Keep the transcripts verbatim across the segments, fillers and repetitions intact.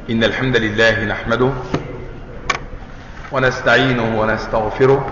إن الحمد لله نحمده ونستعينه ونستغفره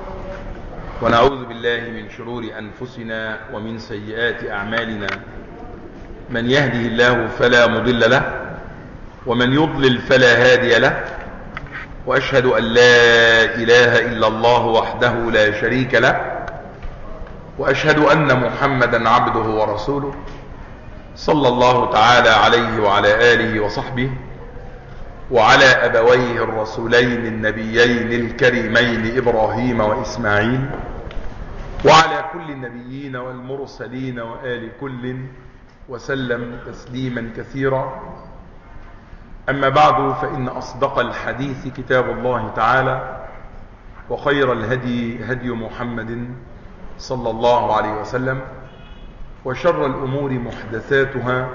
ونعوذ بالله من شرور أنفسنا ومن سيئات أعمالنا. من يهده الله فلا مضل له ومن يضلل فلا هادي له، وأشهد أن لا إله إلا الله وحده لا شريك له، وأشهد أن محمدا عبده ورسوله صلى الله تعالى عليه وعلى آله وصحبه وعلى أبويه الرسولين النبيين الكريمين إبراهيم وإسماعيل وعلى كل النبيين والمرسلين وآل كل وسلم تسليما كثيرا. أما بعد، فإن أصدق الحديث كتاب الله تعالى، وخير الهدي هدي محمد صلى الله عليه وسلم، وشر الأمور محدثاتها،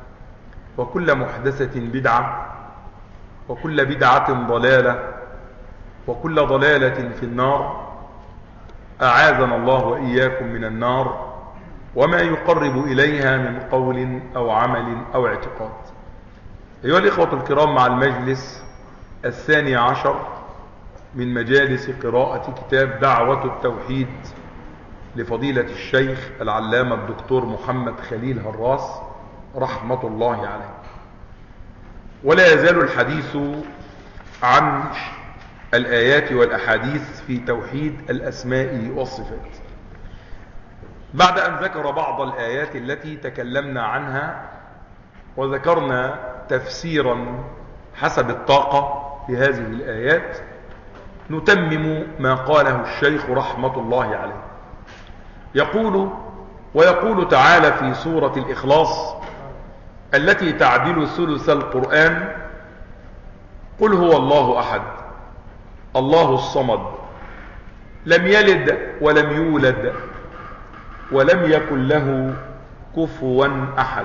وكل محدثة بدعة، وكل بدعة ضلالة، وكل ضلالة في النار. أعاذنا الله وإياكم من النار وما يقرب إليها من قول أو عمل أو اعتقاد. أيها الإخوة الكرام، مع المجلس الثاني عشر من مجالس قراءة كتاب دعوة التوحيد لفضيلة الشيخ العلامة الدكتور محمد خليل هراس رحمة الله عليه. ولا يزال الحديث عن الآيات والأحاديث في توحيد الأسماء والصفات، بعد أن ذكر بعض الآيات التي تكلمنا عنها وذكرنا تفسيرا حسب الطاقة في هذه الآيات. نتمم ما قاله الشيخ رحمة الله عليه. يقول ويقول تعالى في سورة الإخلاص التي تعدل ثلث القرآن: قل هو الله أحد الله الصمد لم يلد ولم يولد ولم يكن له كفوا أحد.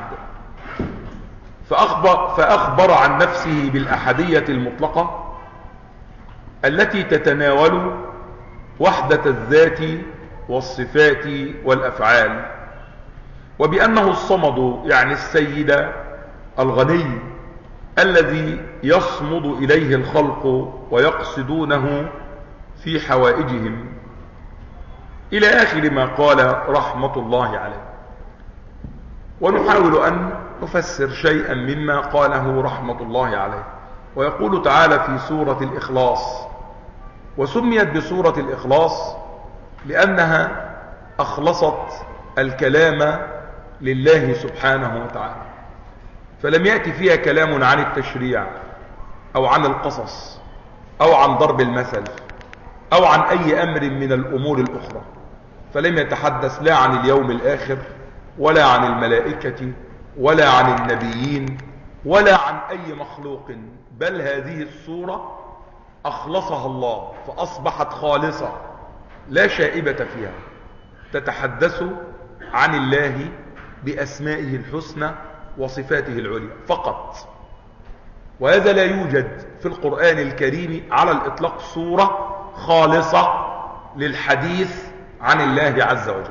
فأخبر, فأخبر عن نفسه بالأحدية المطلقة التي تتناول وحدة الذات والصفات والأفعال، وبأنه الصمد يعني السيد الغني الذي يصمد إليه الخلق ويقصدونه في حوائجهم، إلى آخر ما قال رحمة الله عليه. ونحاول أن نفسر شيئا مما قاله رحمة الله عليه. ويقول تعالى في سورة الإخلاص، وسميت بسورة الإخلاص لأنها أخلصت الكلام لله سبحانه وتعالى، فلم يأتي فيها كلام عن التشريع أو عن القصص أو عن ضرب المثل أو عن أي أمر من الأمور الأخرى، فلم يتحدث لا عن اليوم الآخر ولا عن الملائكة ولا عن النبيين ولا عن أي مخلوق، بل هذه السورة أخلصها الله فأصبحت خالصة لا شائبة فيها، تتحدث عن الله بأسمائه الحسنى وصفاته العليا فقط. وهذا لا يوجد في القرآن الكريم على الإطلاق سورة خالصة للحديث عن الله عز وجل.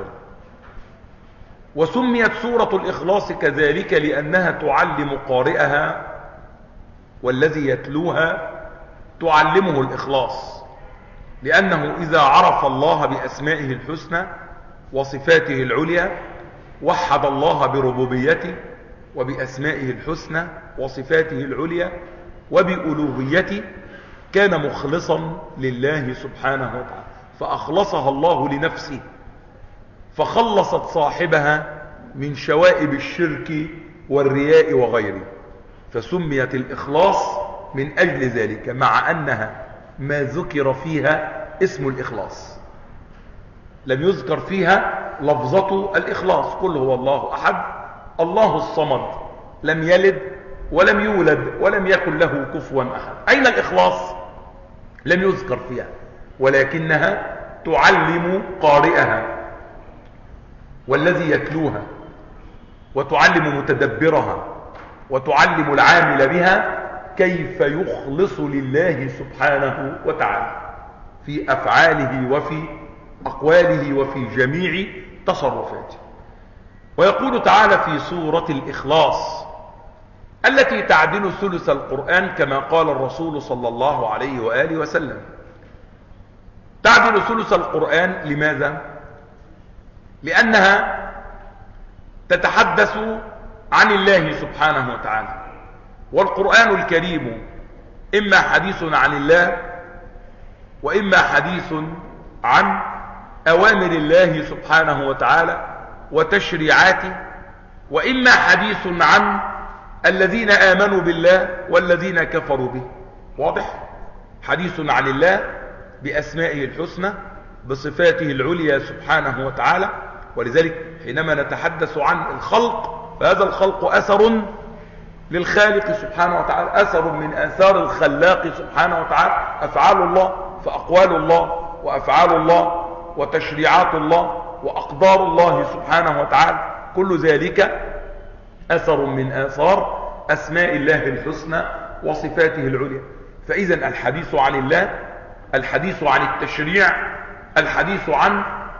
وسميت سورة الإخلاص كذلك لأنها تعلم قارئها والذي يتلوها تعلمه الإخلاص، لأنه إذا عرف الله بأسمائه الحسنى وصفاته العليا وحد الله بربوبيته وبأسمائه الحسنى وصفاته العليا وبألوهيته، كان مخلصا لله سبحانه وتعالى، فأخلصها الله لنفسه فخلصت صاحبها من شوائب الشرك والرياء وغيره، فسميت الإخلاص من أجل ذلك، مع أنها ما ذكر فيها اسم الإخلاص، لم يذكر فيها لفظة الإخلاص. قل هو الله أحد الله الصمد لم يلد ولم يولد ولم يكن له كفوا أحد. أين الإخلاص؟ لم يذكر فيها، ولكنها تعلم قارئها والذي يتلوها، وتعلم متدبرها، وتعلم العامل بها كيف يخلص لله سبحانه وتعالى في أفعاله وفي أقواله وفي جميع تصرفاته. ويقول تعالى في سورة الإخلاص: التي تعدل ثلث القرآن كما قال الرسول صلى الله عليه وآله وسلم. تعدل ثلث القرآن لماذا؟ لأنها تتحدث عن الله سبحانه وتعالى، والقرآن الكريم إما حديث عن الله وإما حديث عن أوامر الله سبحانه وتعالى وتشريعاته، وإما حديث عن الذين آمنوا بالله والذين كفروا به. واضح؟ حديث عن الله بأسمائه الحسنى بصفاته العليا سبحانه وتعالى. ولذلك حينما نتحدث عن الخلق فهذا الخلق أثر للخالق سبحانه وتعالى، أثر من آثار الخلاق سبحانه وتعالى، أفعال الله، فأقوال الله وأفعال الله وتشريعات الله وأقدار الله سبحانه وتعالى، كل ذلك أثر من آثار أسماء الله الحسنى وصفاته العليا. فإذا الحديث عن الله، الحديث عن التشريع، الحديث عن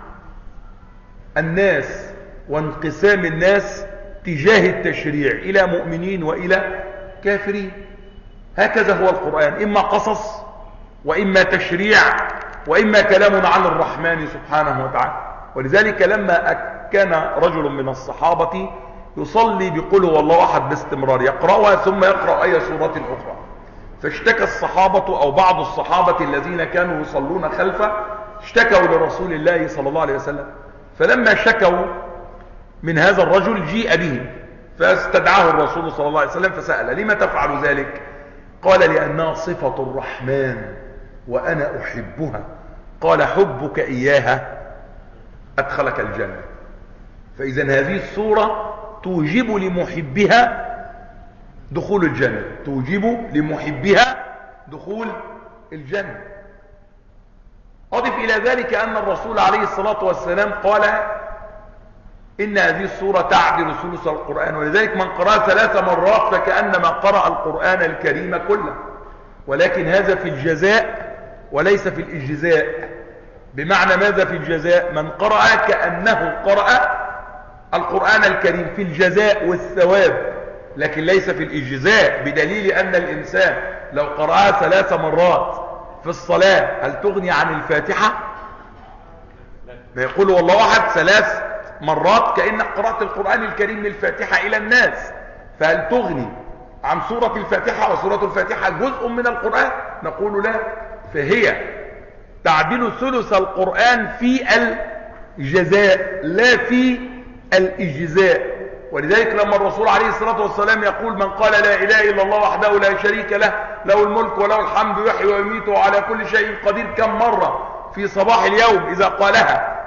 الناس وانقسام الناس تجاه التشريع إلى مؤمنين وإلى كافرين. هكذا هو القرآن، إما قصص وإما تشريع وإما كلام عن الرحمن سبحانه وتعالى. ولذلك لما كان رجل من الصحابة يصلي بقل هو الله أحد باستمرار، يقرأها ثم يقرأ أي سورة أخرى، فاشتكى الصحابة أو بعض الصحابة الذين كانوا يصلون خلفه اشتكوا لرسول الله صلى الله عليه وسلم. فلما شكوا من هذا الرجل جيء به فاستدعاه الرسول صلى الله عليه وسلم فسأل: لما تفعل ذلك؟ قال: لأنها صفة الرحمن وأنا أحبها. قال: حبك إياها أدخلك الجنة. فإذا هذه السورة توجب لمحبها دخول الجنة، توجب لمحبها دخول الجنة. أضف إلى ذلك أن الرسول عليه الصلاة والسلام قال إن هذه السورة تعدل ثلث القرآن، ولذلك من قرأ ثلاث مرات فكأنما قرأ القرآن الكريم كله. ولكن هذا في الجزاء وليس في الإجزاء. بمعنى ماذا في الجزاء؟ من قرأ كأنه قرأ القرآن الكريم في الجزاء والثواب، لكن ليس في الإجزاء، بدليل أن الإنسان لو قرأها ثلاث مرات في الصلاة هل تغني عن الفاتحة؟ ما يقول والله أحد ثلاث مرات كأنك قرأت القرآن الكريم من الفاتحة إلى الناس، فهل تغني عن سورة الفاتحة؟ وسورة الفاتحة جزء من القرآن. نقول لا، فهي تعدل ثلث القرآن في الجزاء لا في الإجزاء. ولذلك لما الرسول عليه الصلاة والسلام يقول: من قال لا إله إلا الله وحده لا شريك له له الملك وله الحمد يحيي ويميت وعلى كل شيء قدير كم مرة في صباح اليوم إذا قالها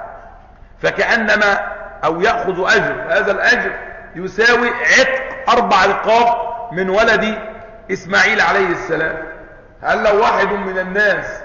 فكأنما أو يأخذ أجر، هذا الأجر يساوي عتق أربع رقاب من ولد إسماعيل عليه السلام. هل لو واحد من الناس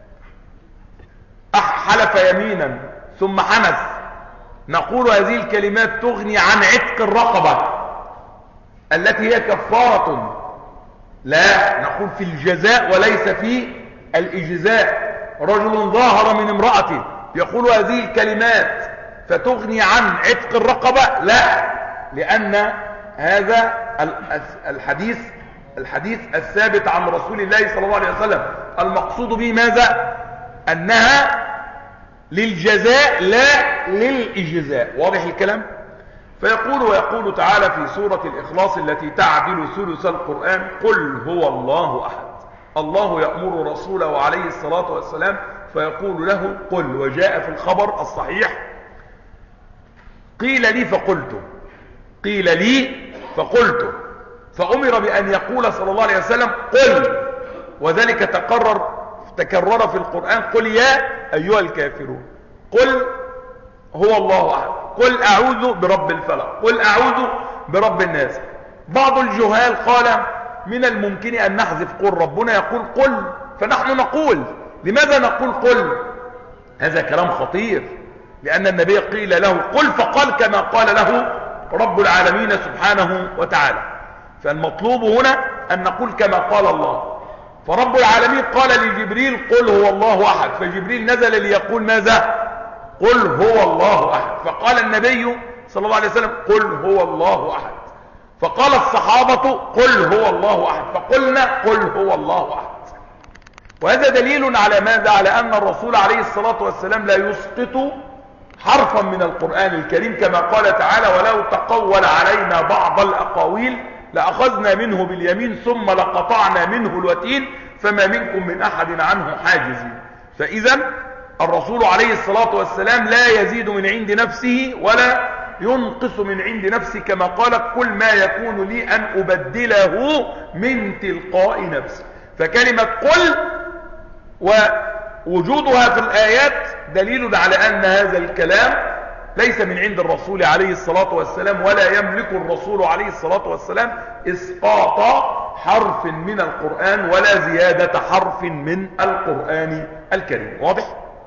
حلف يمينا ثم حنث نقول هذه الكلمات تغني عن عتق الرقبة التي هي كفارة؟ لا، نقول في الجزاء وليس في الإجزاء. رجل ظاهر من امرأته يقول هذه الكلمات فتغني عن عتق الرقبة؟ لا، لأن هذا الحديث الحديث الثابت عن رسول الله صلى الله عليه وسلم المقصود به ماذا؟ أنها للجزاء لا للإجزاء. واضح الكلام؟ فيقول ويقول تعالى في سورة الإخلاص التي تعدل ثلث القرآن: قل هو الله أحد. الله يأمر رسوله عليه الصلاة والسلام فيقول له قل. وجاء في الخبر الصحيح: قيل لي فقلت، قيل لي فقلت، فأمر بأن يقول صلى الله عليه وسلم قل، وذلك تكرر تكرر في القرآن: قل يا أيها الكافرون، قل هو الله أحد، قل أعوذ برب الفلق، قل أعوذ برب الناس. بعض الجهال قال من الممكن أن نحذف قل، ربنا يقول قل فنحن نقول. لماذا نقول قل؟ هذا كلام خطير، لأن النبي قيل له قل فقال كما قال له رب العالمين سبحانه وتعالى. فالمطلوب هنا أن نقول كما قال الله. فرب العالمين قال لجبريل قل هو الله أحد، فجبريل نزل ليقول ماذا؟ قل هو الله أحد. فقال النبي صلى الله عليه وسلم قل هو الله أحد. فقال الصحابة قل هو الله أحد، فقلنا قل هو الله أحد. وهذا دليل على ماذا؟ على أن الرسول عليه الصلاة والسلام لا يسقط حرفا من القرآن الكريم، كما قال تعالى ولو تقول علينا بعض الأقاويل لأخذنا منه باليمين ثم لقطعنا منه الوتين فما منكم من أحد عنه حاجزين. فإذا الرسول عليه الصلاة والسلام لا يزيد من عند نفسه ولا ينقص من عند نفسه، كما قال كل ما يكون لي أن أبدله من تلقاء نفسي. فكلمة قل ووجودها في الآيات دليل على أن هذا الكلام ليس من عند الرسول عليه الصلاة والسلام، ولا يملك الرسول عليه الصلاة والسلام إسقاط حرف من القرآن ولا زيادة حرف من القرآن الكريم. واضح؟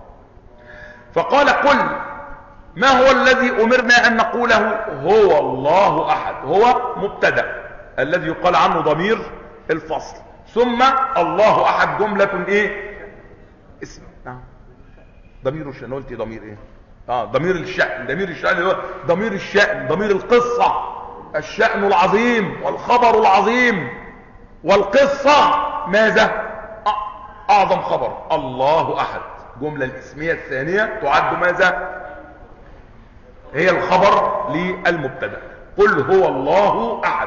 فقال قل ما هو الذي أمرنا أن نقوله؟ هو الله أحد. هو مبتدأ الذي يقال عنه ضمير الفصل، ثم الله أحد جملة إيه؟ اسم. نعم ضمير الشأن. قلت ضمير إيه؟ آه ضمير الشأن. ضمير الشأن هو ضمير الشأن، ضمير القصة، الشأن العظيم والخبر العظيم. والقصة ماذا؟ أعظم خبر الله أحد. جملة الاسمية الثانية تعد ماذا؟ هي الخبر للمبتدأ. قل هو الله أحد.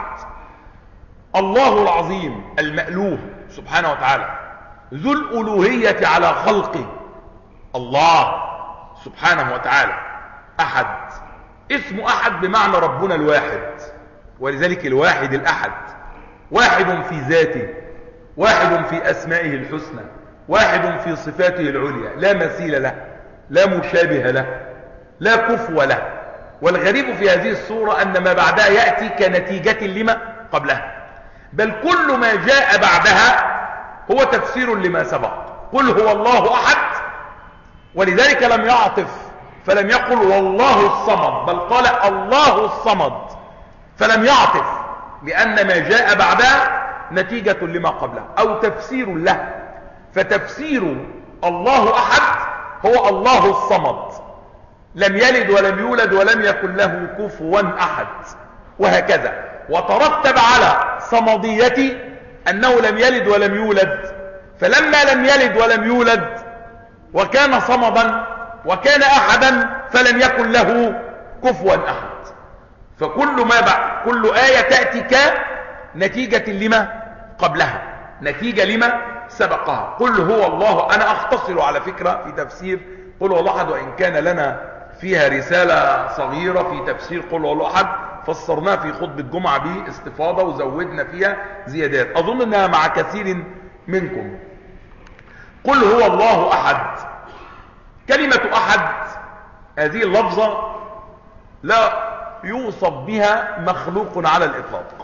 الله العظيم المألوه سبحانه وتعالى ذو الألوهية على خلقه. الله سبحانه وتعالى أحد. اسم أحد بمعنى ربنا الواحد، ولذلك الواحد الأحد. واحد في ذاته، واحد في أسمائه الحسنى، واحد في صفاته العليا، لا مثيل له، لا مشابه له، لا كفو له. والغريب في هذه الصورة أن ما بعدها يأتي كنتيجة لما قبلها، بل كل ما جاء بعدها هو تفسير لما سبق. قل هو الله أحد، ولذلك لم يعطف فلم يقل والله الصمد، بل قال الله الصمد، فلم يعطف لأن ما جاء بعدها نتيجة لما قبله أو تفسير له. فتفسير الله أحد هو الله الصمد، لم يلد ولم يولد ولم يكن له كفوا أحد، وهكذا. وترتب على صمديته أنه لم يلد ولم يولد، فلما لم يلد ولم يولد وكان صمدا وكان أحدا فلم يكن له كفوا أحد. فكل ما بعد كل آية تأتي كنتيجة لما قبلها، نتيجة لما سبقها. قل هو الله. أنا أختصر على فكرة في تفسير قل هو الله أحد، وإن كان لنا فيها رسالة صغيرة في تفسير قل هو الله أحد فسرناها في خطبة جمعة باستفاضة وزودنا فيها زيادات أظن أنها مع كثير منكم. قل هو الله أحد. كلمة أحد هذه اللفظة لا يوصف بها مخلوق على الإطلاق،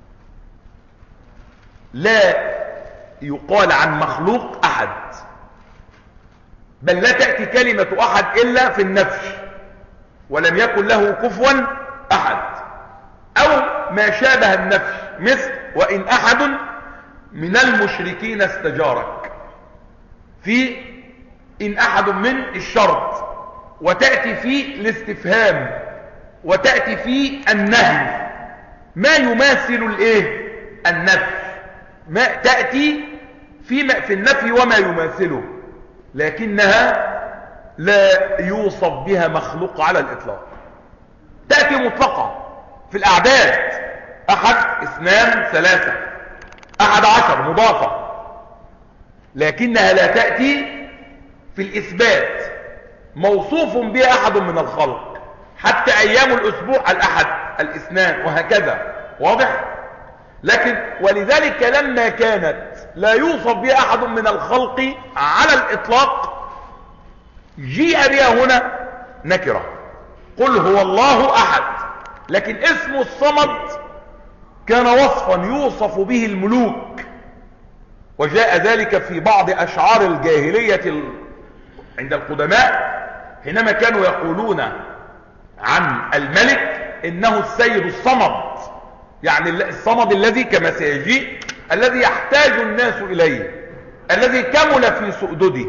لا يقال عن مخلوق أحد، بل لا تأتي كلمة أحد إلا في النفي، ولم يكن له كفوا أحد، أو ما شابه النفي، مثل وإن أحد من المشركين استجارك، في إن أحد من الشرط، وتأتي في الاستفهام، وتأتي في النهي، ما يماثل الايه؟ النفي. ما تأتي في في النفي وما يماثله، لكنها لا يوصف بها مخلوق على الإطلاق. تأتي مطلقة في الأعداد، أحد، اثنان، ثلاثة، أحد عشر مضافة، لكنها لا تأتي في الإثبات موصوف بها أحد من الخلق، حتى أيام الأسبوع الأحد، الاثنان، وهكذا. واضح؟ لكن ولذلك لما كانت لا يوصف بها أحد من الخلق على الإطلاق جيء بها هنا نكرة. قل هو الله أحد. لكن اسم الصمد كان وصفا يوصف به الملوك، وجاء ذلك في بعض أشعار الجاهلية عند القدماء حينما كانوا يقولون عن الملك إنه السيد الصمد، يعني الصمد الذي كما سيجيء الذي يحتاج الناس إليه، الذي كمل في سؤدده،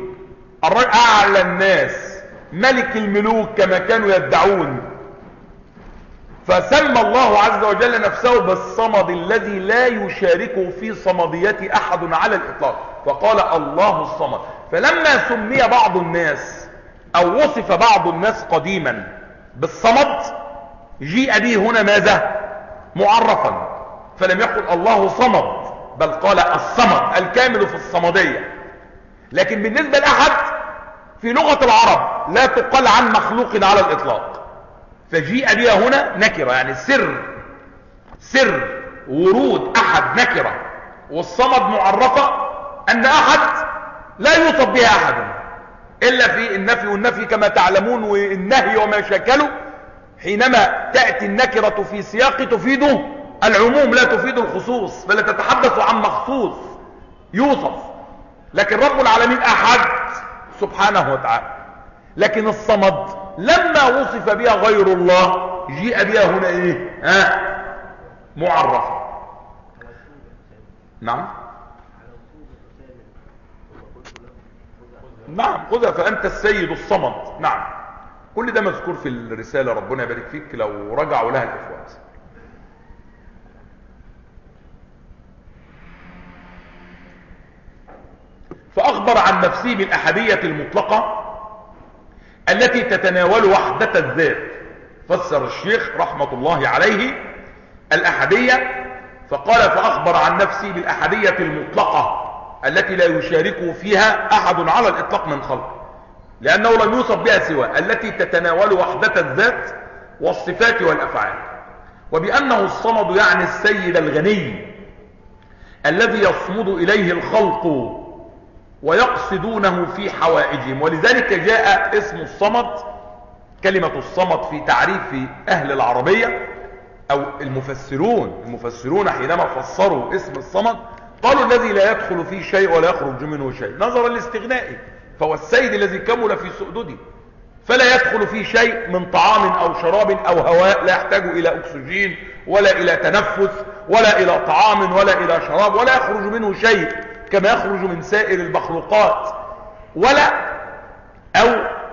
أعلى الناس، ملك الملوك كما كانوا يدعون. فسمى الله عز وجل نفسه بالصمد الذي لا يشاركه في صمديته أحد على الإطلاق، فقال الله الصمد. فلما سمي بعض الناس أو وصف بعض الناس قديما بالصمد جيء به هنا ماذا؟ معرفا، فلم يقل الله صمد بل قال الصمد الكامل في الصمدية. لكن بالنسبة لأحد في لغة العرب لا تقال عن مخلوق على الإطلاق، فجيء بها هنا نكرة، يعني سر سر ورود أحد نكرة، والصمد معرفة أن أحد لا يوصف بها أحد إلا في النفي والنفي كما تعلمون، والنهي وما شاكله. حينما تأتي النكرة في سياق تفيده العموم لا تفيد الخصوص، فلا تتحدث عن مخصوص يوصف. لكن رب العالمين أحد سبحانه وتعالى. لكن الصمد لما وصف بها غير الله جيء بها هنا ايه؟ ها معرفة. نعم نعم خذها فأنت السيد الصمد. نعم كل ده مذكور في الرسالة، ربنا يبارك فيك لو رجعوا لها الإخوات. فأخبر عن نفسه بالأحدية المطلقة التي تتناول وحدة الذات. فسر الشيخ رحمة الله عليه الأحدية فقال فأخبر عن نفسه بالأحدية المطلقة التي لا يشاركه فيها أحد على الإطلاق من خلقه، لأنه لم يوصف بها سوى التي تتناول وحدة الذات والصفات والأفعال. وبأنه الصمد يعني السيد الغني الذي يصمد إليه الخلق ويقصدونه في حوائجهم. ولذلك جاء اسم الصمد، كلمة الصمد في تعريف أهل العربية أو المفسرون المفسرون حينما فسروا اسم الصمد قالوا الذي لا يدخل فيه شيء ولا يخرج منه شيء، نظرا لاستغنائه، فهو السيد الذي كمل في سؤدده، فلا يدخل فيه شيء من طعام أو شراب أو هواء، لا يحتاج إلى أكسجين ولا إلى تنفس ولا إلى طعام ولا إلى شراب، ولا يخرج منه شيء كما يخرج من سائر المخلوقات، ولا أو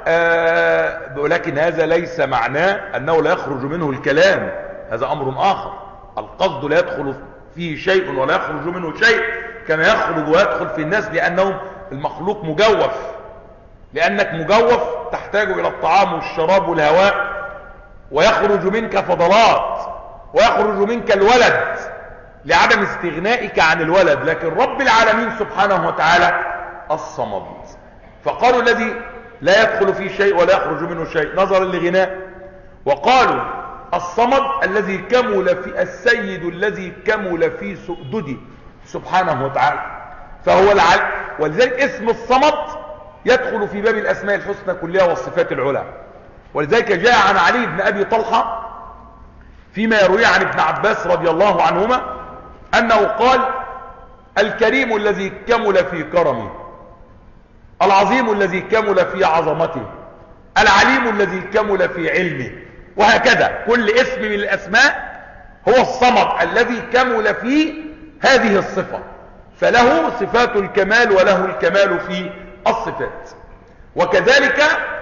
آه ولكن هذا ليس معناه أنه لا يخرج منه الكلام، هذا أمر آخر. القصد لا يدخل فيه شيء ولا يخرج منه شيء كما يخرج ويدخل في الناس، لأنه المخلوق مجوف، لأنك مجوف تحتاج إلى الطعام والشراب والهواء، ويخرج منك فضلات ويخرج منك الولد لعدم استغنائك عن الولد. لكن رب العالمين سبحانه وتعالى الصمد، فقالوا الذي لا يدخل فيه شيء ولا يخرج منه شيء نظرا لغناء، وقالوا الصمد الذي كمل في السيد الذي كمل في سؤدده سبحانه وتعالى، فهو العلي. ولذلك اسم الصمد يدخل في باب الأسماء الحسنى كلها والصفات العلى. ولذلك جاء عن علي بن أبي طلحة فيما يروي عن ابن عباس رضي الله عنهما أنه قال الكريم الذي كمل في كرمه، العظيم الذي كمل في عظمته، العليم الذي كمل في علمه، وهكذا كل اسم من الأسماء هو الصمد الذي كمل في هذه الصفة، فله صفات الكمال وله الكمال في الصفات. وكذلك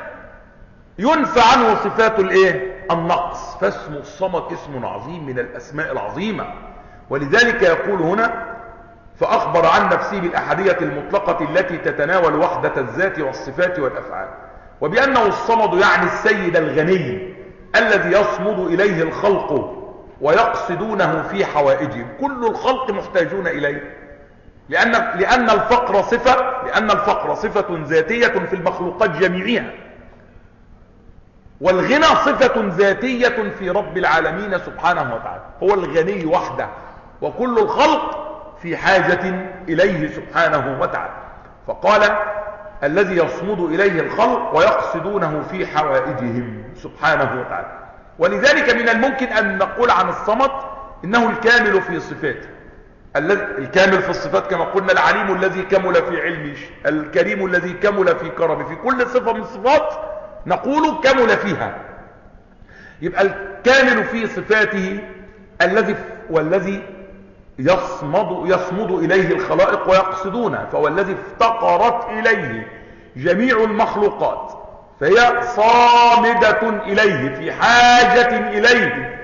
ينفى عنه صفات الايه النقص، فاسم الصمد اسم عظيم من الأسماء العظيمة. ولذلك يقول هنا فأخبر عن نفسه بالأحدية المطلقة التي تتناول وحدة الذات والصفات والأفعال. وبأنه الصمد يعني السيد الغني الذي يصمد إليه الخلق ويقصدونه في حوائجهم، كل الخلق محتاجون إليه، لأن, لأن الفقر صفة لأن الفقر صفة ذاتية في المخلوقات جميعها، والغنى صفة ذاتية في رب العالمين سبحانه وتعالى، هو الغني وحده، وكل الخلق في حاجة إليه سبحانه وتعالى. فقال الذي يصمد إليه الخلق ويقصدونه في حوائجهم سبحانه وتعالى. ولذلك من الممكن أن نقول عن الصمد إنه الكامل في صفاته، الكامل في الصفات كما قلنا، العليم الذي كمل في علمه، الكريم الذي كمل في كرمه، في كل صفة من الصفات نقول كمل فيها. يبقى الكامل في صفاته الذي والذي يصمد يصمد إليه الخلائق ويقصدونه، فهو الذي افتقرت إليه جميع المخلوقات، فهي صامدة إليه في حاجة إليه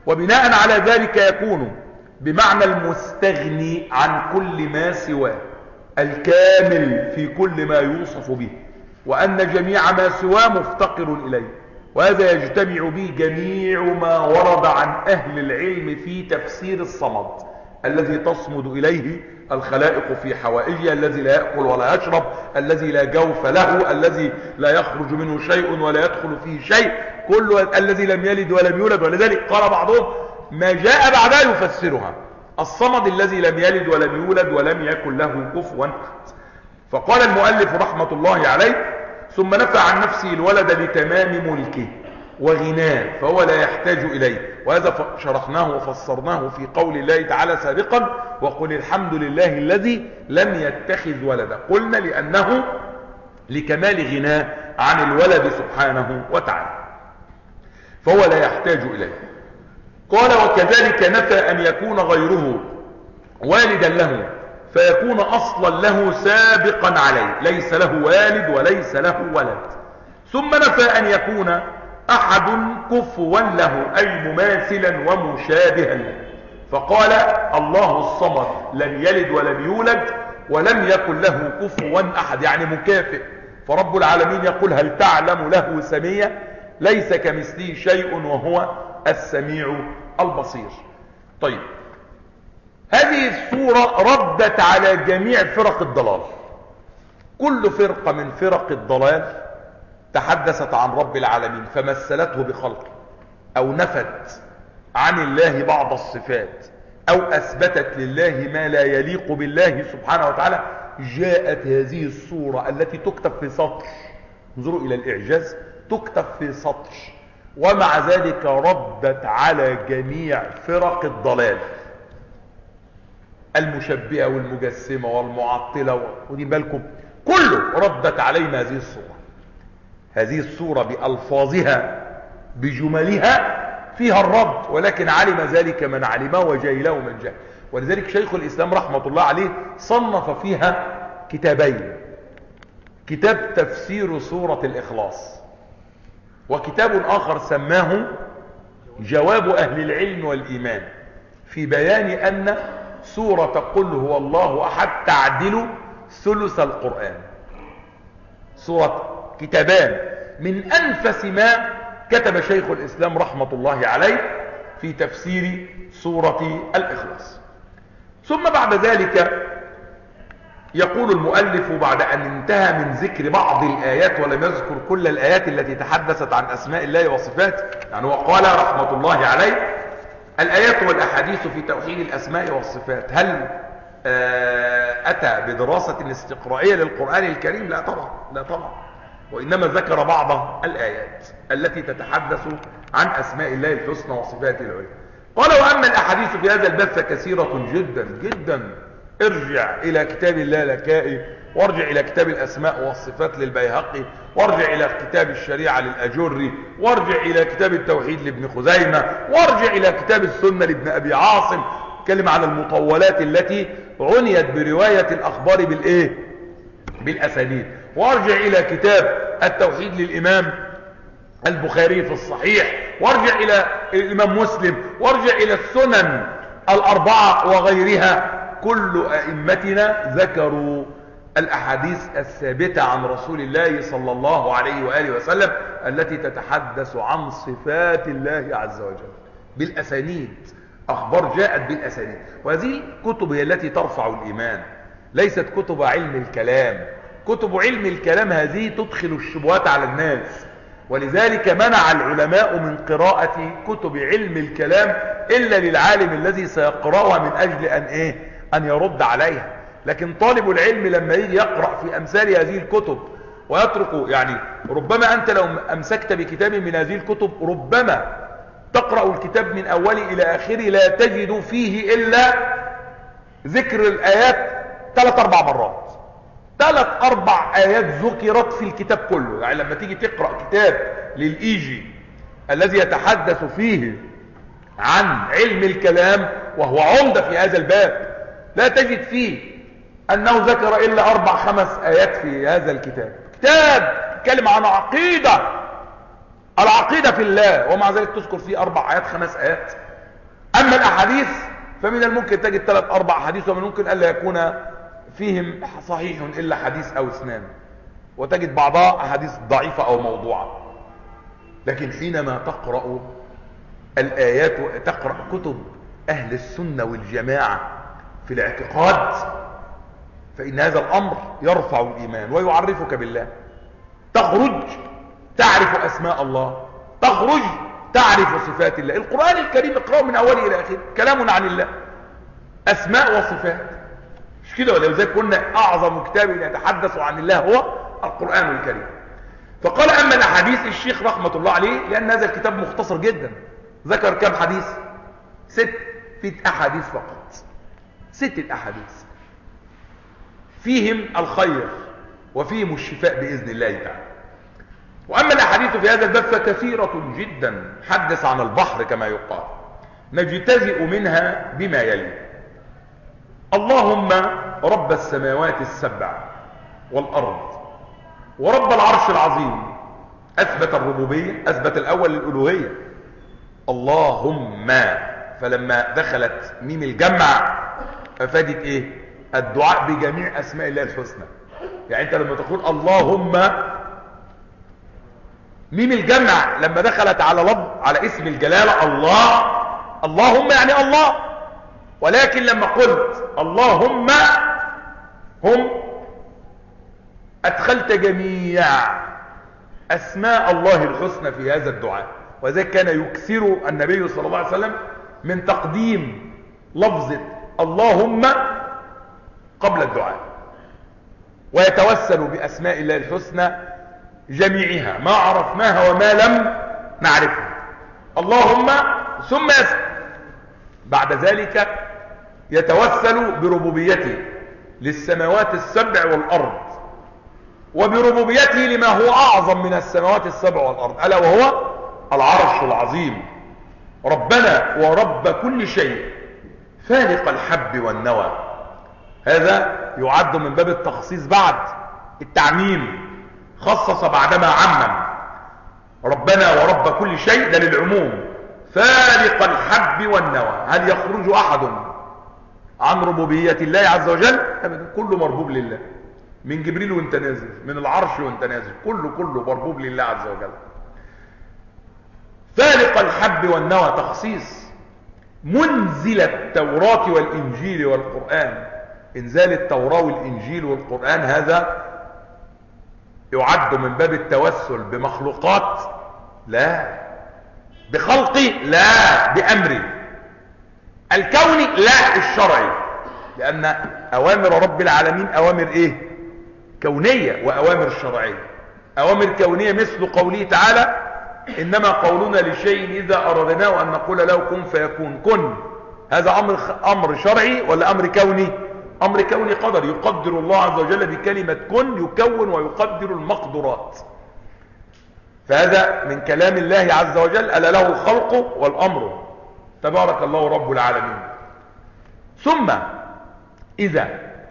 وبناء على ذلك يكون بمعنى المستغني عن كل ما سواه، الكامل في كل ما يوصف به، وأن جميع ما سواه مفتقر إليه. وهذا يجتمع به جميع ما ورد عن أهل العلم في تفسير الصمد الذي تصمد إليه الخلائق في حوائجها، الذي لا يأكل ولا يشرب، الذي لا جوف له، الذي لا يخرج منه شيء ولا يدخل فيه شيء، كل الذي لم يلد ولم يولد. ولذلك قال بعضهم ما جاء بعدها يفسرها، الصمد الذي لم يلد ولم يولد ولم يكن له كفوا. فقال المؤلف رحمة الله عليه ثم نفى عن نفسه الولد لتمام ملكه وغناه فهو لا يحتاج إليه. وهذا شرحناه وفسرناه في قول الله تعالى سابقا وقل الحمد لله الذي لم يتخذ ولدا، قلنا لأنه لكمال غناه عن الولد سبحانه وتعالى فهو لا يحتاج إليه. قال وكذلك نفى أن يكون غيره والدا له فيكون أصلا له سابقا عليه، ليس له والد وليس له ولد. ثم نفى أن يكون أحد كفوا له أي مماثلا ومشابها له، فقال الله الصمد لم يلد ولم يولد ولم يكن له كفوا أحد، يعني مكافئ. فرب العالمين يقول هل تعلم له سميا، ليس كمثله شيء وهو السميع البصير. طيب، هذه السورة ردت على جميع فرق الضلال. كل فرقة من فرق الضلال تحدثت عن رب العالمين فمثلته بخلقه، أو نفت عن الله بعض الصفات، أو أثبتت لله ما لا يليق بالله سبحانه وتعالى. جاءت هذه السورة التي تكتب في سطر، انظروا إلى الإعجاز، تكتب في سطر، ومع ذلك ردت على جميع فرق الضلال، المشبهة والمجسمة والمعطلة، ودي بالكم كله ردت علينا هذه السورة. هذه السورة بألفاظها بجملها فيها الرد، ولكن علم ذلك من علمه وجهله من جهل. ولذلك شيخ الإسلام رحمة الله عليه صنف فيها كتابين، كتاب تفسير سورة الإخلاص، وكتاب آخر سماه جواب أهل العلم والإيمان في بيان أن سورة قل هو الله أحد تعدل ثلث القرآن. سورة كتابان من أنفس ما كتب شيخ الإسلام رحمة الله عليه في تفسير سورة الإخلاص. ثم بعد ذلك يقول المؤلف بعد أن انتهى من ذكر بعض الآيات ولم يذكر كل الآيات التي تحدثت عن أسماء الله وصفاته، يعني وقال رحمة الله عليه الآيات والأحاديث في توحيد الأسماء والصفات هل أتى بدراسة استقرائية للقرآن الكريم؟ لا طبعا، لا طبعا، وإنما ذكر بعض الآيات التي تتحدث عن أسماء الله الحسنى وصفاته العليا. قال وأما الأحاديث في هذا الباب فكثيرة جدا جدا، ارجع إلى كتاب الله لكائي، وارجع إلى كتاب الأسماء والصفات للبيهقي، وارجع إلى كتاب الشريعة للأجري، وارجع إلى كتاب التوحيد لابن خزيمة، وارجع إلى كتاب السنة لابن أبي عاصم، كلم عن المطولات التي عنيت برواية الأخبار بالإيه؟ بالأسانيد، وارجع إلى كتاب التوحيد للإمام البخاري في الصحيح، وارجع إلى الإمام مسلم، وارجع إلى السنن الأربعة وغيرها. كل أئمتنا ذكروا الأحاديث الثابتة عن رسول الله صلى الله عليه وآله وسلم التي تتحدث عن صفات الله عز وجل بالأسانيد، أخبار جاءت بالأسانيد. وهذه كتب هي التي ترفع الإيمان، ليست كتب علم الكلام. كتب علم الكلام هذه تدخل الشبهات على الناس، ولذلك منع العلماء من قراءة كتب علم الكلام إلا للعالم الذي سيقرأها من أجل أن إيه؟ أن يرد عليها. لكن طالب العلم لما يجي يقرأ في أمثال هذه الكتب ويترك، يعني ربما أنت لو أمسكت بكتاب من هذه الكتب ربما تقرأ الكتاب من أوله إلى آخره لا تجد فيه إلا ذكر الآيات ثلاث أربع مرات، ثلاث أربع آيات ذكرت في الكتاب كله. يعني لما تيجي تقرأ كتاب للإيجي الذي يتحدث فيه عن علم الكلام وهو عمدة في هذا الباب لا تجد فيه أنه ذكر إلا أربع خمس آيات في هذا الكتاب. كتاب يتكلم عن عقيدة، العقيدة في الله، ومع ذلك تذكر فيه أربع آيات خمس آيات. اما الاحاديث فمن الممكن تجد ثلاث اربع احاديث، ومن الممكن الا يكون فيهم صحيح الا حديث او اثنان، وتجد بعضها احاديث ضعيفة او موضوعة. لكن حينما تقرأ الايات وتقرأ كتب اهل السنة والجماعة في الاعتقاد، فان هذا الامر يرفع الايمان ويعرفك بالله. تخرج تعرف اسماء الله، تخرج تعرف صفات الله. القرآن الكريم اقرأه من اوله الى اخره كلام عن الله، اسماء وصفات، مش كده ولا؟ ولذلك قلنا اعظم كتاب يتحدث عن الله هو القرآن الكريم. فقال اما الاحاديث، الشيخ رحمة الله عليه لان هذا الكتاب مختصر جدا، ذكر كم حديث؟ ست ست احاديث فقط، ست الاحاديث فيهم الخير وفيهم الشفاء باذن الله تعالى. واما الاحاديث في هذا الباب فكثيرة جدا، حدث عن البحر كما يقال، نجتزئ منها بما يلي. اللهم رب السماوات السبع والارض ورب العرش العظيم، اثبت الربوبية، اثبت الاول الالوهية. اللهم، فلما دخلت ميم الجمع افادت ايه؟ الدعاء بجميع اسماء الله الحسنى. يعني انت لما تقول اللهم، ميم الجمع لما دخلت على لفظ على اسم الجلالة الله، اللهم يعني الله. ولكن لما قلت اللهم هم، ادخلت جميع اسماء الله الحسنى في هذا الدعاء. وذلك كان يكثر النبي صلى الله عليه وسلم من تقديم لفظة اللهم قبل الدعاء، ويتوسل باسماء الله الحسنى جميعها، ما عرفناها وما لم نعرفها. اللهم ثم يسأل بعد ذلك يتوسل بربوبيته للسماوات السبع والارض، وبربوبيته لما هو اعظم من السماوات السبع والارض، الا وهو العرش العظيم. ربنا ورب كل شيء فالق الحب والنوى. هذا يعد من باب التخصيص بعد التعميم، خصص بعدما عمم. ربنا ورب كل شيء ده للعموم، فالق الحب والنوى. هل يخرج احد عن ربوبية الله عز وجل؟ ابدا، كله مربوب لله، من جبريل وانت نازل، من العرش وانت نازل، كله كله مربوب لله عز وجل. فالق الحب والنوى تخصيص. منزل التوراة والانجيل والقرآن، انزال التوراة والانجيل والقرآن هذا يعد من باب التوسل بمخلوقات؟ لا. بخلقي؟ لا. بأمري الكوني؟ لا. الشرعي، لأن أوامر رب العالمين أوامر إيه؟ كونية، وأوامر شرعية. أوامر كونية مثل قوله تعالى إنما قولنا لشيء إذا أردناه أن نقول له كن فيكون. كن هذا أمر أمر شرعي ولا أمر كوني؟ أمر كوني قدر، يقدر الله عز وجل بكلمة كن، يكون ويقدر المقدرات. فهذا من كلام الله عز وجل، ألا له الخلق والأمر، تبارك الله رب العالمين. ثم إذا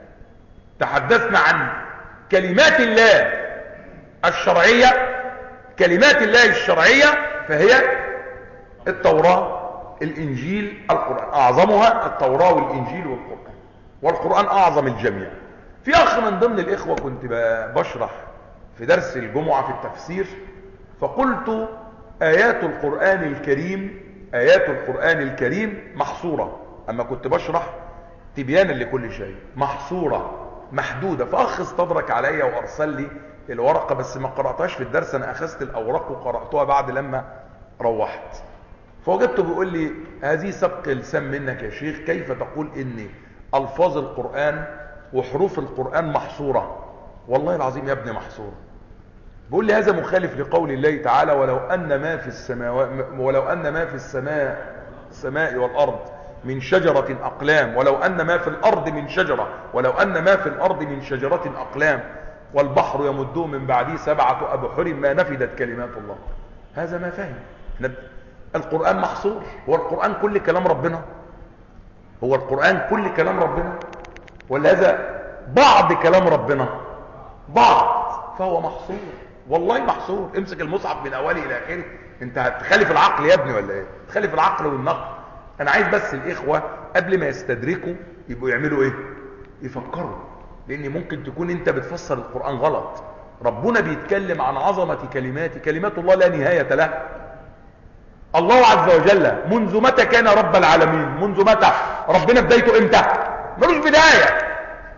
تحدثنا عن كلمات الله الشرعية، كلمات الله الشرعية فهي التوراة، الإنجيل، القرآن. أعظمها التوراة والإنجيل والقرآن، والقرآن أعظم الجميع. في أخ من ضمن الإخوة كنت بشرح في درس الجمعة في التفسير، فقلت آيات القرآن الكريم، آيات القرآن الكريم محصورة. أما كنت بشرح تبيانا لكل شيء، محصورة محدودة. فأخ استدرك علي وأرسل لي الورقة، بس ما قرأتهاش في الدرس، أنا أخذت الأوراق وقرأتها بعد لما روحت. فوجدته بيقول لي هذه سبق لسان منك يا شيخ، كيف تقول إن ألفاظ القرآن وحروف القرآن محصورة؟ والله العظيم يا ابني محصورة. بيقول لي هذا مخالف لقول الله تعالى ولو أن ما في السماوات ولو أن ما في السماء السماء والأرض من شجرة أقلام، ولو أن ما في الأرض من شجرة، ولو أن ما في الأرض من شجرة أقلام والبحر يمده من بعده سبعة أبحر ما نفدت كلمات الله. هذا ما فهم. القرآن محصور. هو القرآن كل كلام ربنا؟ هو القرآن كل كلام ربنا؟ ولا هذا بعض كلام ربنا؟ بعض. فهو محصور، والله محصور. امسك المصحف من اوله الى اخره. انت هتخالف العقل يا ابني ولا ايه؟ تخالف العقل والنقل. انا عايز بس الاخوة قبل ما يستدركوا يبقوا يعملوا ايه؟ يفكروا، لان ممكن تكون انت بتفسر القرآن غلط. ربنا بيتكلم عن عظمة كلمات كلمات الله لا نهاية لها. الله عز وجل منذ متى كان رب العالمين؟ منذ متى؟ ربنا بدايته امتى؟ ملوش بداية.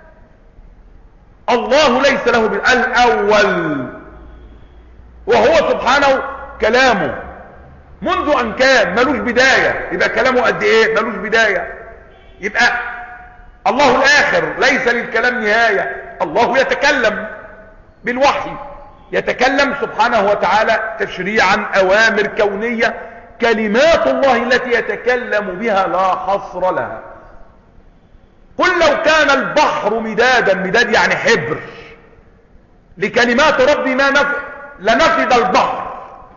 الله ليس له بداية، الاول، وهو سبحانه كلامه منذ ان كان ملوش بداية. يبقى كلامه قد ايه؟ ملوش بداية. يبقى الله الاخر ليس للكلام نهاية. الله يتكلم بالوحي، يتكلم سبحانه وتعالى تشريعا، اوامر كونية، كلمات الله التي يتكلم بها لا حصر لها. قل لو كان البحر مدادا، مداد يعني حبر، لكلمات ربي ما نفد لنفد البحر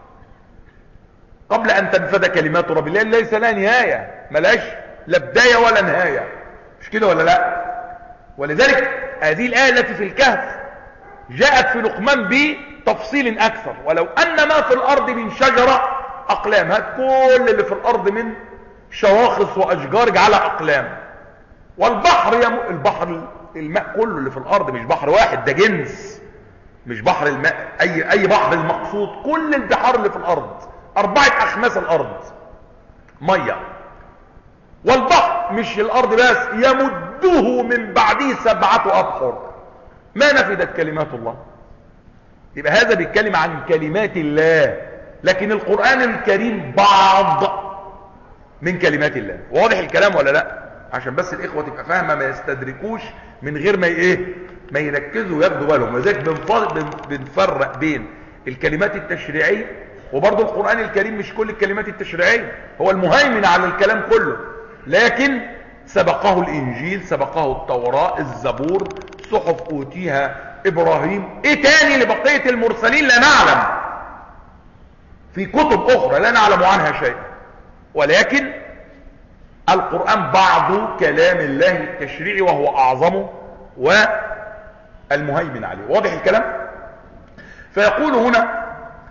قبل ان تنفد كلمات ربي، لان ليس لها نهاية، ملاش لا بداية ولا نهاية. مش كده ولا لا؟ ولذلك هذه الآية التي في الكهف جاءت في لقمان بتفصيل اكثر. ولو ان ما في الارض من شجرة اقلام، هات كل اللي في الارض من شواخص واشجار اجعلها اقلام. والبحر يم... البحر الماء كله اللي في الارض مش بحر واحد، ده جنس، مش بحر الماء اي اي بحر المقصود، كل البحار اللي في الارض، اربعة اخماس الارض مية. والبحر مش الارض بس، يمده من بعده سبعة ابحر ما نفدت كلمات الله. يبقى هذا بيتكلم عن كلمات الله، لكن القرآن الكريم بعض من كلمات الله. واضح الكلام ولا لا؟ عشان بس الاخوة تبقى فاهمة، ما يستدركوش من غير ما ايه ما يركزوا وياخدوا بالهم. وذلك بنفرق بين الكلمات التشريعية، وبرضه القرآن الكريم مش كل الكلمات التشريعية، هو المهيمن على الكلام كله، لكن سبقه الانجيل، سبقه التوراة، الزبور، صحف اوتيها ابراهيم. ايه تاني لبقية المرسلين لا نعلم، في كتب اخرى لا نعلم عنها شيء، ولكن القرآن بعض كلام الله التشريعي وهو اعظمه والمهيمن عليه. واضح الكلام؟ فيقول هنا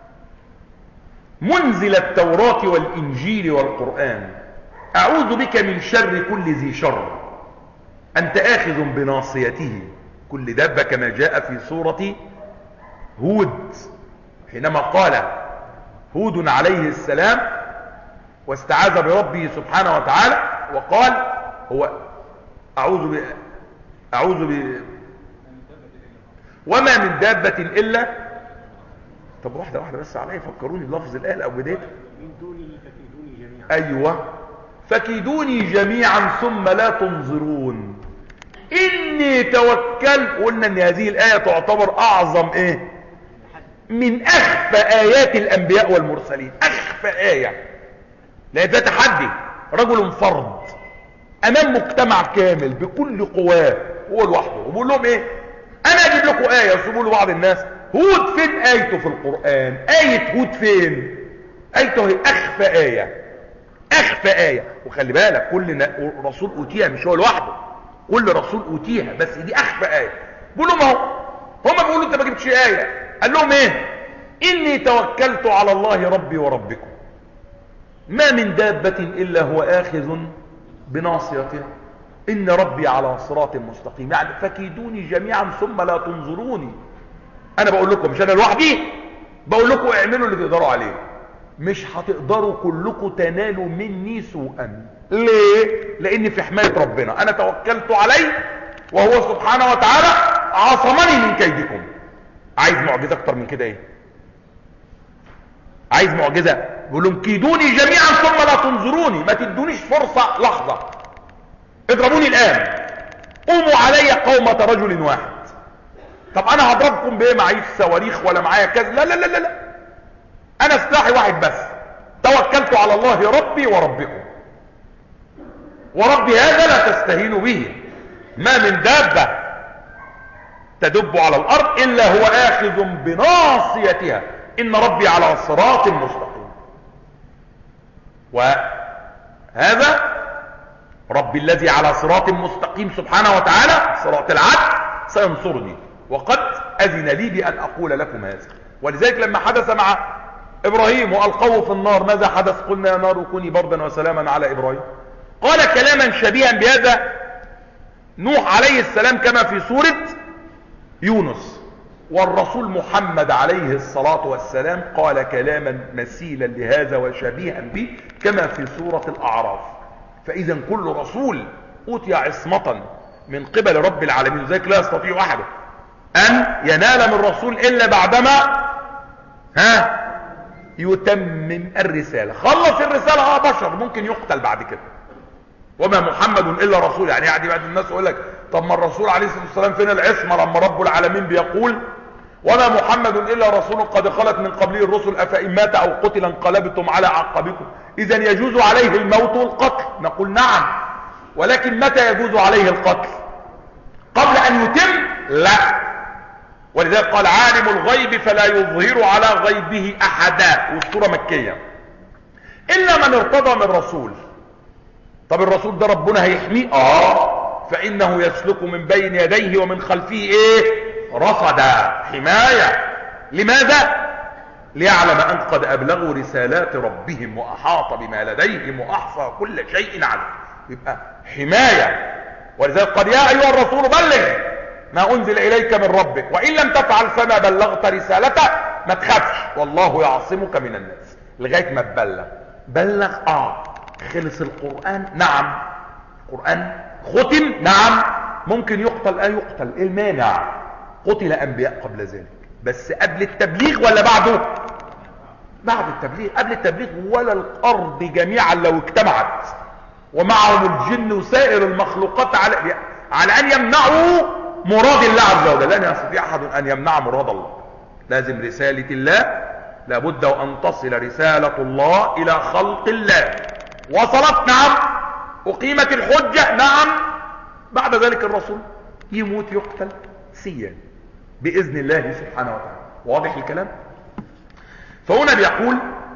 منزل التوراة والانجيل والقرآن، اعوذ بك من شر كل ذي شر، انت اخذ بناصيته، كل دابة، كما جاء في سورة هود حينما قال هود عليه السلام واستعاذ بربه سبحانه وتعالى وقال هو اعوذ ب... اعوذ ب... وما من دابة الا. طب واحدة واحدة بس علي، فكروني بلفظ الآية او بدايتها. من دوني فكيدوني جميعا. ايوه، فكيدوني جميعا ثم لا تنظرون اني توكلت. قلنا ان هذه الآية تعتبر اعظم ايه من اخفى ايات الانبياء والمرسلين، اخفى آية، لان ده تحدي، رجل فرد امام مجتمع كامل بكل قواه هو لوحده، وبقول لهم ايه، انا اجيب لكم آية. يصبوا له بعض الناس هود فين آيته في القرآن؟ آية هود فين؟ آيته هي اخفى آية، اخفى آية. وخلي بالك كل رسول اوتيها مش هو لوحده، كل رسول اوتيها، بس دي اخفى آية. بيقولوا ما هو هم بيقولوا انت ما جبتش آية. قال لهم ايه؟ اني توكلت على الله ربي وربكم ما من دابة الا هو اخذ بناصيتها ان ربي على صراط مستقيم. يعني فكيدوني جميعا ثم لا تنظروني. انا بقول لكم مش انا لوحدي، بقول لكم اعملوا اللي تقدروا عليه، مش هتقدروا كلكم تنالوا مني سوءا. ليه؟ لان في حماية ربنا، انا توكلت عليه وهو سبحانه وتعالى عصمني من كيدكم. عايز معجزة اكتر من كده ايه؟ عايز معجزة؟ بقول لهم كيدوني جميعا ثم لا تنظروني، ما تدونيش فرصة لحظة، اضربوني الان، قوموا علي قومة رجل واحد. طب انا هضربكم بايه؟ معيش صواريخ ولا معايا كذا، لا لا لا لا، انا سلاحي واحد بس، توكلت على الله ربي وربكم، وربي هذا لا تستهينوا به، ما من دابة تدب على الارض الا هو اخذ بناصيتها ان ربي على صراط مستقيم. وهذا ربي الذي على صراط مستقيم سبحانه وتعالى، صراط العدل، سينصرني، وقد اذن لي بان اقول لكم هذا. ولذلك لما حدث مع ابراهيم والقوه في النار ماذا حدث؟ قلنا يا نار كوني بردا وسلاما على ابراهيم. قال كلاما شبيها بهذا نوح عليه السلام كما في سورة يونس، والرسول محمد عليه الصلاة والسلام قال كلاما مثيلا لهذا وشبيها به كما في سورة الأعراف. فإذا كل رسول أوتي عصمة من قبل رب العالمين، ذلك لا يستطيع أحد أن ينال من رسول إلا بعدما ها يتمم الرسالة. خلص الرسالة اه بشر ممكن يقتل بعد كده. وما محمد إلا رسول، يعني يعني بعد الناس يقول لك طب ما الرسول عليه الصلاة والسلام فين العصمة لما رب العالمين بيقول وما محمد إلا رسول قد خلت من قبله الرسل أفإن مات أو قتل انقلبتم على أعقابكم إذا يجوز عليه الموت والقتل؟ نقول نعم، ولكن متى يجوز عليه القتل؟ قبل أن يتم؟ لا. ولذلك قال عالم الغيب فلا يظهر على غيبه أحدا، والسورة مكية، إلا من ارتضى من رسول. طب الرسول ده ربنا هيحميه؟ اه فإنه يسلك من بين يديه ومن خلفه ايه؟ رصدا، حماية. لماذا؟ ليعلم أن قد أبلغوا رسالات ربهم وأحاط بما لديهم وأحصى كل شيء علم. يبقى حماية. ولذلك قال يا أيها الرسول بلغ ما أنزل إليك من ربك وإن لم تفعل فما بلغت رسالته. ما تخافش والله يعصمك من الناس لغاية ما تبلغ. بلغ اه خلص القرآن؟ نعم. القرآن ختم؟ نعم. ممكن يقتل؟ اه يقتل. ايه المانع؟ قتل انبياء قبل ذلك، بس قبل التبليغ ولا بعده؟ بعد التبليغ. قبل التبليغ ولا الارض جميعا لو اجتمعت ومعهم الجن وسائر المخلوقات على على ان يمنعوا مراد الله عز وجل، لن يستطيع احد ان يمنع مراد الله. لازم رسالة الله لابد وان تصل رسالة الله الى خلق الله. وصلت؟ نعم. اقيمت الحجة؟ نعم. بعد ذلك الرسول يموت يقتل سيا باذن الله سبحانه وتعالى. واضح الكلام؟ فهنا بيقول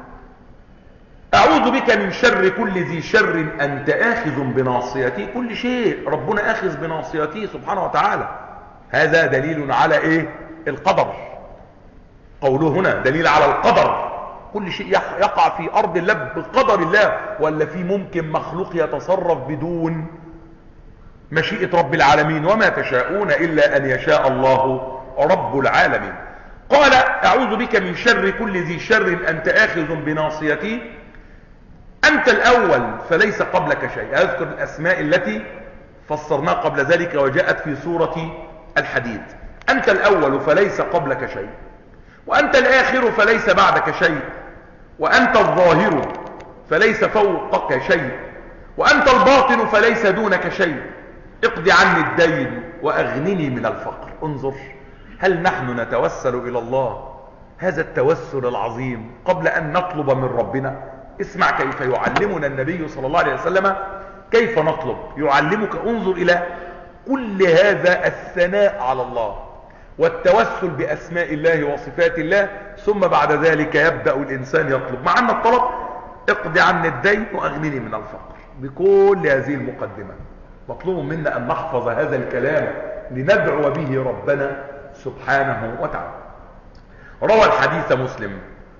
اعوذ بك من شر كل ذي شر انت اخذ بناصيتي. كل شيء ربنا اخذ بناصيته سبحانه وتعالى. هذا دليل على ايه؟ القدر. قوله هنا دليل على القدر. كل شيء يقع في ارض الله بقدر الله، ولا في ممكن مخلوق يتصرف بدون مشيئة رب العالمين؟ وما تشاءون الا ان يشاء الله رب العالمين. قال اعوذ بك من شر كل ذي شر انت اخذ بناصيتي. انت الاول فليس قبلك شيء. اذكر الاسماء التي فسرناها قبل ذلك وجاءت في سورة الحديد. انت الاول فليس قبلك شيء، وانت الاخر فليس بعدك شيء، وانت الظاهر فليس فوقك شيء، وانت الباطن فليس دونك شيء. اقض عني الدين واغنني من الفقر. انظر، هل نحن نتوسل الى الله هذا التوسل العظيم قبل ان نطلب من ربنا؟ اسمع كيف يعلمنا النبي صلى الله عليه وسلم كيف نطلب. يعلمك انظر الى كل هذا الثناء على الله والتوسل باسماء الله وصفات الله، ثم بعد ذلك يبدأ الانسان يطلب. مع ان الطلب اقض عني الدين واغنني من الفقر. بكل هذه المقدمة مطلوب منا ان نحفظ هذا الكلام لندعو به ربنا سبحانه وتعالى. روى الحديث مسلم.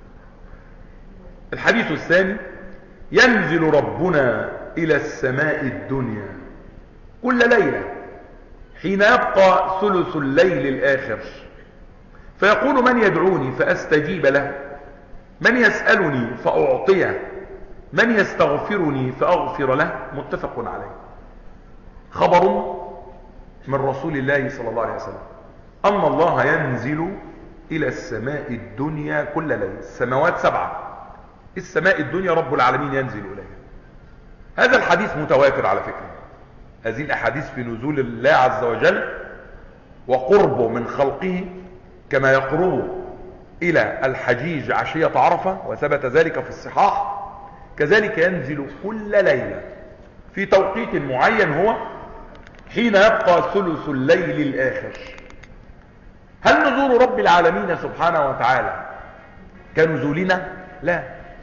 الحديث الثاني: ينزل ربنا الى السماء الدنيا كل ليلة حين يبقى ثلث الليل الآخر، فيقول من يدعوني فأستجيب له، من يسألني فأعطيه، من يستغفرني فأغفر له. متفق عليه. خبر من رسول الله صلى الله عليه وسلم أن الله ينزل إلى السماء الدنيا كل ليلة. السماوات سبعة، السماء الدنيا رب العالمين ينزل إليها. هذا الحديث متواتر على فكرة. هذه الأحاديث في نزول الله عز وجل وقربه من خلقه كما يقرب إلى الحجيج عشية عرفة، وثبت ذلك في الصحاح. كذلك ينزل كل ليلة في توقيت معين هو حين يبقى ثلث الليل الآخر. هل نزول رب العالمين سبحانه وتعالى كنزولنا؟ لا.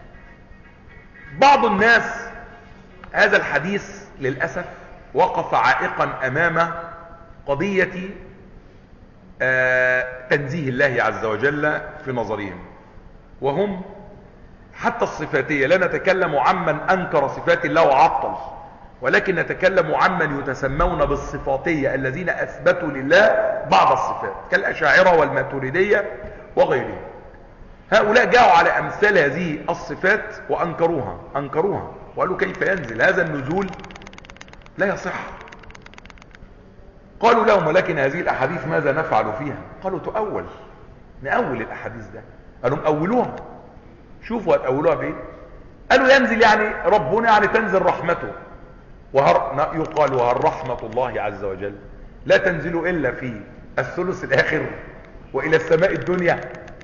بعض الناس هذا الحديث للأسف وقف عائقا أمام قضية تنزيه الله عز وجل في نظرهم، وهم حتى الصفاتية لا نتكلم عمن أنكر صفات الله وعطل، ولكن نتكلم عمن يتسمون بالصفاتية الذين أثبتوا لله بعض الصفات كالأشاعرة والماتريدية وغيرهم. هؤلاء جاءوا على أمثال هذه الصفات وأنكروها أنكروها وقالوا كيف ينزل هذا النزول؟ لا يصح. قالوا لهم ولكن هذه الأحاديث ماذا نفعل فيها؟ قالوا تؤول، نأول الأحاديث ده. قالوا مأولوها، شوفوا هتأولوها بإيه؟ قالوا ينزل يعني ربنا يعني تنزل رحمته، وهر يقال وهل رحمة الله عز وجل لا تنزل إلا في الثلث الآخر وإلى السماء الدنيا؟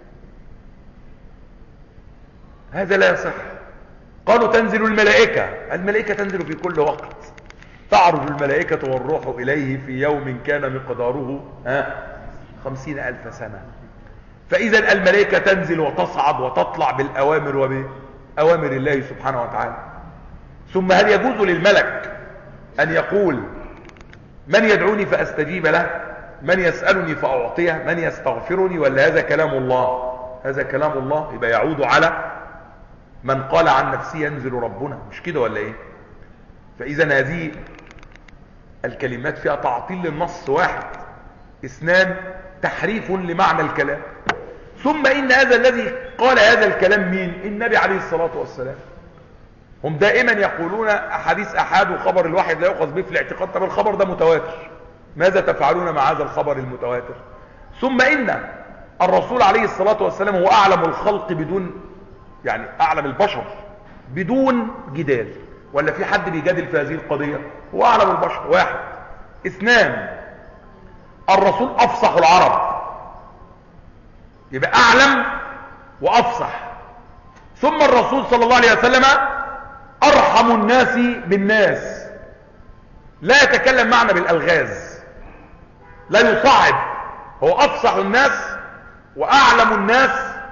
هذا لا يصح. قالوا تنزل الملائكة، الملائكة تنزل في كل وقت، تعرج الملائكة والروح إليه في يوم كان مقداره خمسين ألف سنة. فإذا الملائكة تنزل وتصعد وتطلع بالأوامر وبأوامر الله سبحانه وتعالى. ثم هل يجوز للملك أن يقول من يدعوني فأستجيب له، من يسألني فأعطيه، من يستغفرني، ولا هذا كلام الله؟ هذا كلام الله، يبقى يعود على من قال عن نفسه ينزل ربنا، مش كده ولا ايه؟ فإذا هذه الكلمات فيها تعطيل للنص واحد، اثنان تحريف لمعنى الكلام. ثم إن هذا الذي قال هذا الكلام مين؟ النبي عليه الصلاة والسلام. هم دائما يقولون أحاديث أحاد وخبر الواحد لا يؤخذ به في الاعتقاد. طب الخبر ده متواتر، ماذا تفعلون مع هذا الخبر المتواتر؟ ثم إن الرسول عليه الصلاة والسلام هو أعلم الخلق بدون يعني أعلم البشر بدون جدال، ولا في حد بيجادل في هذه القضية؟ هو أعلم البشر، واحد. اثنان الرسول أفصح العرب، يبقى أعلم وأفصح. ثم الرسول صلى الله عليه وسلم أرحم الناس بالناس، لا يتكلم معنا بالألغاز، لا يصعب، هو أفصح الناس وأعلم الناس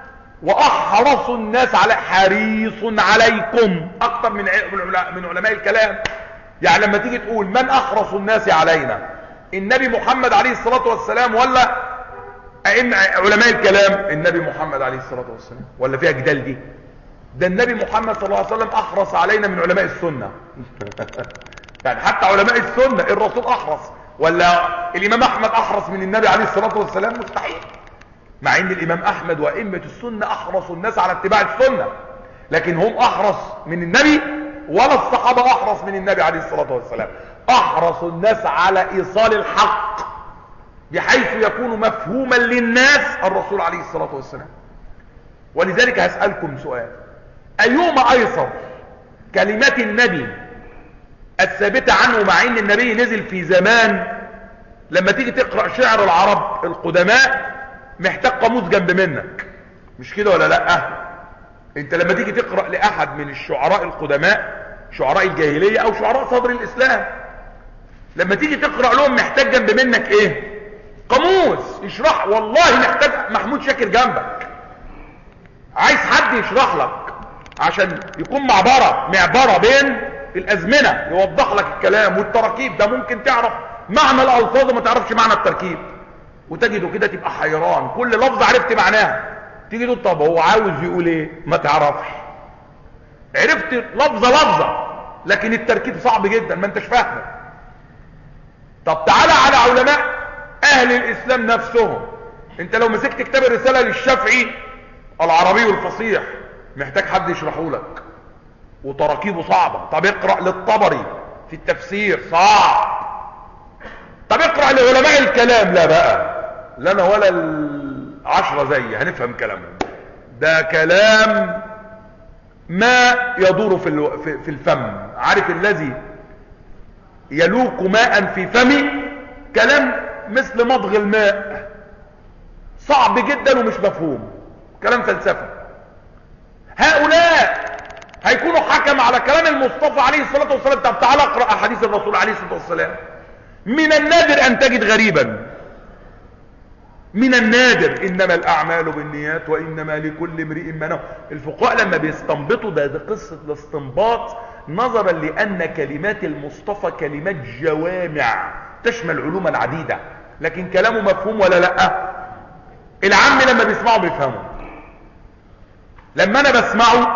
وأحرص الناس على حريص عليكم أكثر من من علماء الكلام. يعني لما تيجي تقول من أحرص الناس علينا، النبي محمد عليه الصلاة والسلام ولا أئمة علماء الكلام؟ النبي محمد عليه الصلاة والسلام، ولا فيها جدال دي؟ ده النبي محمد صلى الله عليه وسلم أحرص علينا من علماء السنة. يعني حتى علماء السنة الرسول أحرص، ولا الإمام أحمد أحرص من النبي عليه الصلاة والسلام؟ مستحيل. مع ان الامام احمد وائمة السنة احرص الناس على اتباع السنة، لكن هم احرص من النبي ولا الصحابة احرص من النبي عليه الصلاة والسلام؟ احرص الناس على ايصال الحق بحيث يكون مفهوما للناس الرسول عليه الصلاة والسلام. ولذلك هسألكم سؤال، ايهما ايسر؟ كلمات النبي الثابتة عنه، مع ان النبي نزل في زمان لما تيجي تقرأ شعر العرب القدماء محتاج قاموس جنب منك، مش كده ولا لا؟ انت لما تيجي تقرأ لأحد من الشعراء القدماء، شعراء الجاهلية او شعراء صدر الاسلام، لما تيجي تقرأ لهم محتاج جنب منك ايه؟ قاموس يشرح. والله محتاج محمود شاكر جنبك، عايز حد يشرح لك عشان يكون معبرة معبرة بين الازمنة، يوضح لك الكلام والتركيب. ده ممكن تعرف معنى الالفاظ وما تعرفش معنى التركيب، وتجده كده تبقى حيران، كل لفظ عرفت معناها، تيجي تقول طب هو عاوز يقول ايه؟ ما تعرفش. عرفت لفظة لفظة لكن التركيب صعب جدا ما انتش فاهمه. طب تعالى على علماء اهل الاسلام نفسهم، انت لو مسكت كتاب الرسالة للشافعي العربي الفصيح محتاج حد يشرحه لك وتراكيبه صعبة. طب اقرأ للطبري في التفسير صعب. طب اقرأ لعلماء الكلام، لا بقى لنا ولا العشرة زي هنفهم كلامهم، ده كلام ما يدور في الو... في... في الفم. عارف الذي يلوك ماء في فمي؟ كلام مثل مضغ الماء، صعب جدا ومش مفهوم، كلام فلسفي. هؤلاء هيكونوا حكم على كلام المصطفى عليه الصلاة والسلام. طب تعال اقرأ احاديث الرسول عليه الصلاة والسلام، من النادر ان تجد غريبا، من النادر. انما الاعمال بالنيات وانما لكل امرئ ما نوى. الفقهاء لما بيستنبطوا ده, ده قصة الاستنباط نظرا لان كلمات المصطفى كلمات جوامع تشمل علوما عديدة، لكن كلامه مفهوم ولا لا؟ العام لما بيسمعه بيفهمه. لما انا بسمعه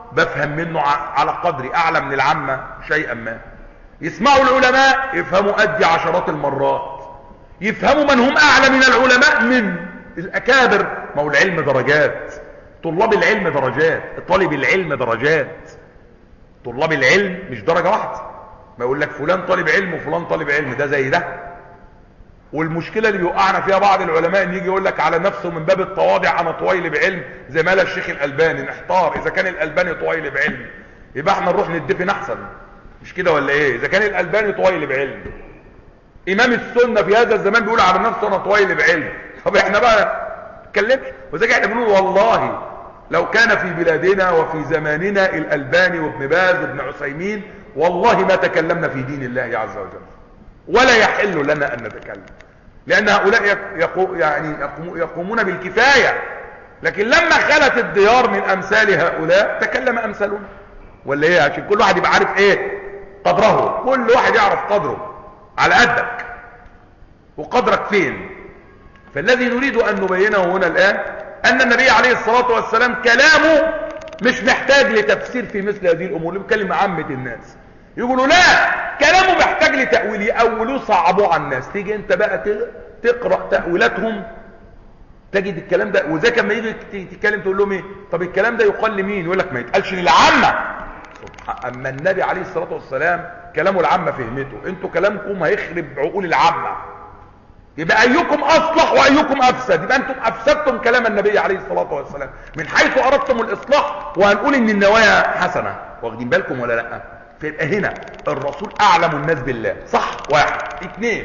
بفهم منه على قدري، اعلى من العامة شيئا ما. يسمعوا العلماء يفهموا قدي عشرات المرات، يفهموا من هم اعلى من العلماء من الاكابر. ما هو العلم درجات، طلاب العلم درجات، طالب العلم درجات. طلاب العلم مش درجة واحدة، ما يقول لك فلان طالب علم وفلان طالب علم، ده زي ده. والمشكلة اللي بيوقعنا فيها بعض العلماء ان يجي يقول لك على نفسه من باب التواضع انا طويل بعلم، زي ما قال الشيخ الالباني. نحتار اذا كان الالباني طويل بعلم يبقى احنا نروح ندفن احسن، مش كده ولا ايه؟ اذا كان الالباني طويل بعلم، امام السنة في هذا الزمان بيقول على نفسه انا طويل بعلم، طب احنا بقى نتكلمش؟ وزي احنا بنقول والله لو كان في بلادنا وفي زماننا الالباني وابن باز وابن عثيمين والله ما تكلمنا في دين الله عز وجل، ولا يحل لنا ان نتكلم، لان هؤلاء يقو يعني يقومون بالكفاية. لكن لما خلت الديار من امثال هؤلاء تكلم امثالنا، ولا ايه؟ عشان كل واحد يبقى عارف ايه قدره، كل واحد يعرف قدره على قدك وقدرك فين. فالذي نريد ان نبينه هنا الان ان النبي عليه الصلاة والسلام كلامه مش محتاج لتفسير في مثل هذه الامور. اللي بيتكلم عامة الناس يقولوا لا كلامه محتاج لتأويل، يأولوه صعبوه على الناس. تيجي انت بقى تقرأ تأويلاتهم تجد الكلام ده، وزي كما يجي تتكلم تقول لهم ايه؟ طب الكلام ده يقال لمين؟ يقول لك ما يتقالش للعامة. اما النبي عليه الصلاة والسلام كلامه العامة فهمته، انتوا كلامكم هيخرب عقول العامة. يبقى ايكم اصلح وايكم افسد، يبقى انتم افسدتم كلام النبي عليه الصلاة والسلام من حيث اردتم الاصلاح، وهنقول ان النوايا حسنة. واخدين بالكم ولا لا؟ فيبقى هنا الرسول اعلم الناس بالله، صح؟ واحد. اثنين،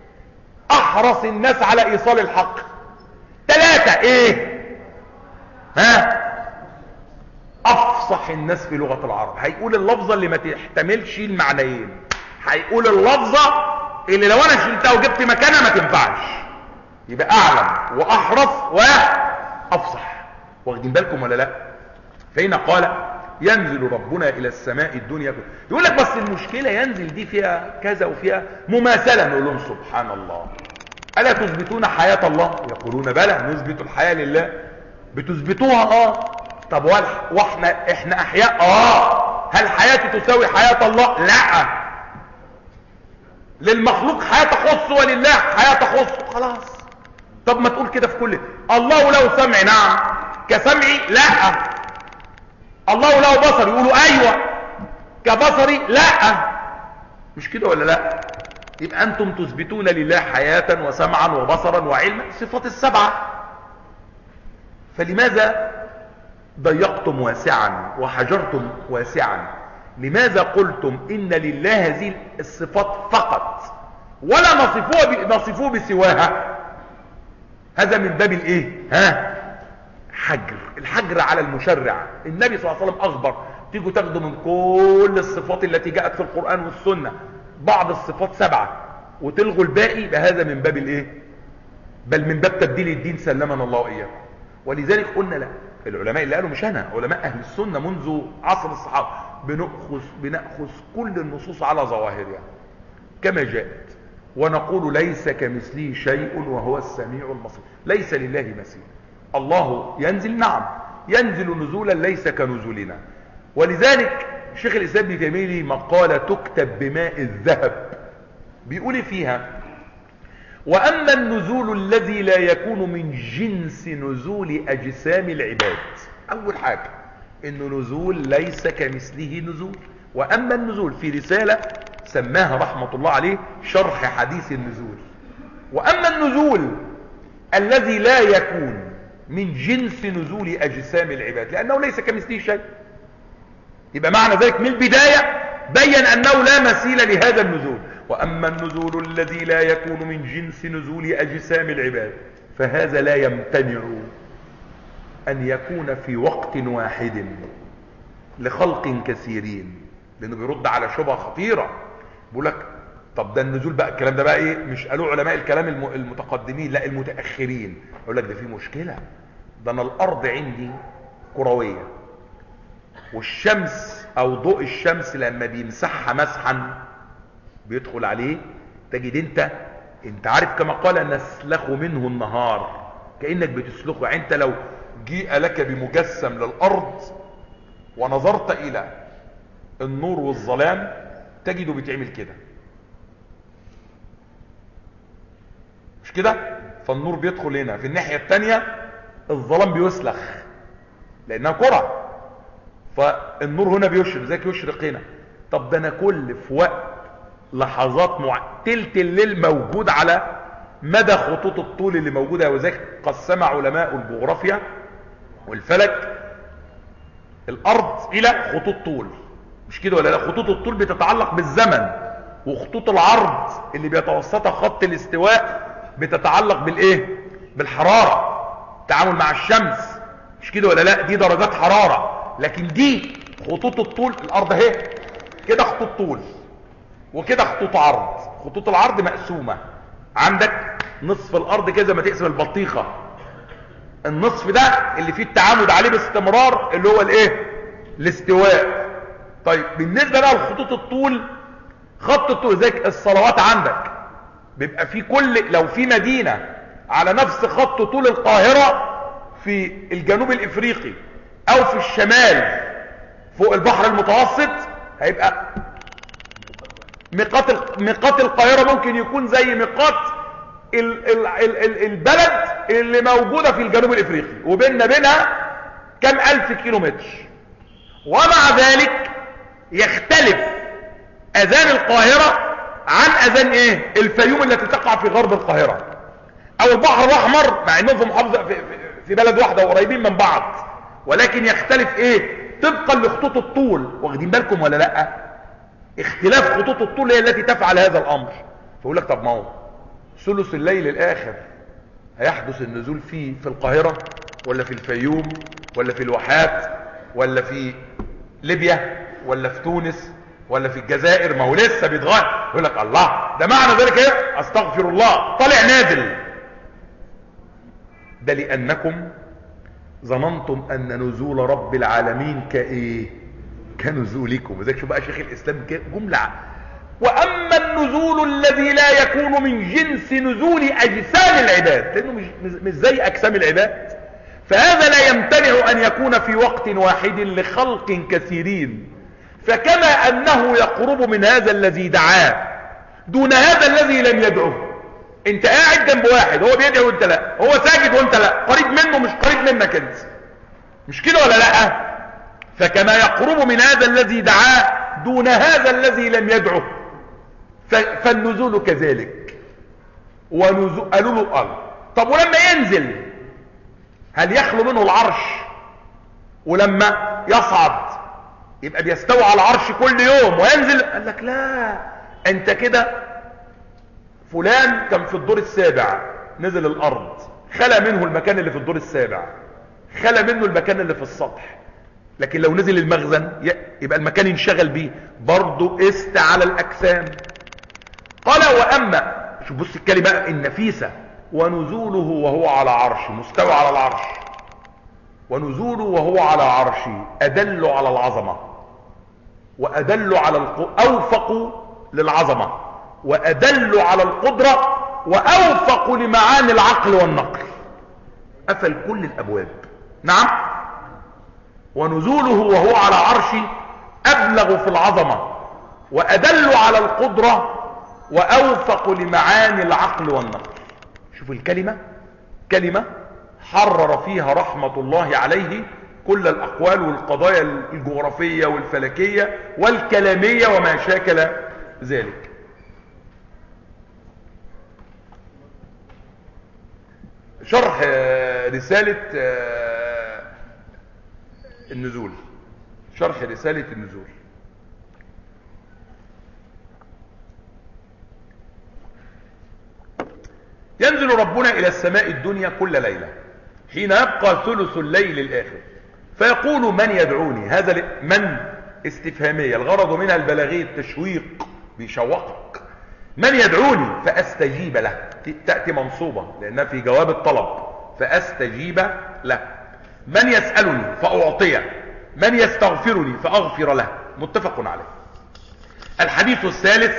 احرص الناس على ايصال الحق. ثلاثة، ايه؟ ها؟ افصح الناس في لغة العرب. هيقول اللفظة اللي ما تحتملش المعنيين، هيقول اللفظة اللي لو انا شلتها وجبت مكانها ما تنفعش. يبقى اعلم واحرص وافصح. واخدين بالكم ولا لا؟ فهنا قال ينزل ربنا الى السماء الدنيا. يقول لك بس المشكلة ينزل دي فيها كذا وفيها مماثلة. نقول لهم سبحان الله، ألا تثبتون حياة الله؟ يقولون بلى نثبت الحياة لله. بتثبتوها؟ اه. طب واحنا احنا احياء؟ اه. هل حياتي تساوي حياة الله؟ لا. للمخلوق حياة تخص ولله حياة تخص، خلاص. طب ما تقول كده في كل. الله له سمع، نعم، كسمعي؟ لا. الله له بصر، يقولوا ايوه، كبصري؟ لا. مش كده ولا لا؟ يبقى انتم تثبتون لله حياة وسمعا وبصرا وعلما، صفات السبعة. فلماذا ضيقتم واسعا وحجرتم واسعا؟ لماذا قلتم ان لله هذه الصفات فقط ولا نصفوه نصفوه بسواها؟ هذا من باب الايه؟ ها؟ حجر. الحجر على المشرع. النبي صلى الله عليه وسلم اخبر تيجوا تاخدوا من كل الصفات التي جاءت في القرآن والسنة بعض الصفات سبعة وتلغوا الباقي، بهذا من باب الايه؟ بل من باب تبديل الدين، سلمنا الله واياكم. ولذلك قلنا لا، العلماء اللي قالوا، مش انا، علماء اهل السنة منذ عصر الصحابة، بنأخذ بنأخذ كل النصوص على ظواهرها كما جاءت، ونقول ليس كمثله شيء وهو السميع البصير. ليس لله مثيل. الله ينزل، نعم، ينزل نزولا ليس كنزولنا. ولذلك شيخ الإسلام ابن تيمية ليه مقالة تكتب بماء الذهب، بيقول فيها: وأما النزول الذي لا يكون من جنس نزول أجسام العباد. أول حاجة إنه نزول ليس كمثله نزول. وأما النزول في رسالة سماها رحمة الله عليه شرح حديث النزول. وأما النزول الذي لا يكون من جنس نزول أجسام العباد، لأنه ليس كمثله شيء. يبقى معنى ذلك من البداية بين أنه لا مثيل لهذا النزول. وأما النزول الذي لا يكون من جنس نزول أجسام العباد فهذا لا يمتنع أن يكون في وقت واحد لخلق كثيرين. لأنه بيرد على شبهة خطيرة، بيقول لك طب ده النزول بقى، الكلام ده بقى ايه؟ مش قالوا علماء الكلام المتقدمين، لا، المتأخرين. يقول لك ده في مشكلة، ده انا الارض عندي كروية، والشمس او ضوء الشمس لما بيمسحها مسحا بيدخل عليه، تجد انت انت عارف كما قال نسلخ منه النهار، كأنك بتسلخه. يعني انت لو جيء لك بمجسم للارض ونظرت الى النور والظلام تجده بيتعمل كده، مش كده؟ فالنور بيدخل هنا، في الناحية التانية الظلام بيسلخ لانها كرة، فالنور هنا بيشرق زيك يشرق هنا. طب ده انا كل في وقت لحظات مع... تلت الليل موجود على مدى خطوط الطول اللي موجودة، وذلك قسم علماء الجغرافيا والفلك الارض الى خطوط طول، مش كده ولا لا؟ خطوط الطول بتتعلق بالزمن، وخطوط العرض اللي بيتوسطها خط الاستواء بتتعلق بالايه؟ بالحرارة، التعامل مع الشمس، مش كده ولا لا؟ دي درجات حرارة. لكن دي خطوط الطول، الارض اهي كده خطوط طول وكده خطوط عرض. خطوط العرض مقسومة، عندك نصف الارض كده زي ما تقسم البطيخة، النصف ده اللي فيه التعامد عليه باستمرار اللي هو الايه؟ الاستواء. طيب بالنسبة بقى لخطوط الطول، خط الطول زي الصلوات عندك بيبقى في كل، لو في مدينة على نفس خط طول القاهرة في الجنوب الافريقي او في الشمال فوق البحر المتوسط، هيبقى ميقات ميقات القاهرة ممكن يكون زي ميقات ال ال ال ال البلد اللي موجودة في الجنوب الافريقي، وبيننا بينها كم الف كيلو متر. ومع ذلك يختلف اذان القاهرة عن اذان ايه؟ الفيوم التي تقع في غرب القاهرة، او البحر الاحمر، مع انهم في محافظة في, في بلد واحدة وقريبين من بعض، ولكن يختلف ايه؟ طبقا لخطوط الطول. واخدين بالكم ولا لا؟ اختلاف خطوط الطول هي التي تفعل هذا الامر. فيقول لك طب ما هو ثلث الليل الاخر هيحدث النزول فيه في القاهرة ولا في الفيوم ولا في الواحات ولا في ليبيا ولا في تونس ولا في الجزائر؟ ما هو لسه بيتغير. يقول لك الله، ده معنى ذلك ايه؟ استغفر الله، طالع نازل. ده لانكم ظننتم ان نزول رب العالمين كايه؟ كنزولكم. وذلك شو بقى شيخ الاسلام جملة: واما النزول الذي لا يكون من جنس نزول اجسام العباد، لانه مش, مش زي اجسام العباد، فهذا لا يمتنع ان يكون في وقت واحد لخلق كثيرين. فكما انه يقرب من هذا الذي دعاه دون هذا الذي لم يدعه. انت قاعد جنب واحد هو بيدعي وانت لا، هو ساجد وانت لا، قريب منه مش قريب منك انت، مش كده ولا لا؟ فكما يقرب من هذا الذي دعاه دون هذا الذي لم يدعه، فالنزول كذلك. ونزول قالوا له قال طب ولما ينزل هل يخلو منه العرش؟ ولما يصعد يبقى بيستوى على العرش كل يوم وينزل؟ قال لك لا، انت كده فلان كان في الدور السابع نزل الارض، خلى منه المكان اللي في الدور السابع، خلى منه المكان اللي في السطح، لكن لو نزل المخزن يبقى المكان ينشغل بيه. برضو است على الاجسام. قال واما، شوف بص الكلمة النفيسة: ونزوله وهو على عرش، مستوى على العرش. ونزوله وهو على عرشي أدل على العظمة، وأدل على الق... أوفق للعظمة، وأدل على القدرة، وأوفق لمعاني العقل والنقل. قفل كل الأبواب. نعم. ونزوله وهو على عرشي أبلغ في العظمة، وأدل على القدرة، وأوفق لمعاني العقل والنقل. شوف الكلمة، كلمة حرر فيها رحمة الله عليه كل الأقوال والقضايا الجغرافية والفلكية والكلامية وما شاكل ذلك. شرح رسالة النزول، شرح رسالة النزول. ينزل ربنا إلى السماء الدنيا كل ليلة حين يبقى ثلث الليل الآخر، فيقول: من يدعوني؟ هذا من استفهامية، الغرض منها البلاغي، التشويق، بيشوقك. من يدعوني فأستجيب له، تأتي منصوبة لأنها في جواب الطلب، فأستجيب له. من يسألني فأعطيه، من يستغفرني فأغفر له. متفق عليه. الحديث الثالث،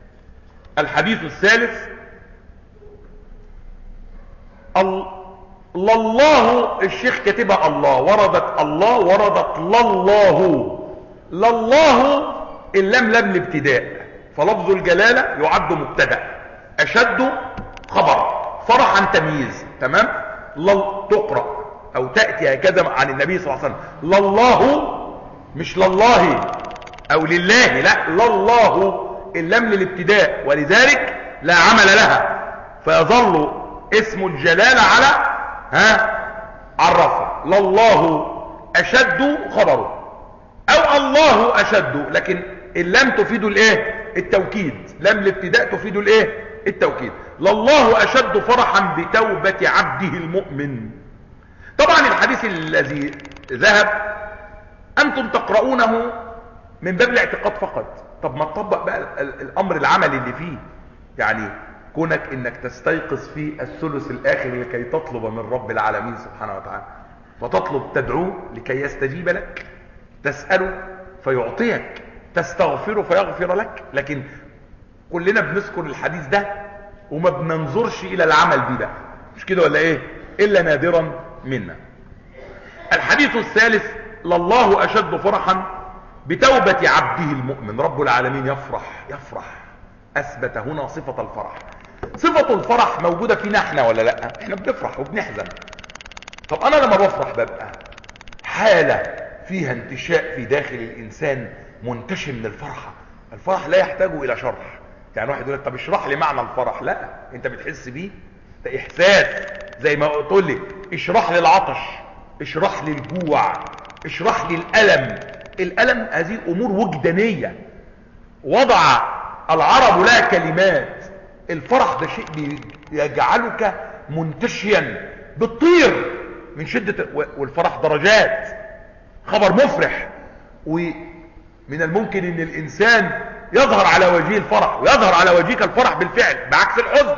الحديث الثالث لله الشيخ كاتبها الله، وردت الله، وردت لله. لله اللام لام الابتداء، فلفظ الجلالة يعد مبتدأ، أشد خبر، فرحا تمييز. تمام. لل تقرأ أو تأتي هكذا عن النبي صلى الله عليه وسلم. لله مش لله أو لله، لا، لله اللام للابتداء، ولذلك لا عمل لها، فيظل اسم الجلالة على ها عرفه. لله أشد خبره، أو الله أشد، لكن اللام تفيد الايه؟ التوكيد. لام الابتداء تفيد الايه؟ التوكيد. لله أشد فرحا بتوبة عبده المؤمن. طبعا الحديث الذي ذهب أنتم تقرؤونه من باب الاعتقاد فقط. طب ما تطبق بقى الأمر العملي اللي فيه، يعني كونك انك تستيقظ في الثلث الآخر لكي تطلب من رب العالمين سبحانه وتعالى، فتطلب تدعوه لكي يستجيب لك، تسأله فيعطيك، تستغفره فيغفر لك. لكن كلنا بنذكر الحديث ده وما بننظرش الى العمل بيه بقى، مش كده ولا ايه؟ الا نادرا منا. الحديث الثالث: لله اشد فرحا بتوبة عبده المؤمن. رب العالمين يفرح يفرح، اثبت هنا صفة الفرح. صفة الفرح موجودة فينا احنا ولا لا؟ احنا بنفرح وبنحزن. طب انا لما بفرح ببقى حالة فيها انتشاء في داخل الانسان، منتشي من الفرحة. الفرح لا يحتاج الى شرح. يعني واحد يقول لك طب اشرح لي معنى الفرح، لا، انت بتحس بيه، ده احساس. زي ما قلت لي اشرح لي العطش، اشرح لي الجوع، اشرح لي الالم. الالم هذه امور وجدانية وضع العرب لها كلمات. الفرح ده شيء يجعلك منتشيا، بتطير من شدة، والفرح درجات. خبر مفرح، ومن الممكن ان الانسان يظهر على وجهه الفرح، ويظهر على وجهك الفرح بالفعل بعكس الحزن.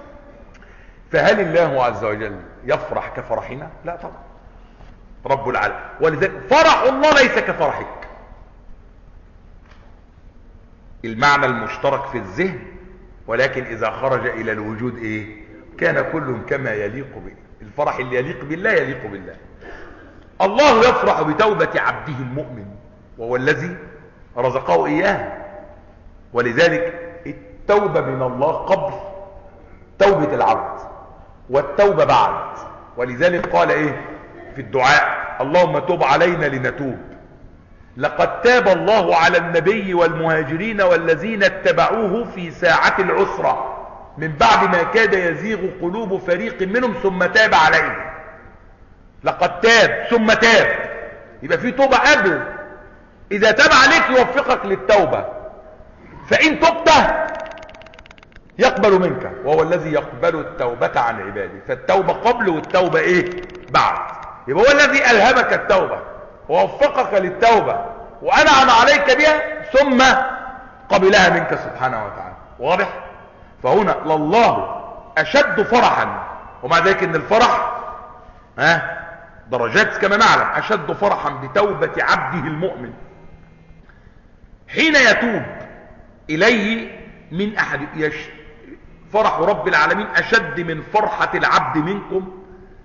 فهل الله عز وجل يفرح كفرحنا؟ لا طبعا، رب العالمين. ولذلك فرح الله ليس كفرحك. المعنى المشترك في الذهن، ولكن اذا خرج الى الوجود ايه؟ كان كل كما يليق به. الفرح اللي يليق بالله يليق بالله. الله يفرح بتوبة عبده المؤمن، وهو الذي رزقه اياه. ولذلك التوبة من الله قبل توبة العبد، والتوبة بعد. ولذلك قال ايه في الدعاء؟ اللهم تب علينا لنتوب. لقد تاب الله على النبي والمهاجرين والذين اتبعوه في ساعة العسرة من بعد ما كاد يزيغ قلوب فريق منهم ثم تاب عليهم. لقد تاب ثم تاب، يبقى في توبة قبل. اذا تاب عليك يوفقك للتوبة، فان تبت يقبل منك، وهو الذي يقبل التوبة عن عباده. فالتوبة قبل والتوبة ايه؟ بعد. يبقى هو الذي الهمك التوبة ووفقك للتوبة وانعم عليك بها، ثم قبلها منك سبحانه وتعالى. واضح؟ فهنا لله اشد فرحا، ومع ذلك ان الفرح ها درجات كما نعلم. اشد فرحا بتوبة عبده المؤمن حين يتوب اليه من احد. يش فرح رب العالمين اشد من فرحة العبد منكم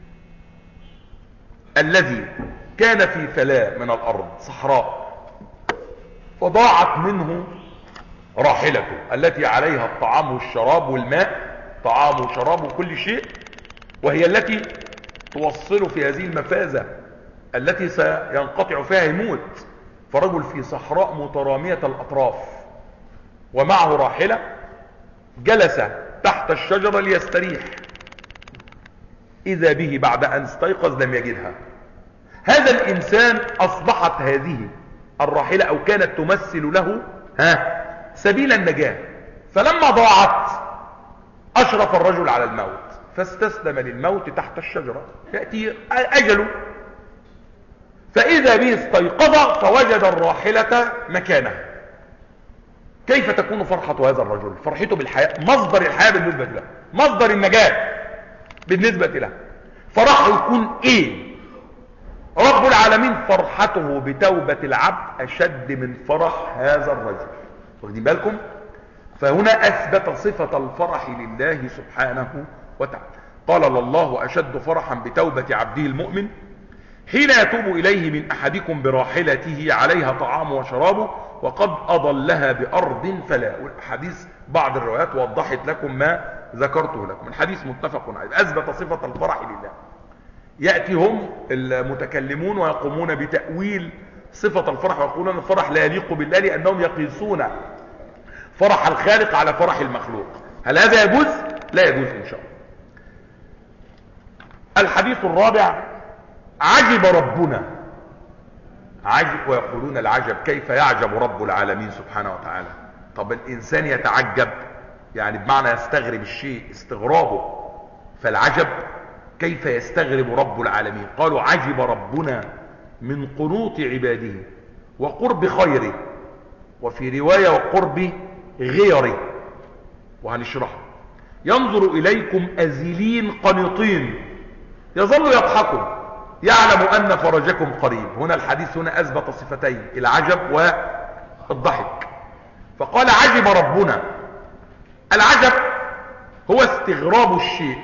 الذي كان في فلاة من الارض صحراء، فضاعت منه راحلته التي عليها الطعام والشراب والماء، طعام وشراب وكل شيء، وهي التي توصله في هذه المفازة التي سينقطع فيها يموت. فرجل في صحراء مترامية الأطراف ومعه راحلة، جلس تحت الشجرة ليستريح، إذا به بعد أن استيقظ لم يجدها. هذا الإنسان أصبحت هذه الراحلة أو كانت تمثل له ها سبيل النجاة. فلما ضاعت أشرف الرجل على الموت، فاستسلم للموت تحت الشجرة، يأتي أجله. فإذا به استيقظ فوجد الراحلة مكانها. كيف تكون فرحة هذا الرجل؟ فرحته بالحياة، مصدر الحياة بالنسبة له، مصدر النجاة بالنسبة له. فرحه يكون ايه؟ رب العالمين فرحته بتوبة العبد اشد من فرح هذا الرجل. واخدين بالكم؟ فهنا اثبت صفة الفرح لله سبحانه وتعالى. قال الله أشد فرحا بتوبة عبده المؤمن حين يتوب إليه من أحدكم براحلته عليها طعام وشرابه وقد أضلها بأرض فلا. والحديث بعض الروايات وضحت لكم ما ذكرته لكم. الحديث متفق عليه، أثبت صفة الفرح لله. يأتي هم المتكلمون ويقومون بتأويل صفة الفرح ويقولون الفرح لا يليق بالله لأنهم يقيسون فرح الخالق على فرح المخلوق. هل هذا يجوز؟ لا يجوز إن شاء الله. الحديث الرابع: عجب ربنا. عجب، ويقولون العجب كيف يعجب رب العالمين سبحانه وتعالى. طب الإنسان يتعجب يعني بمعنى يستغرب الشيء استغرابه، فالعجب كيف يستغرب رب العالمين. قالوا عجب ربنا من قنوط عباده وقرب خيره، وفي رواية وقرب غيره، وهنشرحه. ينظر إليكم أزلين قنطين يظل يضحكوا يعلم أن فرجكم قريب. هنا الحديث هنا أثبت صفتين: العجب والضحك. فقال عجب ربنا. العجب هو استغراب الشيء،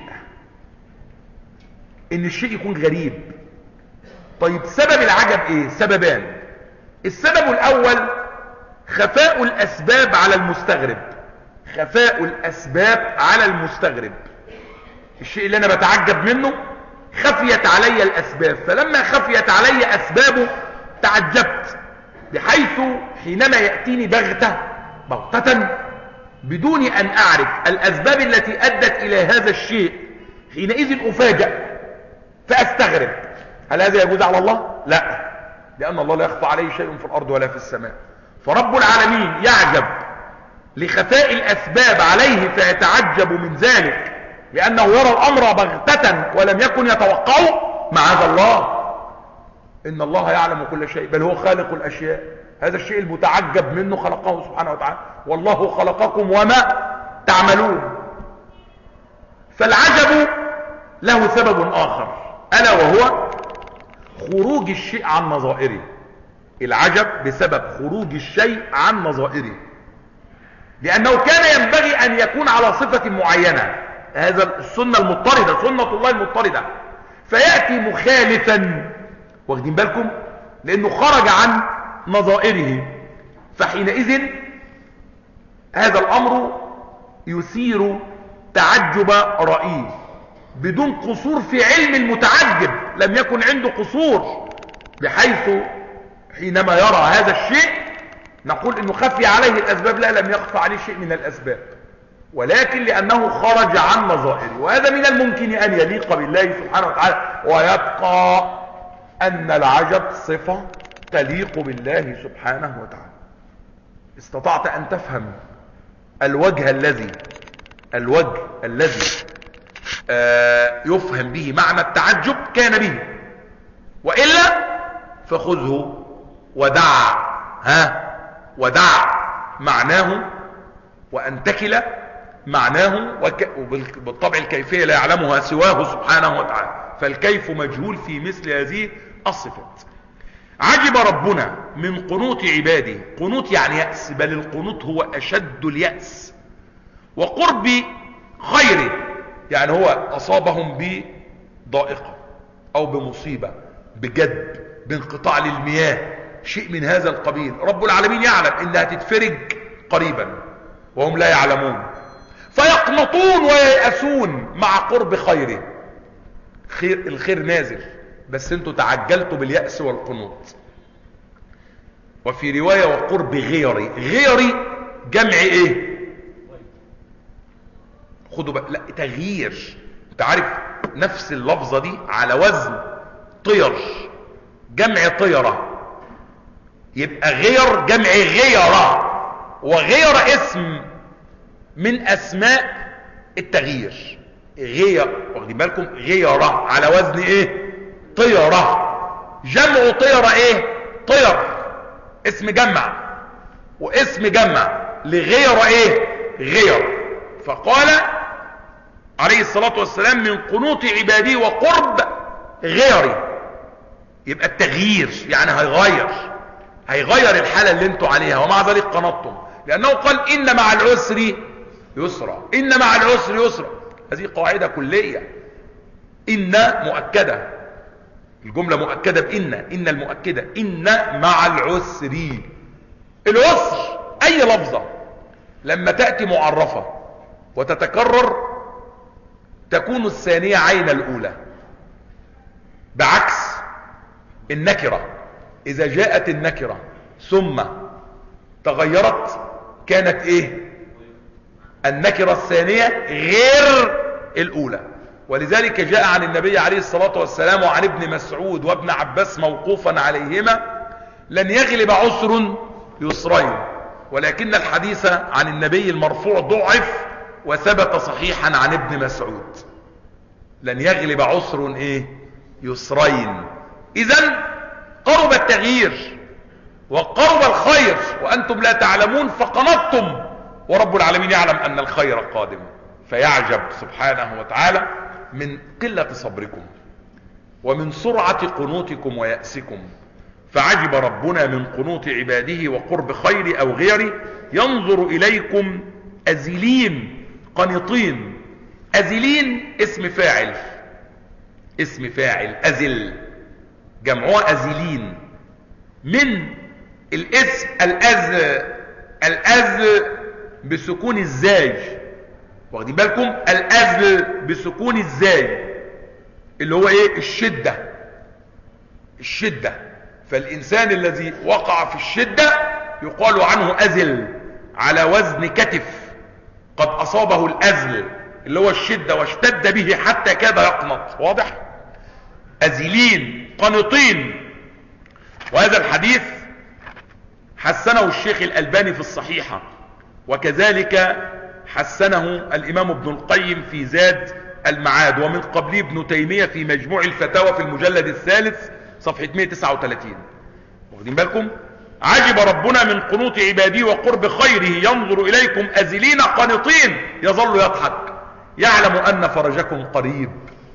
ان الشيء يكون غريب. طيب سبب العجب ايه؟ سببان. السبب الاول خفاء الاسباب على المستغرب. خفاء الاسباب على المستغرب، الشيء اللي انا بتعجب منه خفيت علي الاسباب، فلما خفيت علي اسبابه تعجبت، بحيث حينما يأتيني بغتة بغتة بدون ان اعرف الاسباب التي ادت الى هذا الشيء، حينئذ افاجأ فاستغرب. هل هذا يجوز على الله؟ لا، لان الله لا يخفى عليه شيء في الارض ولا في السماء. فرب العالمين يعجب لخفاء الاسباب عليه فيتعجب من ذلك، لانه يرى الامر بغتة ولم يكن يتوقعه. معاذ الله، ان الله يعلم كل شيء، بل هو خالق الاشياء. هذا الشيء المتعجب منه خلقه سبحانه وتعالى، والله خلقكم وما تعملون. فالعجب له سبب اخر، الا وهو خروج الشيء عن نظائره. العجب بسبب خروج الشيء عن نظائره، لانه كان ينبغي ان يكون على صفة معينة، هذا السنة المضطردة، سنة الله المضطردة، فيأتي مخالفا، واخدين بالكم، لانه خرج عن نظائره. فحينئذ هذا الامر يثير تعجب رأيه بدون قصور في علم المتعجب، لم يكن عنده قصور، بحيث حينما يرى هذا الشيء نقول انه خفي عليه الاسباب. لا، لم يخفى عليه شيء من الاسباب، ولكن لانه خرج عن نظائره. وهذا من الممكن ان يليق بالله سبحانه وتعالى، ويبقى ان العجب صفة تليق بالله سبحانه وتعالى. استطعت ان تفهم الوجه الذي الوجه الذي آه يفهم به معنى التعجب كان به، وإلا فخذه ودع ها ودع معناه، وانتكل معناه، وبالطبع الكيفية لا يعلمها سواه سبحانه وتعالى، فالكيف مجهول في مثل هذه الصفات. عجب ربنا من قنوط عباده. قنوط يعني يأس، بل القنوط هو أشد اليأس. وقرب خيره يعني هو أصابهم بضائقة أو بمصيبة، بجد، بانقطاع للمياه، شيء من هذا القبيل. رب العالمين يعلم إنها تتفرج قريبا وهم لا يعلمون، فيقنطون وييأسون مع قرب خيره. خير، الخير نازل، بس انتوا تعجلتوا باليأس والقنوط. وفي رواية وقرب غيري. غيري جمع ايه؟ خدوا بقى، لا تغيير. انت عارف نفس اللفظة دي على وزن طير، جمع طيرة، يبقى غير جمع غيرة. وغير اسم من اسماء التغيير. غير، واخدين بالكم، غيرة على وزن ايه؟ طيرة. جمع طيرة ايه؟ طير، اسم جمع، واسم جمع لغير ايه؟ غير. فقال عليه الصلاة والسلام من قنوط عباده وقرب غيري. يبقى التغيير يعني هيغير هيغير الحالة اللي انتوا عليها، ومع ذلك قنطتم، لانه قال ان مع العسر يسرا، ان مع العسر يسرا. هذه قاعدة كلية، إن مؤكدة، الجملة مؤكدة بإن، إن المؤكدة إن مع العسر. العسر أي لفظة لما تأتي معرفة وتتكرر تكون الثانية عين الأولى، بعكس النكرة إذا جاءت النكرة ثم تغيرت كانت إيه؟ النكرة الثانية غير الأولى. ولذلك جاء عن النبي عليه الصلاة والسلام وعن ابن مسعود وابن عباس موقوفا عليهما: لن يغلب عسر يسرين. ولكن الحديث عن النبي المرفوع ضعف وثبت صحيحا عن ابن مسعود: لن يغلب عسر ايه؟ يسرين. اذن قرب التغيير وقرب الخير وانتم لا تعلمون فقنطتم، ورب العالمين يعلم ان الخير قادم. فيعجب سبحانه وتعالى من قلة صبركم ومن سرعة قنوتكم ويأسكم. فعجب ربنا من قنوط عباده وقرب خير او غير، ينظر اليكم أزلين قنطين. أزلين اسم فاعل، اسم فاعل أزل، جمعوها أزلين، من الاسم الأز، الأز بسكون الزاج، واخدين بالكم؟ الأز بسكون الزاج اللي هو ايه؟ الشدة، الشدة. فالإنسان الذي وقع في الشدة يقال عنه أزل، على وزن كتف، قد أصابه الأزل اللي هو الشدة واشتد به حتى كاد يقنط. واضح؟ أزلين قنطين. وهذا الحديث حسنه الشيخ الألباني في الصحيحة، وكذلك حسنه الإمام ابن القيم في زاد المعاد، ومن قبله ابن تيمية في مجموع الفتاوى في المجلد الثالث صفحة مئة وتسعة وثلاثين. واخدين بالكم؟ عجب ربنا من قنوط عباده وقرب خيره، ينظر إليكم أزلين قنطين، يظل يضحك، يعلم أن فرجكم قريب.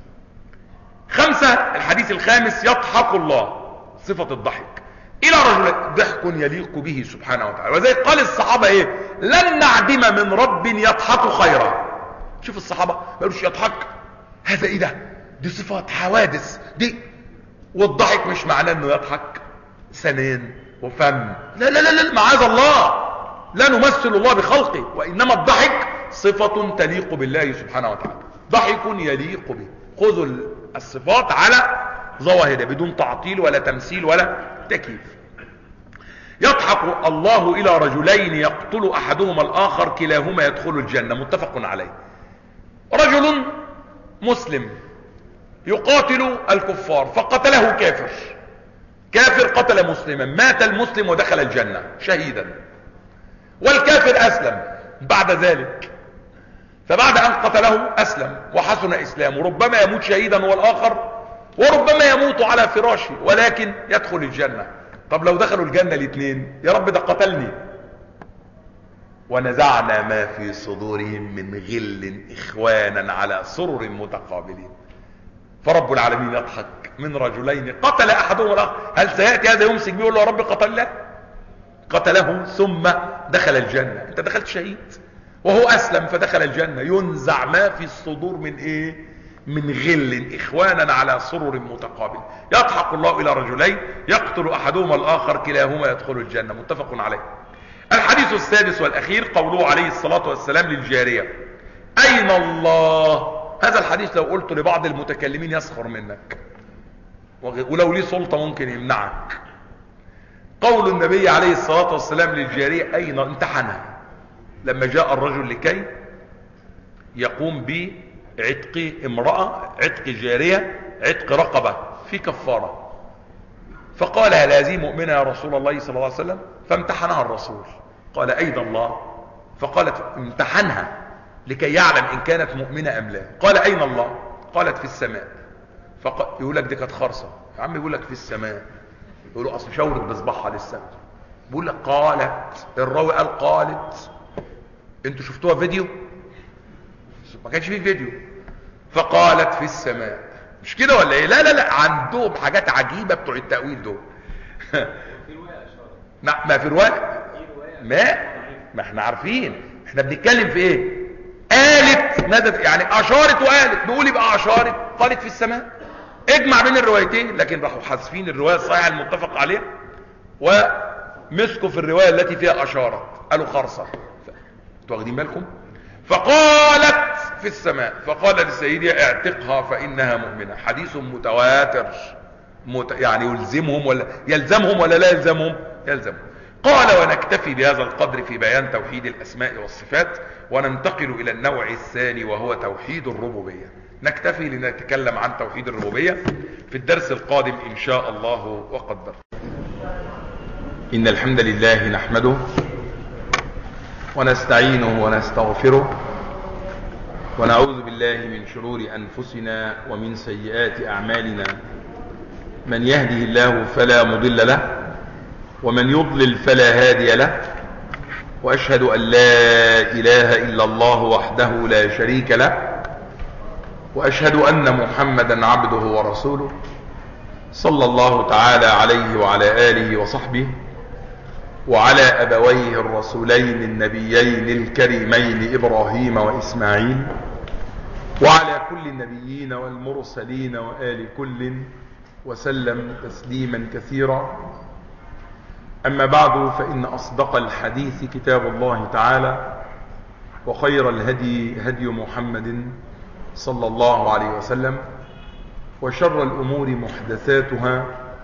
خمسة، الحديث الخامس: يضحك الله، صفة الضحك، إلى رجل ضحك يليق به سبحانه وتعالى. وزي قال الصحابة ايه؟ لن نعدم من رب يضحك خيرا. شوف الصحابة ما قالوش يضحك، هذا ايه ده؟ دي صفات حوادث دي. والضحك مش معناه انه يضحك سنين وفم، لا لا لا لا، معاذ الله، لا نمثل الله بخلقه، وانما الضحك صفة تليق بالله سبحانه وتعالى، ضحك يليق به. خذوا الصفات على ظواهرها بدون تعطيل ولا تمثيل ولا تكييف. يضحك الله الى رجلين يقتل احدهما الاخر كلاهما يدخل الجنة، متفق عليه. رجل مسلم يقاتل الكفار فقتله كافر، كافر قتل مسلما، مات المسلم ودخل الجنة شهيدا، والكافر اسلم بعد ذلك، فبعد ان قتله اسلم وحسن اسلامه، ربما يموت شهيدا هو الاخر، وربما يموت على فراشه ولكن يدخل الجنة. طب لو دخلوا الجنة الاثنين، يا رب ده قتلني. ونزعنا ما في صدورهم من غل اخوانا على سرر متقابلين. فرب العالمين يضحك من رجلين قتل احدهما الاخر. هل سيأتي هذا يمسك بيه يقول له يا رب قتله؟ قتله ثم دخل الجنة. انت دخلت شهيد وهو اسلم فدخل الجنة. ينزع ما في الصدور من ايه؟ من غل اخوانا على سرر متقابل. يضحك الله الى رجلين يقتل احدهما الاخر كلاهما يدخل الجنة، متفق عليه. الحديث السادس والاخير قوله عليه الصلاة والسلام للجارية: اين الله؟ هذا الحديث لو قلت لبعض المتكلمين يسخر منك، ولو ليه سلطة ممكن يمنعك. قول النبي عليه الصلاة والسلام للجارية اين، امتحنها لما جاء الرجل لكي يقوم بعتق امرأة، عتق جارية، عتق رقبة في كفارة، فقال هل هذه مؤمنة يا رسول الله صلى الله عليه وسلم؟ فامتحنها الرسول، قال اين الله؟ فقالت امتحنها لكي يعلم ان كانت مؤمنة ام لا. قال اين الله؟ قالت في السماء. فقال يقول لك دي كانت خرصة يا عم، يقول لك في السماء، يقول له اصل شاورت بصباحها للسماء. بيقول لك قالت، الراوي قال قالت. انتوا شفتوها فيديو؟ ما كانش فيه فيديو. فقالت في السماء، مش كده ولا ايه؟ لا لا لا، عندهم حاجات عجيبة بتوع التأويل دول. ما في رواية، ما ما احنا عارفين احنا بنتكلم في ايه؟ قالت نادت يعني اشارت وقالت، نقول يبقى اشارت قالت في السماء. اجمع بين الروايتين، لكن راحوا حذفين الروايه الصحيحه المتفق عليها ومسكوا في الروايه التي فيها اشارت، قالوا خرصه. انتوا واخدين بالكم؟ فقالت في السماء، فقال لسيدها اعتقها فانها مؤمنه. حديث متواتر مت... يعني يلزمهم ولا يلزمهم ولا لا يلزمهم؟ يلزمهم. قال ونكتفي بهذا القدر في بيان توحيد الاسماء والصفات، وننتقل الى النوع الثاني وهو توحيد الربوبيه. نكتفي لنتكلم عن توحيد الربوبيه في الدرس القادم ان شاء الله وقدر. ان الحمد لله نحمده ونستعينه ونستغفره ونعوذ بالله من شرور انفسنا ومن سيئات اعمالنا. من يهده الله فلا مضل له ومن يضلل فلا هادي له، واشهد ان لا اله الا الله وحده لا شريك له، واشهد ان محمدا عبده ورسوله صلى الله تعالى عليه وعلى اله وصحبه وعلى ابويه الرسولين النبيين الكريمين ابراهيم واسماعيل، وعلى كل النبيين والمرسلين وآل كل وسلم تسليما كثيرا. أما بعد، فإن أصدق الحديث كتاب الله تعالى، وخير الهدي هدي محمد صلى الله عليه وسلم، وشر الأمور محدثاتها،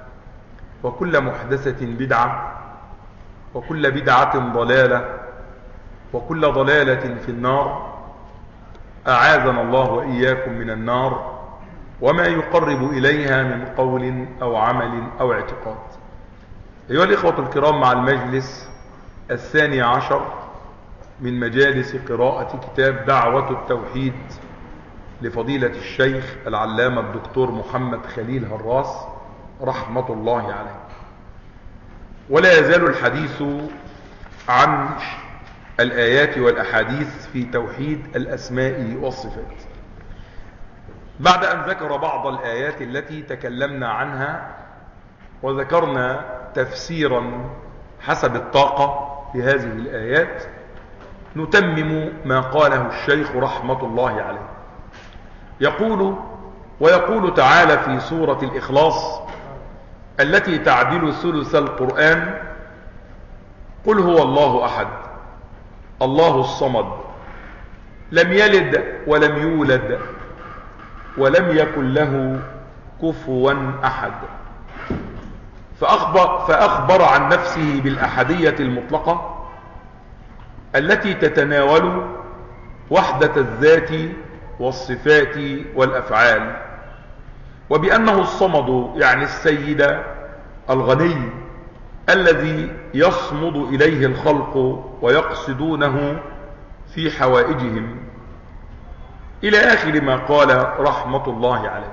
وكل محدثة بدعة، وكل بدعة ضلالة، وكل ضلالة في النار. أعاذنا الله وإياكم من النار وما يقرب إليها من قول أو عمل أو اعتقاد. أيها الإخوة الكرام، مع المجلس الثاني عشر من مجالس قراءة كتاب دعوة التوحيد لفضيلة الشيخ العلامة الدكتور محمد خليل هراس رحمة الله عليه. ولا يزال الحديث عن الآيات والأحاديث في توحيد الأسماء والصفات. بعد أن ذكر بعض الآيات التي تكلمنا عنها وذكرنا تفسيرا حسب الطاقة في هذه الآيات، نتمم ما قاله الشيخ رحمة الله عليه. يقول ويقول تعالى في سورة الإخلاص التي تعدل ثلث القرآن: قل هو الله أحد الله الصمد لم يلد ولم يولد ولم يكن له كفوا أحد. فأخبر, فأخبر عن نفسه بالأحدية المطلقة التي تتناول وحدة الذات والصفات والأفعال، وبأنه الصمد يعني السيد الغني الذي يصمد إليه الخلق ويقصدونه في حوائجهم، إلى آخر ما قال رحمة الله عليه.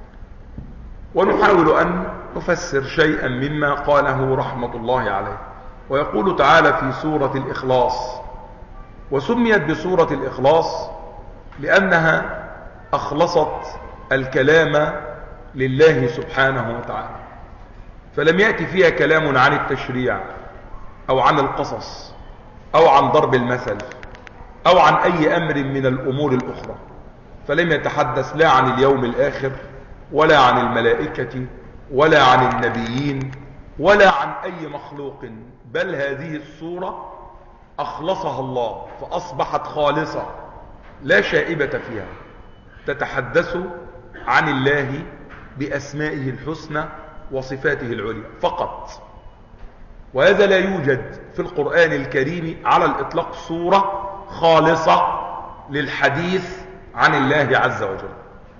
ونحاول أن نفسر شيئا مما قاله رحمة الله عليه. ويقول تعالى في سورة الإخلاص، وسميت بسورة الإخلاص لأنها أخلصت الكلام لله سبحانه وتعالى، فلم يأتي فيها كلام عن التشريع أو عن القصص أو عن ضرب المثل أو عن أي أمر من الأمور الأخرى. فلم يتحدث لا عن اليوم الآخر ولا عن الملائكة ولا عن النبيين ولا عن أي مخلوق، بل هذه السورة أخلصها الله فأصبحت خالصة لا شائبة فيها، تتحدث عن الله بأسمائه الحسنى وصفاته العليا فقط. وهذا لا يوجد في القرآن الكريم على الإطلاق سورة خالصة للحديث عن الله عز وجل.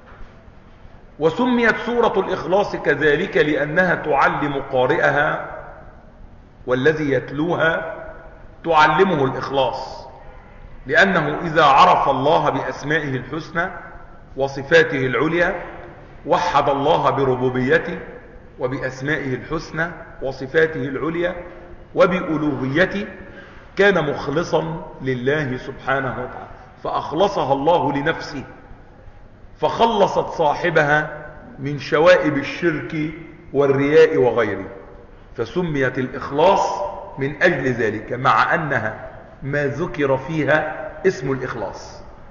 وسميت سورة الإخلاص كذلك لأنها تعلم قارئها والذي يتلوها تعلمه الإخلاص، لأنه إذا عرف الله بأسمائه الحسنى وصفاته العليا وحد الله بربوبيته وبأسمائه الحسنى وصفاته العليا وبألوهيته، كان مخلصا لله سبحانه وتعالى، فأخلصها الله لنفسه فخلصت صاحبها من شوائب الشرك والرياء وغيره، فسميت الإخلاص من أجل ذلك، مع أنها ما ذكر فيها اسم الإخلاص.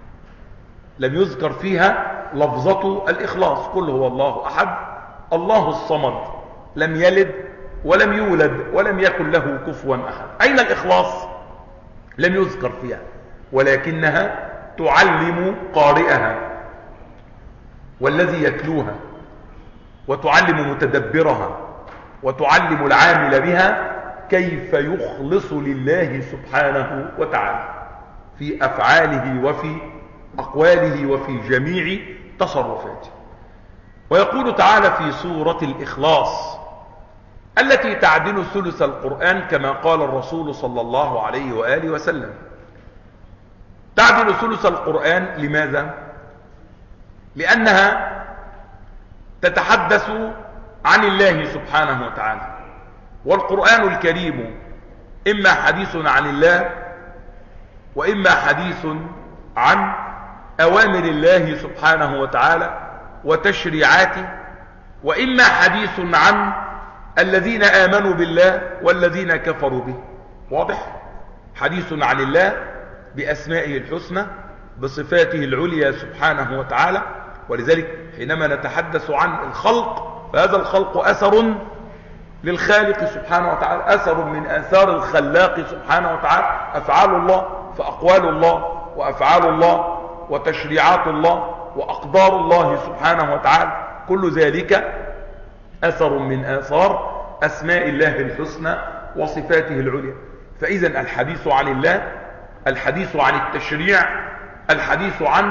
لم يذكر فيها لفظة الإخلاص. قل هو الله أحد الله الصمد لم يلد ولم يولد ولم يكن له كفوا أحد. أين الإخلاص؟ لم يذكر فيها، ولكنها تعلم قارئها والذي يتلوها، وتعلم متدبرها، وتعلم العامل بها كيف يخلص لله سبحانه وتعالى في أفعاله وفي أقواله وفي جميع تصرفاته. ويقول تعالى في سورة الإخلاص التي تعدل ثلث القرآن كما قال الرسول صلى الله عليه وآله وسلم. تعدل ثلث القرآن لماذا؟ لأنها تتحدث عن الله سبحانه وتعالى، والقرآن الكريم إما حديث عن الله وإما حديث عن أوامر الله سبحانه وتعالى وتشريعاته، وإما حديث عن الذين آمنوا بالله والذين كفروا به. واضح؟ حديث عن الله بأسمائه الحسنى بصفاته العليا سبحانه وتعالى. ولذلك حينما نتحدث عن الخلق فهذا الخلق أثر للخالق سبحانه وتعالى، أثر من آثار الخلاق سبحانه وتعالى، أفعال الله فأقوال الله وأفعال الله وتشريعات الله وأقدار الله سبحانه وتعالى، كل ذلك أثر من آثار أسماء الله الحسنى وصفاته العليا. فإذا الحديث عن الله، الحديث عن التشريع، الحديث عن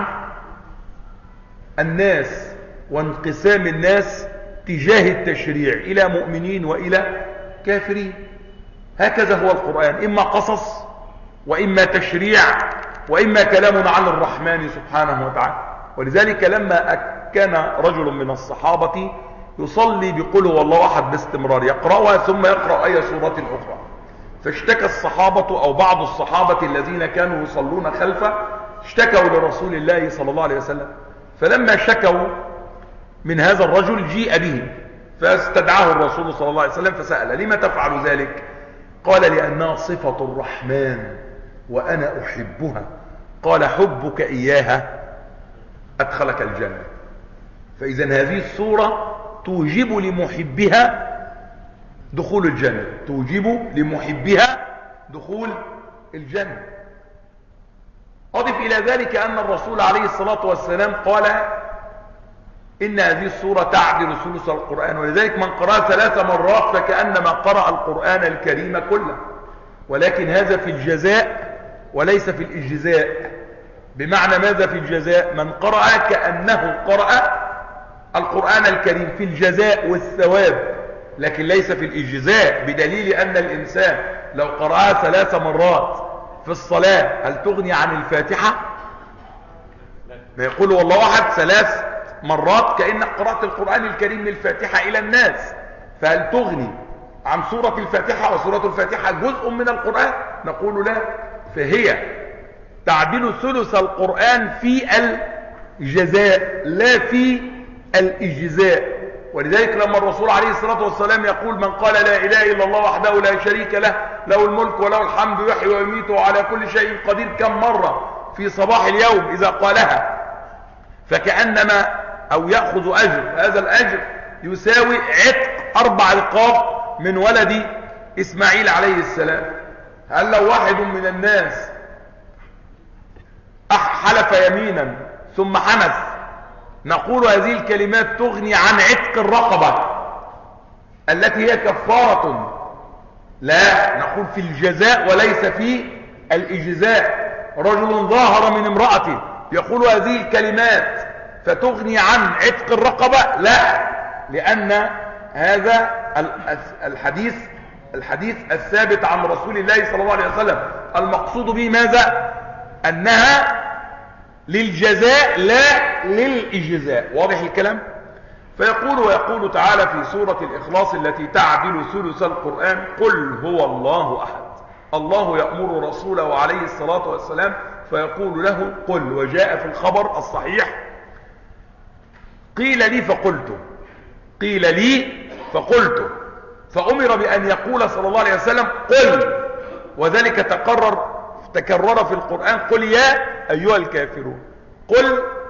الناس وانقسام الناس تجاه التشريع إلى مؤمنين وإلى كافرين. هكذا هو القرآن، إما قصص وإما تشريع وإما كلام عن الرحمن سبحانه وتعالى. ولذلك لما كان رجل من الصحابة يصلي بقل هو الله أحد باستمرار يقرأها ثم يقرأ أي سورة أخرى، فاشتكى الصحابة أو بعض الصحابة الذين كانوا يصلون خلفه اشتكوا لرسول الله صلى الله عليه وسلم. فلما شكوا من هذا الرجل جيء به فاستدعاه الرسول صلى الله عليه وسلم فسأل: لما تفعل ذلك؟ قال: لأنها صفة الرحمن وأنا أحبها. قال: حبك إياها أدخلك الجنة. فإذا هذه السورة توجب لمحبها دخول الجنة، توجب لمحبها دخول الجنة. أضف إلى ذلك أن الرسول عليه الصلاة والسلام قال إن هذه السورة تعدل ثلث القرآن، ولذلك من قرأ ثلاث مرات فكأنما قرأ القرآن الكريم كله. ولكن هذا في الجزاء وليس في الإجزاء. بمعنى ماذا في الجزاء؟ من قرأ كأنه قرأ القرآن الكريم في الجزاء والثواب، لكن ليس في الإجزاء، بدليل أن الإنسان لو قرأها ثلاث مرات في الصلاة هل تغني عن الفاتحة؟ ما يقول والله أحد ثلاث مرات كأنك قرأت القرآن الكريم من الفاتحة إلى الناس، فهل تغني عن سورة الفاتحة؟ وسورة الفاتحة جزء من القرآن. نقول لا، فهي تعدل ثلث القرآن في الجزاء لا في الإجزاء. ولذلك لما الرسول عليه الصلاة والسلام يقول: من قال لا إله إلا الله وحده لا شريك له له الملك وله الحمد يحيي ويميت وعلى كل شيء قدير كم مرة في صباح اليوم إذا قالها فكأنما أو يأخذ أجر، هذا الأجر يساوي عتق أربع رقاب من ولد إسماعيل عليه السلام. هل لو واحد من الناس حلف يمينا ثم حنث نقول هذه الكلمات تغني عن عتق الرقبة التي هي كفارة؟ لا، نقول في الجزاء وليس في الإجزاء. رجل ظاهر من امرأته يقول هذه الكلمات فتغني عن عتق الرقبة؟ لا، لأن هذا الحديث الحديث الثابت عن رسول الله صلى الله عليه وسلم المقصود به ماذا؟ أنها للجزاء لا للإجزاء. واضح الكلام؟ فيقول ويقول تعالى في سورة الإخلاص التي تعدل ثلث القرآن: قل هو الله أحد. الله يأمر رسوله عليه الصلاة والسلام فيقول له قل. وجاء في الخبر الصحيح: قيل لي فقلت، قيل لي فقلت، فأمر بأن يقول صلى الله عليه وسلم قل، وذلك تكرر تكرر في القرآن: قل يا أيها الكافرون. قل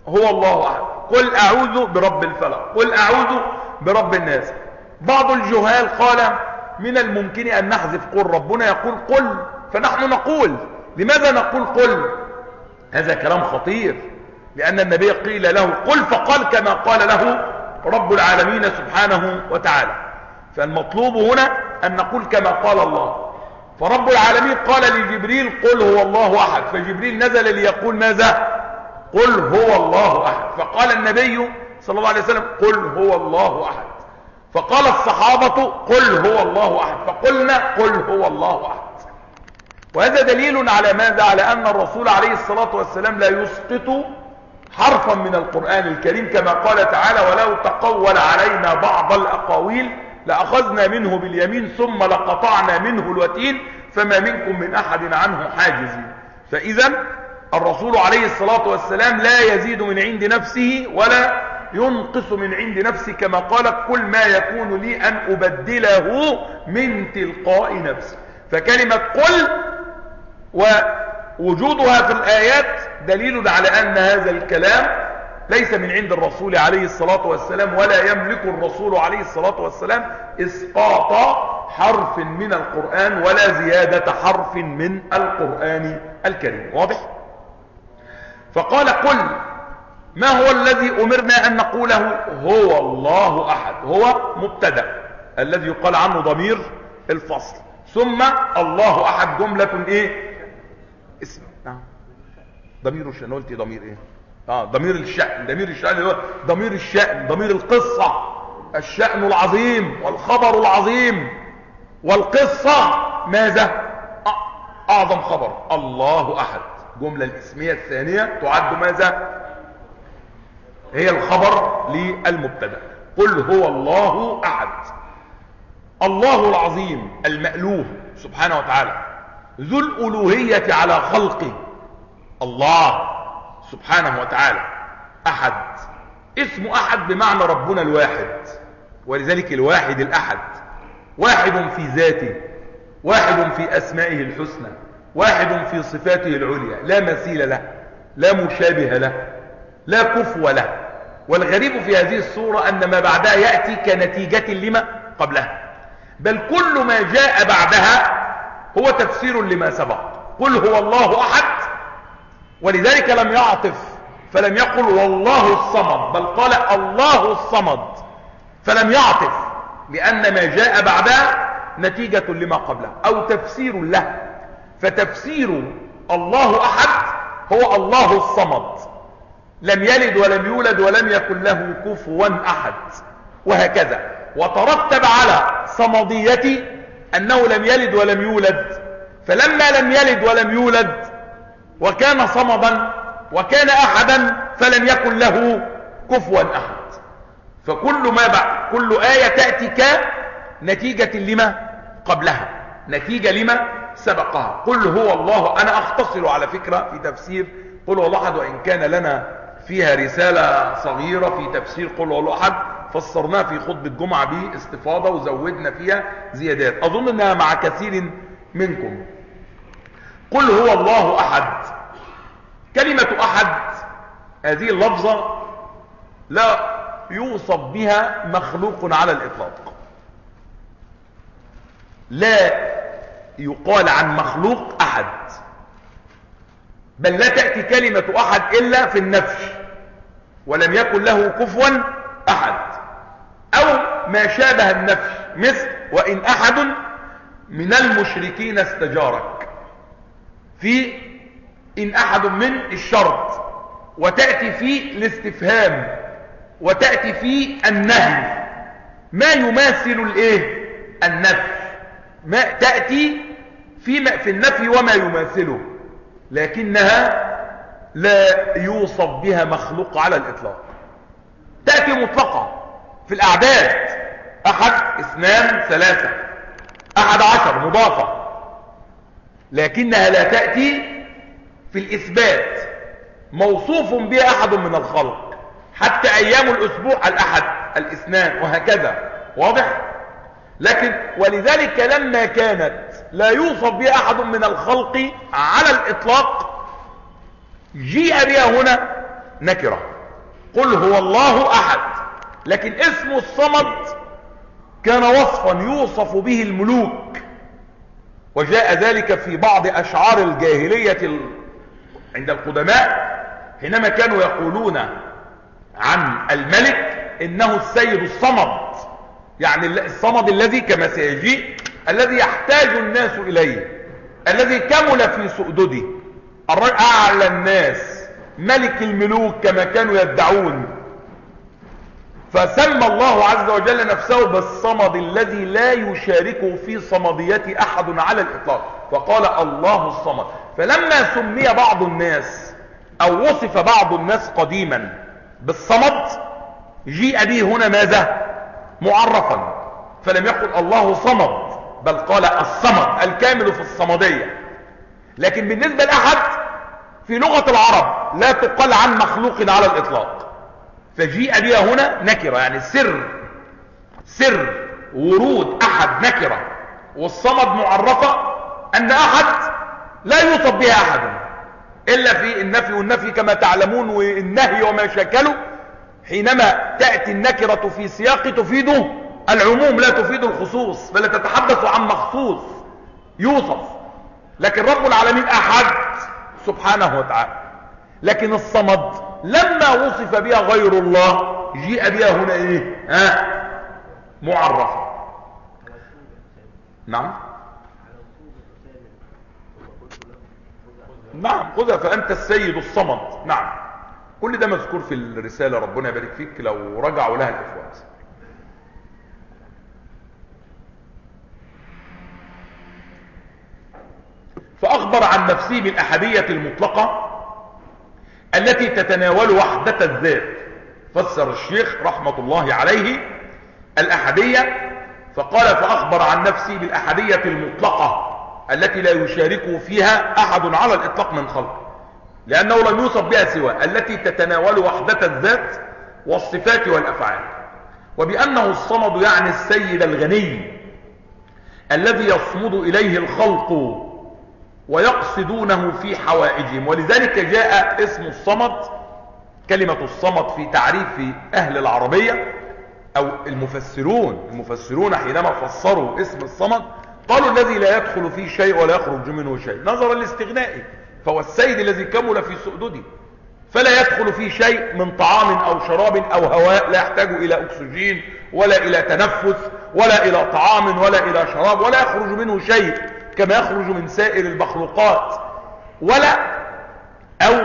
هو الله أحد، قل أعوذ برب الفلق، قل أعوذ برب الناس. بعض الجهال قال من الممكن أن نحذف قل، ربنا يقول قل فنحن نقول. لماذا نقول قل؟ هذا كلام خطير، لأن النبي قيل له قل فقال كما قال له رب العالمين سبحانه وتعالى. فالمطلوب هنا أن نقول كما قال الله. فرب العالمين قال لجبريل قل هو الله أحد، فجبريل نزل ليقول ماذا؟ قل هو الله أحد. فقال النبي صلى الله عليه وسلم قل هو الله أحد. فقال الصحابة قل هو الله أحد، فقلنا قل هو الله أحد. وهذا دليل على ماذا؟ على أن الرسول عليه الصلاة والسلام لا يسقط حرفا من القرآن الكريم، كما قال تعالى ولو تقول علينا بعض الأقاويل لأخذنا منه باليمين ثم لقطعنا منه الوتين فما منكم من أحد عنه حاجزين. فإذا الرسول عليه الصلاة والسلام لا يزيد من عند نفسه ولا ينقص من عند نفسه، كما قال كل ما يكون لي أن أبدله من تلقاء نفسي. فكلمة قل ووجودها في الآيات دليل على أن هذا الكلام ليس من عند الرسول عليه الصلاة والسلام، ولا يملك الرسول عليه الصلاة والسلام إسقاط حرف من القرآن ولا زيادة حرف من القرآن الكريم. واضح؟ فقال قل ما هو الذي أمرنا أن نقوله؟ هو الله أحد. هو مبتدأ الذي يقال عنه ضمير الفصل، ثم الله أحد جملة إيه؟ اسم. نعم ضمير الشأن. قلت ضمير إيه؟ آه ضمير الشأن. ضمير الشأن هو ضمير الشأن، ضمير القصة، الشأن العظيم والخبر العظيم. والقصة ماذا؟ أعظم خبر الله أحد. جملة الاسمية الثانية تعد ماذا؟ هي الخبر للمبتدأ. قل هو الله أحد. الله العظيم المألوه سبحانه وتعالى ذو الألوهية على خلقه. الله سبحانه وتعالى أحد. اسم أحد بمعنى ربنا الواحد، ولذلك الواحد الأحد. واحد في ذاته، واحد في أسمائه الحسنى، واحد في صفاته العليا، لا مثيل له، لا مشابه له، لا كفو له. والغريب في هذه الصورة أن ما بعدها يأتي كنتيجة لما قبلها، بل كل ما جاء بعدها هو تفسير لما سبق. قل هو الله أحد، ولذلك لم يعطف فلم يقل والله الصمد، بل قال الله الصمد، فلم يعطف، لأن ما جاء بعدها نتيجة لما قبله أو تفسير له. فتفسير الله أحد هو الله الصمد، لم يلد ولم يولد ولم يكن له كفوا أحد، وهكذا. وترتب على صمديته أنه لم يلد ولم يولد، فلما لم يلد ولم يولد وكان صمدا وكان أحدا فلم يكن له كفوا أحد. فكل ما بعد كل آية تأتي كنتيجة لما قبلها، نتيجة لما سبقها. قل هو الله. أنا أختصر على فكرة في تفسير قل هو الله أحد، وإن كان لنا فيها رسالة صغيرة في تفسير قل هو الله أحد فسرناها في خطبة جمعة باستفاضة وزودنا فيها زيادات أظن أنها مع كثير منكم. قل هو الله أحد. كلمة أحد هذه اللفظة لا يوصف بها مخلوق على الإطلاق، لا يقال عن مخلوق أحد، بل لا تأتي كلمة أحد إلا في النفي، ولم يكن له كفوا أحد، أو ما شابه النفي، مثل وإن أحد من المشركين استجارك، في إن أحد من الشرط، وتأتي في الاستفهام، وتأتي في النهي، ما يماثل الايه؟ النفي. ما تأتي في في النفي وما يماثله، لكنها لا يوصف بها مخلوق على الإطلاق. تأتي مطلقة في الأعداد، أحد، اثنان، ثلاثة، أحد عشر مضافة، لكنها لا تأتي في الإثبات موصوف بها أحد من الخلق، حتى أيام الأسبوع الأحد، الاثنان، وهكذا. واضح؟ لكن ولذلك لما كانت لا يوصف بها أحد من الخلق على الإطلاق جيء بها هنا نكرة. قل هو الله أحد. لكن اسم الصمد كان وصفا يوصف به الملوك، وجاء ذلك في بعض أشعار الجاهلية عند القدماء حينما كانوا يقولون عن الملك إنه السيد الصمد، يعني الصمد الذي كما سيجيء الذي يحتاج الناس إليه، الذي كمل في سؤدده، أعلى الناس، ملك الملوك كما كانوا يدعون. فسمى الله عز وجل نفسه بالصمد الذي لا يشاركه في صمدية أحد على الإطلاق، فقال الله الصمد. فلما سمي بعض الناس أو وصف بعض الناس قديما بالصمد جيء به هنا ماذا؟ معرفا، فلم يقل الله صمد بل قال الصمد الكامل في الصمدية. لكن بالنسبة لأحد في لغة العرب لا تقال عن مخلوق على الإطلاق، فجيء بها هنا نكرة، يعني سر سر ورود أحد نكرة، والصمد معرفة أن أحد لا يوصف بها أحد إلا في النفي والنفي كما تعلمون، والنهي وما شكله حينما تأتي النكرة في سياق تفيده العموم لا تفيد الخصوص، فلا تتحدث عن مخصوص يوصف. لكن رب العالمين أحد سبحانه وتعالى. لكن الصمد لما وصف بها غير الله جيء بها هنا ايه؟ ها؟ معرفة. نعم نعم خذها فأنت السيد الصمد. نعم كل ده مذكور في الرسالة، ربنا يبارك فيك لو رجعوا لها الإخوات. فأخبر عن نفسه بالأحدية المطلقة التي تتناول وحدة الذات. فسر الشيخ رحمة الله عليه الأحدية فقال فأخبر عن نفسه بالأحدية المطلقة التي لا يشاركه فيها أحد على الإطلاق من خلقه، لأنه لم يوصف بها سوى التي تتناول وحدة الذات والصفات والأفعال. وبأنه الصمد يعني السيد الغني الذي يصمد إليه الخلق ويقصدونه في حوائجهم. ولذلك جاء اسم الصمد، كلمة الصمد في تعريف أهل العربية أو المفسرون المفسرون حينما فسروا اسم الصمد قالوا الذي لا يدخل فيه شيء ولا يخرج منه شيء، نظرا لاستغنائه، فهو السيد الذي كمل في سؤدده فلا يدخل فيه شيء من طعام أو شراب أو هواء، لا يحتاج إلى أكسجين ولا إلى تنفس ولا إلى طعام ولا إلى شراب، ولا يخرج منه شيء كما يخرج من سائر المخلوقات، ولا أو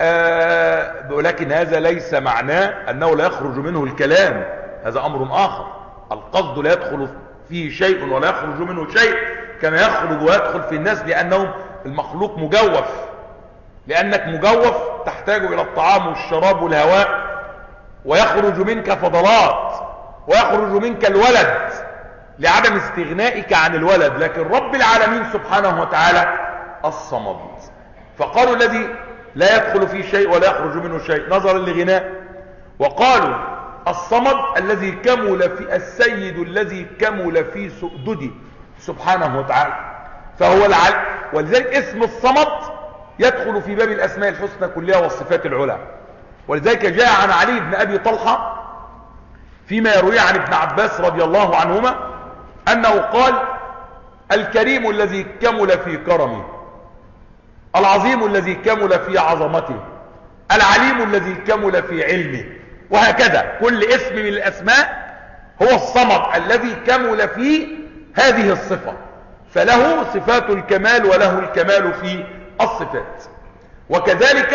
آه ولكن هذا ليس معناه أنه لا يخرج منه الكلام، هذا أمر آخر. القصد لا يدخل فيه شيء ولا يخرج منه شيء كما يخرج ويدخل في الناس، لأنه المخلوق مجوف، لأنك مجوف تحتاج إلى الطعام والشراب والهواء، ويخرج منك فضلات ويخرج منك الولد لعدم استغنائك عن الولد. لكن رب العالمين سبحانه وتعالى الصمد. فقالوا الذي لا يدخل فيه شيء ولا يخرج منه شيء نظرا لغناء، وقالوا الصمد الذي كمل في السيد الذي كمل في سؤدده سبحانه وتعالى، فهو العلي. ولذلك اسم الصمد يدخل في باب الأسماء الحسنى كلها والصفات العلى. ولذلك جاء عن علي بن أبي طلحة فيما يروي عن ابن عباس رضي الله عنهما أنه قال الكريم الذي كمل في كرمه، العظيم الذي كمل في عظمته، العليم الذي كمل في علمه، وهكذا كل اسم من الأسماء هو الصمد الذي كمل في هذه الصفة، فله صفات الكمال وله الكمال في الصفات. وكذلك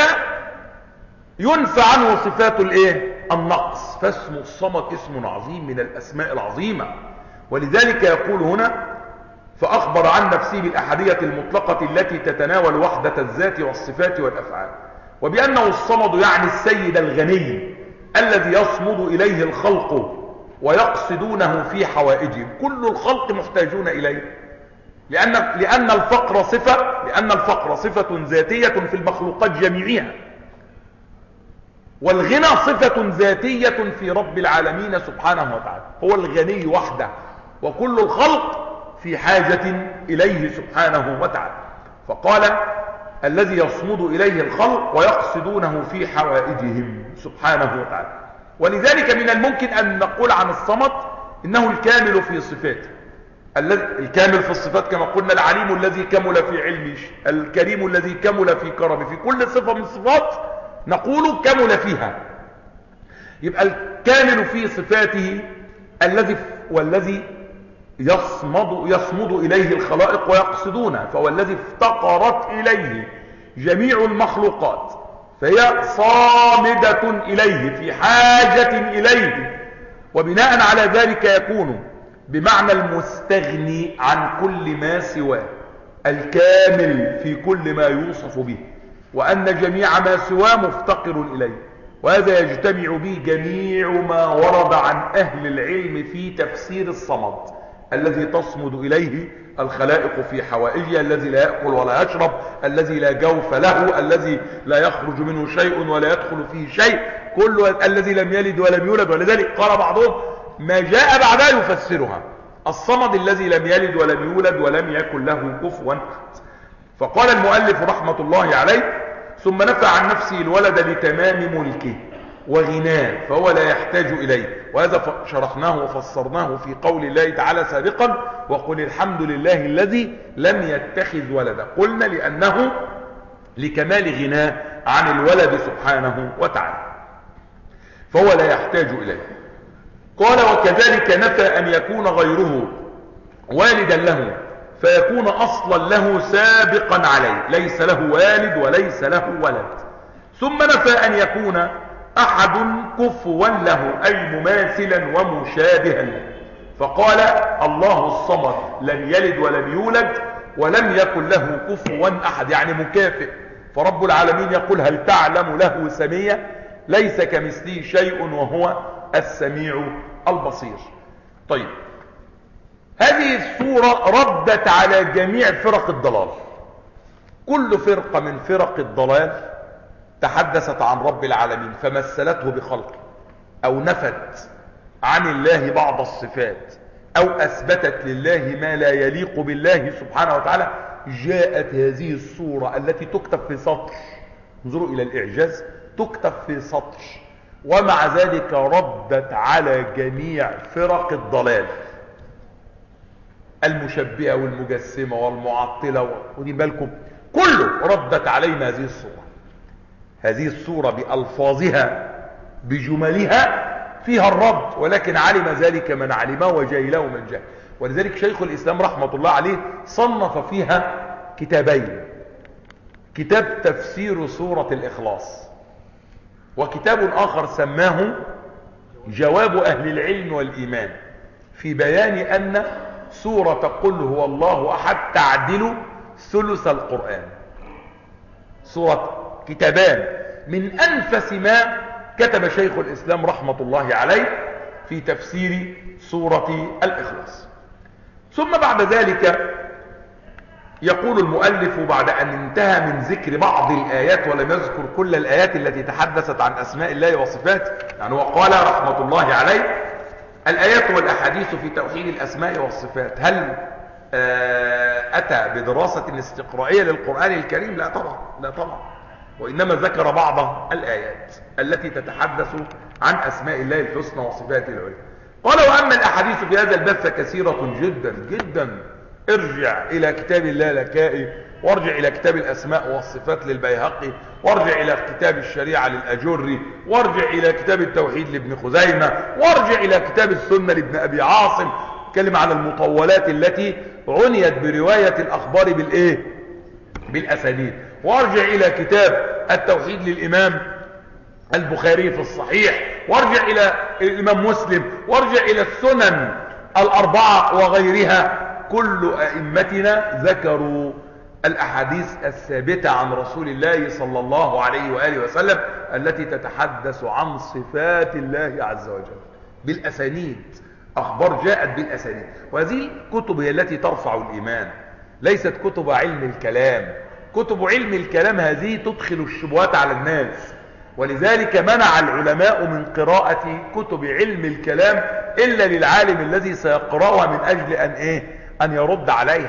ينفى عنه صفات الايه؟ النقص. فاسم الصمد اسم عظيم من الأسماء العظيمة. ولذلك يقول هنا فأخبر عن نفسه بالأحدية المطلقة التي تتناول وحدة الذات والصفات والأفعال. وبأنه الصمد يعني السيد الغني الذي يصمد إليه الخلق ويقصدونه في حوائجهم. كل الخلق محتاجون إليه، لأن, لأن الفقر صفة لأن الفقر صفة ذاتية في المخلوقات جميعها، والغنى صفة ذاتية في رب العالمين سبحانه وتعالى، هو الغني وحده، وكل الخلق في حاجة إليه سبحانه وتعالى. فقال الذي يصمد إليه الخلق ويقصدونه في حوائجهم سبحانه وتعالى. ولذلك من الممكن أن نقول عن الصمد إنه الكامل في صفاته، الكامل في الصفات كما قلنا، العليم الذي كمل في علمه، الكريم الذي كمل في كرمه، في كل صفة من الصفات نقول كمل فيها. يبقى الكامل في صفاته الذي والذي يصمد يصمد إليه الخلائق ويقصدونه، فهو الذي افتقرت إليه جميع المخلوقات، فهي صامدة إليه في حاجة إليه، وبناء على ذلك يكون بمعنى المستغني عن كل ما سواه، الكامل في كل ما يوصف به، وأن جميع ما سواه مفتقر إليه. وهذا يجتمع به جميع ما ورد عن أهل العلم في تفسير الصمد، الذي تصمد إليه الخلائق في حوائجها، الذي لا يأكل ولا يشرب، الذي لا جوف له، الذي لا يخرج منه شيء ولا يدخل فيه شيء، كل الذي لم يلد ولم يولد. ولذلك قال بعضهم ما جاء بعدها يفسرها، الصمد الذي لم يلد ولم يولد ولم يكن له كفوا أحد. فقال المؤلف رحمة الله عليه: ثم نفى عن نفسه الولد لتمام ملكه وغناه فهو لا يحتاج إليه. وهذا شرحناه وفسرناه في قول الله تعالى سابقا: وقل الحمد لله الذي لم يتخذ ولدا. قلنا لأنه لكمال غناه عن الولد سبحانه وتعالى، فهو لا يحتاج إليه. قال: وكذلك نفى أن يكون غيره والدا له فيكون أصلا له سابقا عليه، ليس له والد وليس له ولد. ثم نفى أن يكون أحد كفوا له، أي مماثلا ومشابها له، فقال: الله الصمد لم يلد ولم يولد ولم يكن له كفوا أحد، يعني مكافئ. فرب العالمين يقول: هل تعلم له سميا؟ ليس كمثله شيء وهو السميع البصير. طيب، هذه السورة ردت على جميع فرق الضلال. كل فرقة من فرق الضلال تحدثت عن رب العالمين فمثلته بخلقه، أو نفت عن الله بعض الصفات، أو أثبتت لله ما لا يليق بالله سبحانه وتعالى. جاءت هذه السورة التي تكتب في سطر، انظروا إلى الإعجاز، تكتب في سطر، ومع ذلك ردت على جميع فرق الضلال، المشبهة والمجسمة والمعطلة، ودي بالكم كله ردت علينا هذه السورة. هذه السورة بألفاظها بجملها فيها الرد، ولكن علم ذلك من علمه وجهله من جهل. ولذلك شيخ الإسلام رحمة الله عليه صنف فيها كتابين: كتاب تفسير سورة الإخلاص، وكتاب آخر سماه جواب أهل العلم والإيمان في بيان أن سورة قل هو الله أحد تعدل ثلث القرآن. سورة كتابان من أنفس ما كتب شيخ الإسلام رحمة الله عليه في تفسير سورة الإخلاص. ثم بعد ذلك يقول المؤلف بعد أن انتهى من ذكر بعض الآيات ولم يذكر كل الآيات التي تحدثت عن أسماء الله وصفاته، يعني وقال رحمة الله عليه: الآيات والأحاديث في توحيد الأسماء والصفات. هل أتى بدراسة استقرائية للقرآن الكريم؟ لا طبعا، لا طبعا، وإنما ذكر بعض الآيات التي تتحدث عن أسماء الله الحسنى وصفاته العليا. قال: وأما الأحاديث في هذا الباب فكثيرة جدا جدا. ارجع إلى كتاب اللالكائي، وارجع إلى كتاب الأسماء والصفات للبيهقي، وارجع إلى كتاب الشريعة للأجري، وارجع إلى كتاب التوحيد لابن خزيمة، وارجع إلى كتاب السنة لابن أبي عاصم، كلمة عن المطولات التي عنيت برواية الأخبار بالإيه؟ بالأسانيد. وارجع إلى كتاب التوحيد للإمام البخاري في الصحيح، وارجع إلى الإمام مسلم، وارجع إلى السنن الأربعة وغيرها. كل أئمتنا ذكروا الأحاديث الثابتة عن رسول الله صلى الله عليه وآله وسلم التي تتحدث عن صفات الله عز وجل بالأسانيد، أخبار جاءت بالأسانيد. وهذه كتب هي التي ترفع الإيمان، ليست كتب علم الكلام. كتب علم الكلام هذه تدخل الشبهات على الناس، ولذلك منع العلماء من قراءة كتب علم الكلام إلا للعالم الذي سيقرأها من أجل أن إيه؟ أن يرد عليها.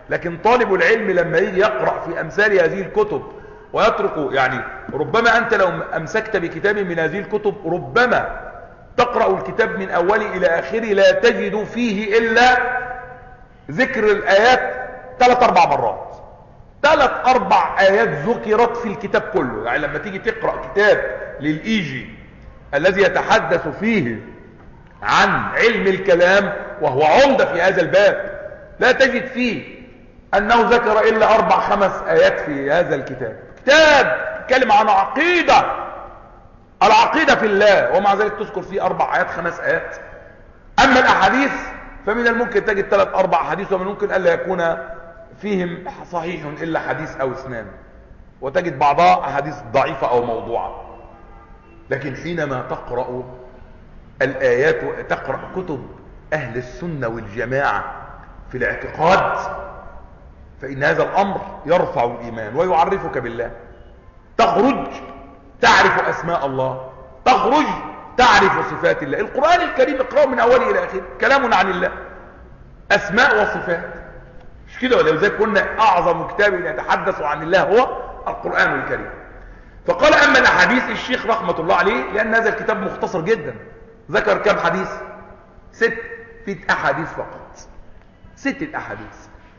لكن طالب العلم لما يجي يقرأ في أمثال هذه الكتب ويترك، يعني ربما أنت لو أمسكت بكتاب من هذه الكتب ربما تقرأ الكتاب من أوله إلى آخره لا تجد فيه إلا ذكر الآيات ثلاث أربع مرات، ثلاث أربع آيات ذكرت في الكتاب كله. يعني لما تيجي تقرأ كتاب للإيجي الذي يتحدث فيه عن علم الكلام وهو عمدة في هذا الباب لا تجد فيه أنه ذكر إلا أربع خمس آيات في هذا الكتاب. كتاب يتكلم عن عقيدة، العقيدة في الله، ومع ذلك تذكر فيه أربع آيات خمس آيات. أما الأحاديث فمن الممكن تجد ثلاث أربع حديث، ومن الممكن ألا يكون فيهم صحيح إلا حديث أو اثنان، وتجد بعضها أحاديث ضعيفة أو موضوعة. لكن حينما تقرأ الآيات وتقرأ كتب أهل السنة والجماعة في الاعتقاد فإن هذا الأمر يرفع الإيمان ويعرفك بالله. تخرج تعرف أسماء الله، تخرج تعرف صفات الله. القرآن الكريم اقرأه من أوله إلى آخره كلام عن الله، أسماء وصفات، مش كده ولا؟ زي قلنا أعظم كتاب يتحدث عن الله هو القرآن الكريم. فقال أما الأحاديث، الشيخ رحمة الله عليه لأن هذا الكتاب مختصر جدا ذكر كم حديث؟ ست ست أحاديث فقط، ست الأحاديث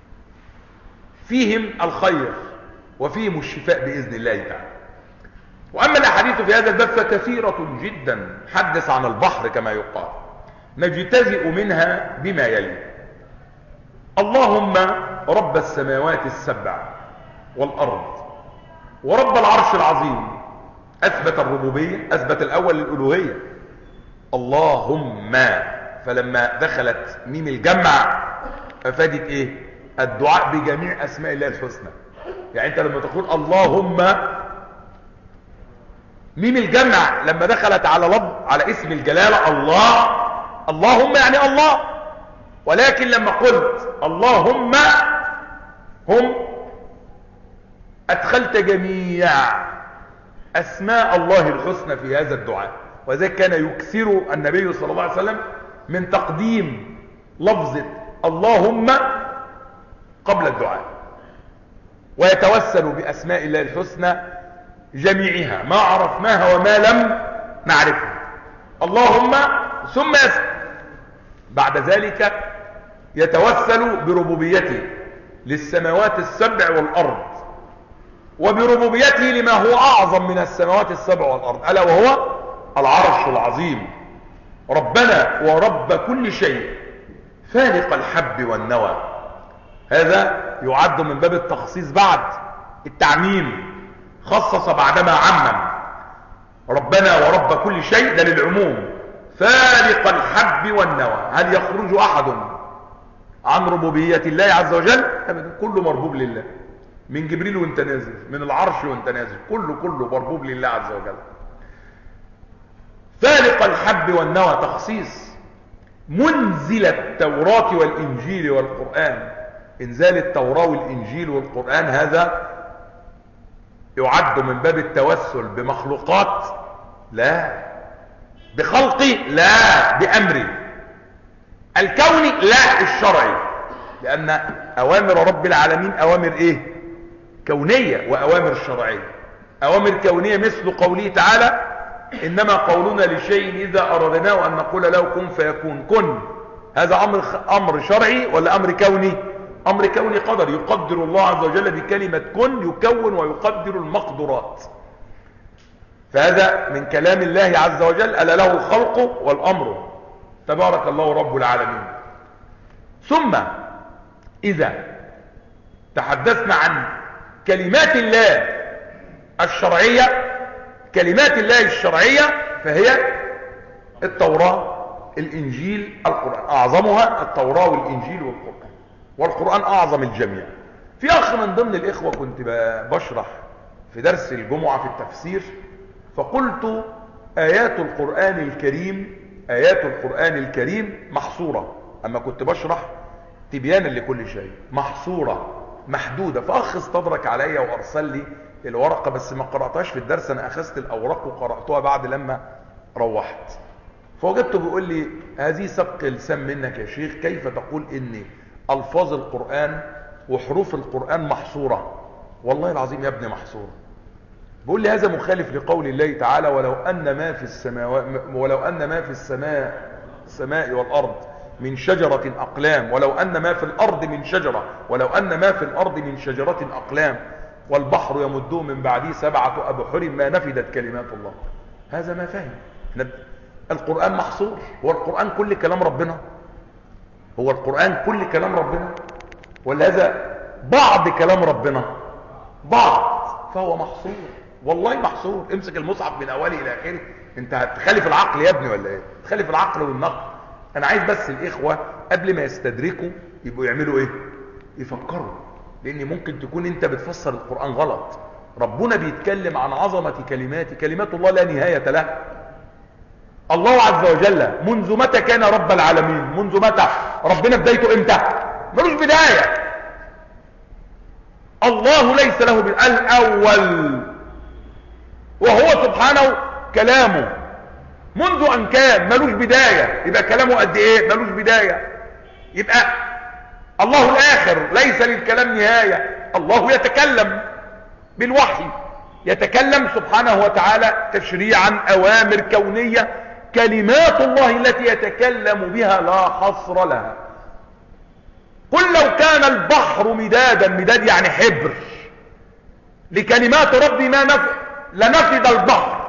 فيهم الخير وفيهم الشفاء بإذن الله تعالى. وأما الأحاديث في هذا الباب فكثيرة جدا، حدث عن البحر كما يقال، نجتزئ منها بما يلي: اللهم رب السماوات السبع والأرض ورب العرش العظيم. أثبت الربوبية، أثبت الأول الألوهية. اللهم، فلما دخلت ميم الجمع أفادت إيه؟ الدعاء بجميع أسماء الله الحسنى. يعني أنت لما تقول اللهم، ميم الجمع لما دخلت على لفظ على اسم الجلالة الله، اللهم يعني الله. ولكن لما قلت اللهم هم أدخلت جميع أسماء الله الحسنى في هذا الدعاء. وذلك كان يكثر النبي صلى الله عليه وسلم من تقديم لفظة اللهم قبل الدعاء، ويتوسل بأسماء الله الحسنى جميعها ما عرفناها وما لم نعرفها. اللهم ثم يسأل بعد ذلك يتوسل بربوبيته للسماوات السبع والأرض، وبربوبيته لما هو أعظم من السماوات السبع والأرض ألا وهو العرش العظيم. ربنا ورب كل شيء فالق الحب والنوى. هذا يعد من باب التخصيص بعد التعميم، خصص بعدما عمم. ربنا ورب كل شيء ده للعموم، فالق الحب والنوى. هل يخرج أحد عن ربوبية الله عز وجل؟ أبدا، كله مربوب لله، من جبريل وانت نازل، من العرش وانت نازل، كله كله مربوب لله عز وجل. فالق الحب والنوى تخصيص. منزل التوراة والإنجيل والقرآن. إنزال التوراة والإنجيل والقرآن هذا يعد من باب التوسل بمخلوقات؟ لا. بخلقي؟ لا. بأمري الكوني؟ لا. الشرعي، لأن أوامر رب العالمين أوامر إيه؟ كونية، وأوامر شرعية. أوامر كونية مثل قوله تعالى: إنما قولنا لشيء إذا أردناه أن نقول له كن فيكون. كن هذا أمر أمر شرعي ولا أمر كوني؟ أمر كوني قدر، يقدر الله عز وجل بكلمة كن، يكون ويقدر المقدرات. فهذا من كلام الله عز وجل، ألا له الخلق والأمر، تبارك الله رب العالمين. ثم إذا تحدثنا عن كلمات الله الشرعية، كلمات الله الشرعية فهي التوراة، الإنجيل، القرآن. أعظمها التوراة والإنجيل والقرآن، والقرآن أعظم الجميع. في أخ من ضمن الإخوة كنت بشرح في درس الجمعة في التفسير، فقلت آيات القرآن الكريم آيات القرآن الكريم محصورة. أما كنت بشرح تبيانا لكل شيء، محصورة محدودة. فأخ استدرك علي وأرسل لي الورقة، بس ما قرأتهاش في الدرس، أنا أخذت الأوراق وقرأتها بعد لما روحت. فوجدته بيقول لي: هذه سبق لسان منك يا شيخ، كيف تقول إن ألفاظ القرآن وحروف القرآن محصورة. والله العظيم يا ابني محصورة. بيقول لي هذا مخالف لقول الله تعالى ولو أن ما في السماوات ولو أن ما في السماء السماء والأرض من شجرة أقلام ولو أن ما في الأرض من شجرة ولو أن ما في الأرض من شجرة أقلام والبحر يمده من بعده سبعة أبحر ما نفدت كلمات الله. هذا ما فهم. القرآن محصور. هو القرآن كل كلام ربنا؟ هو القرآن كل كلام ربنا ولا هذا بعض كلام ربنا؟ بعض. فهو محصور. والله محصور. امسك المصحف من اوله الى اخره. انت هتخالف العقل يا ابني ولا ايه؟ تخالف العقل والنقل. انا عايز بس الاخوة قبل ما يستدركوا يبقوا يعملوا ايه؟ يفكروا. لان ممكن تكون انت بتفسر القرآن غلط. ربنا بيتكلم عن عظمة كلمات كلمات الله لا نهاية لها. الله عز وجل منذ متى كان رب العالمين؟ منذ متى؟ ربنا بدايته امتى؟ ملوش بداية. الله ليس له بداية. الاول وهو سبحانه كلامه منذ ان كان ملوش بداية. يبقى كلامه قد ايه؟ ملوش بداية. يبقى الله الاخر ليس للكلام نهاية. الله يتكلم بالوحي، يتكلم سبحانه وتعالى تشريعا، اوامر كونية. كلمات الله التي يتكلم بها لا حصر لها. قل لو كان البحر مدادا، مداد يعني حبر، لكلمات ربي ما نفد لنفد البحر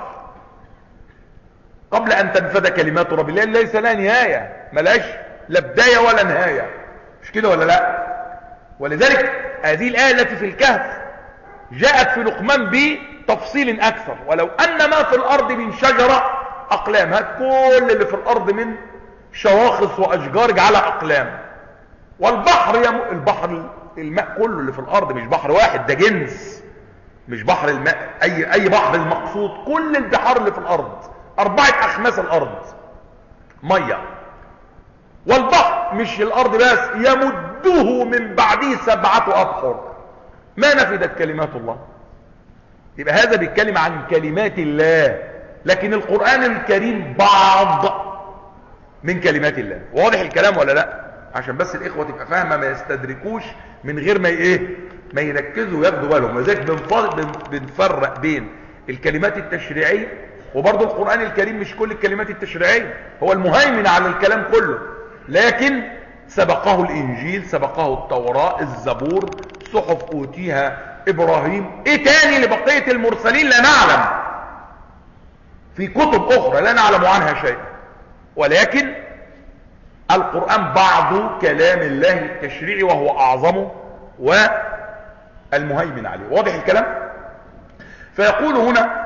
قبل ان تنفد كلمات ربي. لان ليس لها نهاية، ملاش لا بداية ولا نهاية. مش كده ولا لا؟ ولذلك هذه الآية التي في الكهف جاءت في لقمان بتفصيل اكثر. ولو ان ما في الارض من شجرة اقلام، هات كل اللي في الارض من شواخص واشجار اجعلها اقلام. والبحر يم... البحر الماء كله اللي في الارض، مش بحر واحد، ده جنس، مش بحر الماء اي اي بحر المقصود. كل البحار اللي في الارض، اربعة اخماس الارض مية. والبحر مش الارض بس، يمده من بعده سبعة ابحر ما نفدت كلمات الله. يبقى هذا بيتكلم عن كلمات الله. لكن القرآن الكريم بعض من كلمات الله. واضح الكلام ولا لا؟ عشان بس الاخوة تبقى فاهمة، ما يستدركوش من غير ما ايه ما يركزوا وياخدوا بالهم. وذلك بنفرق بين الكلمات التشريعية وبرضه القرآن الكريم مش كل الكلمات التشريعية، هو المهيمن على الكلام كله، لكن سبقه الانجيل، سبقه التوراة، الزبور، صحف اوتيها ابراهيم. ايه تاني لبقية المرسلين لا نعلم، في كتب اخرى لا نعلم عنها شيء. ولكن القرآن بعض كلام الله التشريعي وهو اعظمه والمهيمن عليه. واضح الكلام؟ فيقول هنا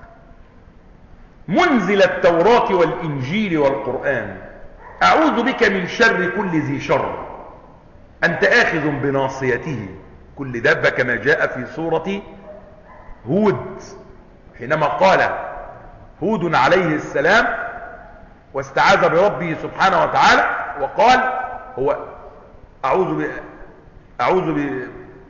منزل التوراة والانجيل والقرآن اعوذ بك من شر كل ذي شر انت اخذ بناصيته. كل دابة كما جاء في سورة هود حينما قال هود عليه السلام واستعاذ بربه سبحانه وتعالى وقال هو اعوذ ب... اعوذ ب...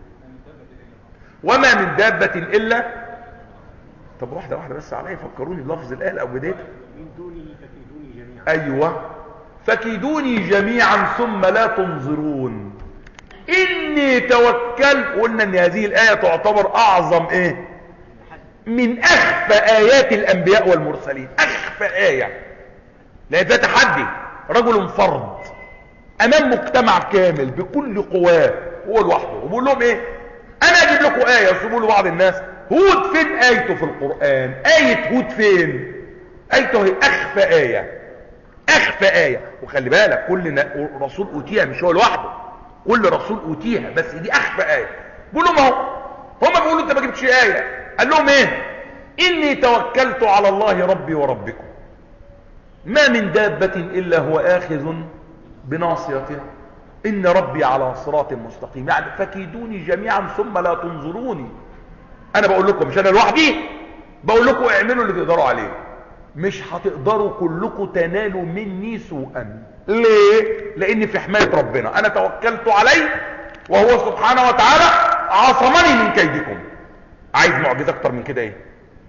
وما من دابة الا. طب واحدة واحدة بس علي، فكروني بلفظ الآية او بدايتها. من دوني فكيدوني جميعا. ايوه، فكيدوني جميعا ثم لا تنظرون اني توكلت. قلنا ان هذه الآية تعتبر اعظم ايه من اخفى ايات الانبياء والمرسلين. اخفى آية، لان ده تحدي. رجل فرد امام مجتمع كامل بكل قواه هو لوحده، وبقول لهم ايه انا اجيب لكم آية. يصبوا له بعض الناس هود فين آيته في القرآن؟ آية هود فين؟ آيته هي اخفى آية، اخفى آية. وخلي بالك كل رسول اوتيها مش هو لوحده، كل رسول اوتيها، بس دي اخفى آية. بقول لهم اهو، هم بيقولوا انت ما جبتش آية. قال لهم ايه؟ اني توكلت على الله ربي وربكم ما من دابة الا هو اخذ بناصيتها ان ربي على صراط مستقيم. يعني فكيدوني جميعا ثم لا تنظروني. انا بقول لكم مش انا لوحدي، بقول لكم اعملوا اللي تقدروا عليه. مش هتقدروا كلكم تنالوا مني سوءا. ليه؟ لان في حماية ربنا انا توكلت عليه وهو سبحانه وتعالى عصمني من كيدكم. عايز معجزة اكتر من كده ايه؟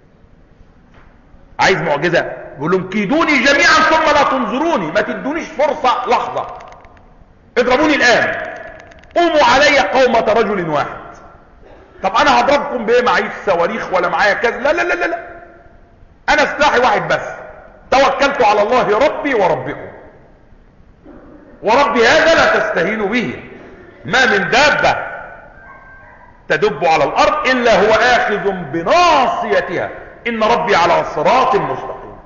عايز معجزة؟ بقول لهم كيدوني جميعا ثم لا تنظروني. ما تدونيش فرصة لحظة، اضربوني الان. قوموا علي قومة رجل واحد. طب انا هضربكم بايه؟ معيش صواريخ ولا معايا كذا، لا لا لا لا لا، انا سلاحي واحد بس، توكلت على الله ربي وربكم، وربي هذا لا تستهينوا به، ما من دابة تدب على الارض الا هو اخذ بناصيتها، ان ربي على صراط مستقيم.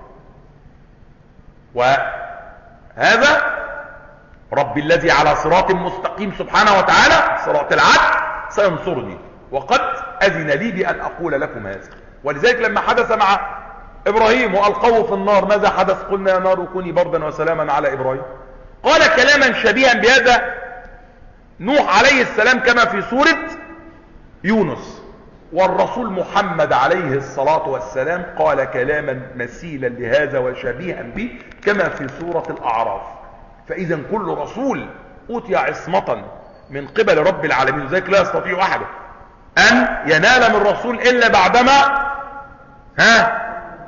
وهذا ربي الذي على صراط مستقيم سبحانه وتعالى، صراط العدل، سينصرني، وقد اذن لي بان اقول لكم هذا. ولذلك لما حدث مع ابراهيم والقوه في النار، ماذا حدث؟ قلنا يا نار كوني بردا وسلاما على ابراهيم. قال كلاما شبيها بهذا نوح عليه السلام كما في سورة يونس، والرسول محمد عليه الصلاة والسلام قال كلاما مثيلا لهذا وشبيها به كما في سورة الأعراف. فإذا كل رسول أوتي عصمة من قبل رب العالمين، ذلك لا يستطيع أحد أن ينال من رسول إلا بعدما ها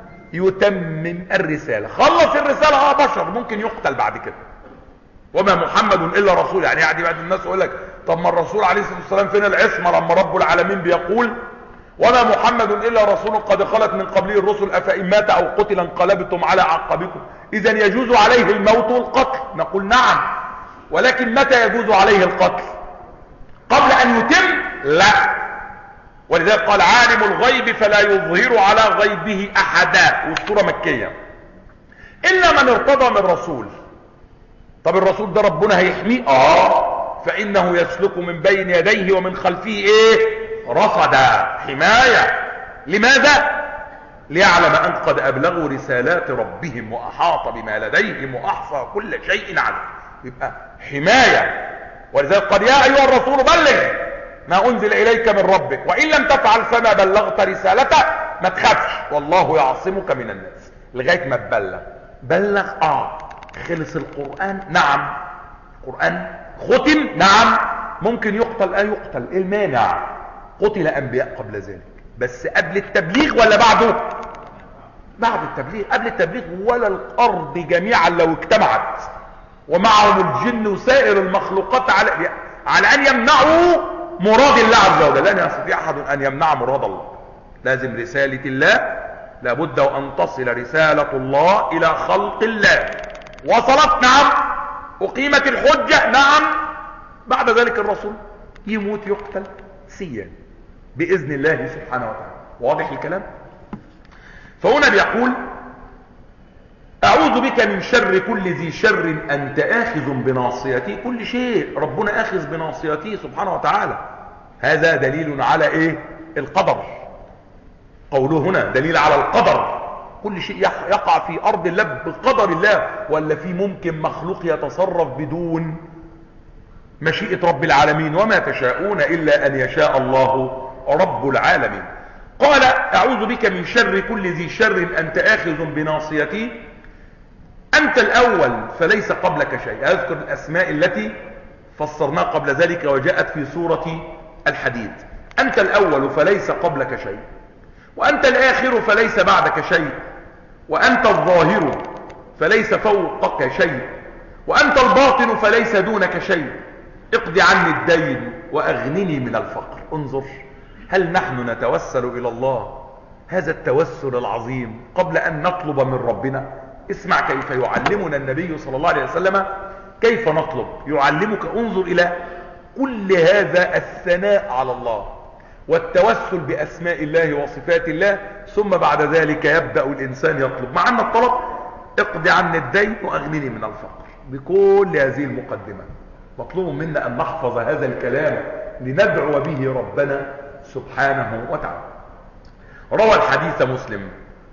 يتمم الرسالة. خلص الرسالة اه بشر، ممكن يقتل بعد كده. وما محمد الا رسول، يعني يعني بعد الناس يقول لك طب ما الرسول عليه الصلاه والسلام فين العصمه لما رب العالمين بيقول وما محمد الا رسول قد خلت من قبله الرسل افان مات او قتل انقلبتم على اعقابكم اذا يجوز عليه الموت والقتل؟ نقول نعم، ولكن متى يجوز عليه القتل؟ قبل ان يتم؟ لا. ولذلك قال عالم الغيب فلا يظهر على غيبه احدا، والسوره مكيه، الا من ارتضى من رسول. طب الرسول ده ربنا هيحميه؟ اه، فانه يسلك من بين يديه ومن خلفه ايه؟ رصدا، حماية. لماذا؟ ليعلم ان قد ابلغوا رسالات ربهم واحاط بما لديهم واحصى كل شيء علم. يبقى حماية. ولذلك قال يا ايها الرسول بلغ ما انزل اليك من ربك وان لم تفعل فما بلغت رسالته. ما تخافش، والله يعصمك من الناس. لغاية ما تبلغ. بلغ اه. خلص القرآن؟ نعم. القرآن ختم؟ نعم. ممكن يقتل؟ اه يقتل، ايه المانع؟ قتل انبياء قبل ذلك، بس قبل التبليغ ولا بعده؟ بعد التبليغ. قبل التبليغ ولا الارض جميعا لو اجتمعت ومعهم الجن وسائر المخلوقات على على ان يمنعوا مراد الله عز وجل، لن يستطيع احد ان يمنع مراد الله. لازم رسالة الله لابد وان تصل رسالة الله الى خلق الله. وصلت؟ نعم. اقيمت الحجة؟ نعم. بعد ذلك الرسول يموت يقتل سيا باذن الله سبحانه وتعالى. واضح الكلام؟ فهنا بيقول اعوذ بك من شر كل ذي شر انت اخذ بناصيتي. كل شيء ربنا اخذ بناصيته سبحانه وتعالى. هذا دليل على ايه؟ القدر. قوله هنا دليل على القدر. كل شيء يقع في ارض الله بقدر الله، ولا في ممكن مخلوق يتصرف بدون مشيئة رب العالمين؟ وما تشاءون الا ان يشاء الله رب العالمين. قال اعوذ بك من شر كل ذي شر انت اخذ بناصيتي. انت الاول فليس قبلك شيء. اذكر الاسماء التي فسرناها قبل ذلك وجاءت في سورة الحديد. انت الاول فليس قبلك شيء، وانت الاخر فليس بعدك شيء، وانت الظاهر فليس فوقك شيء، وانت الباطن فليس دونك شيء. اقض عني الدين واغنني من الفقر. انظر، هل نحن نتوسل الى الله هذا التوسل العظيم قبل ان نطلب من ربنا؟ اسمع كيف يعلمنا النبي صلى الله عليه وسلم كيف نطلب. يعلمك، انظر الى كل هذا الثناء على الله والتوسل باسماء الله وصفات الله، ثم بعد ذلك يبدأ الانسان يطلب. مع ان الطلب اقض عني الدين واغنني من الفقر. بكل هذه المقدمة مطلوب منا ان نحفظ هذا الكلام لندعو به ربنا سبحانه وتعالى. روى الحديث مسلم.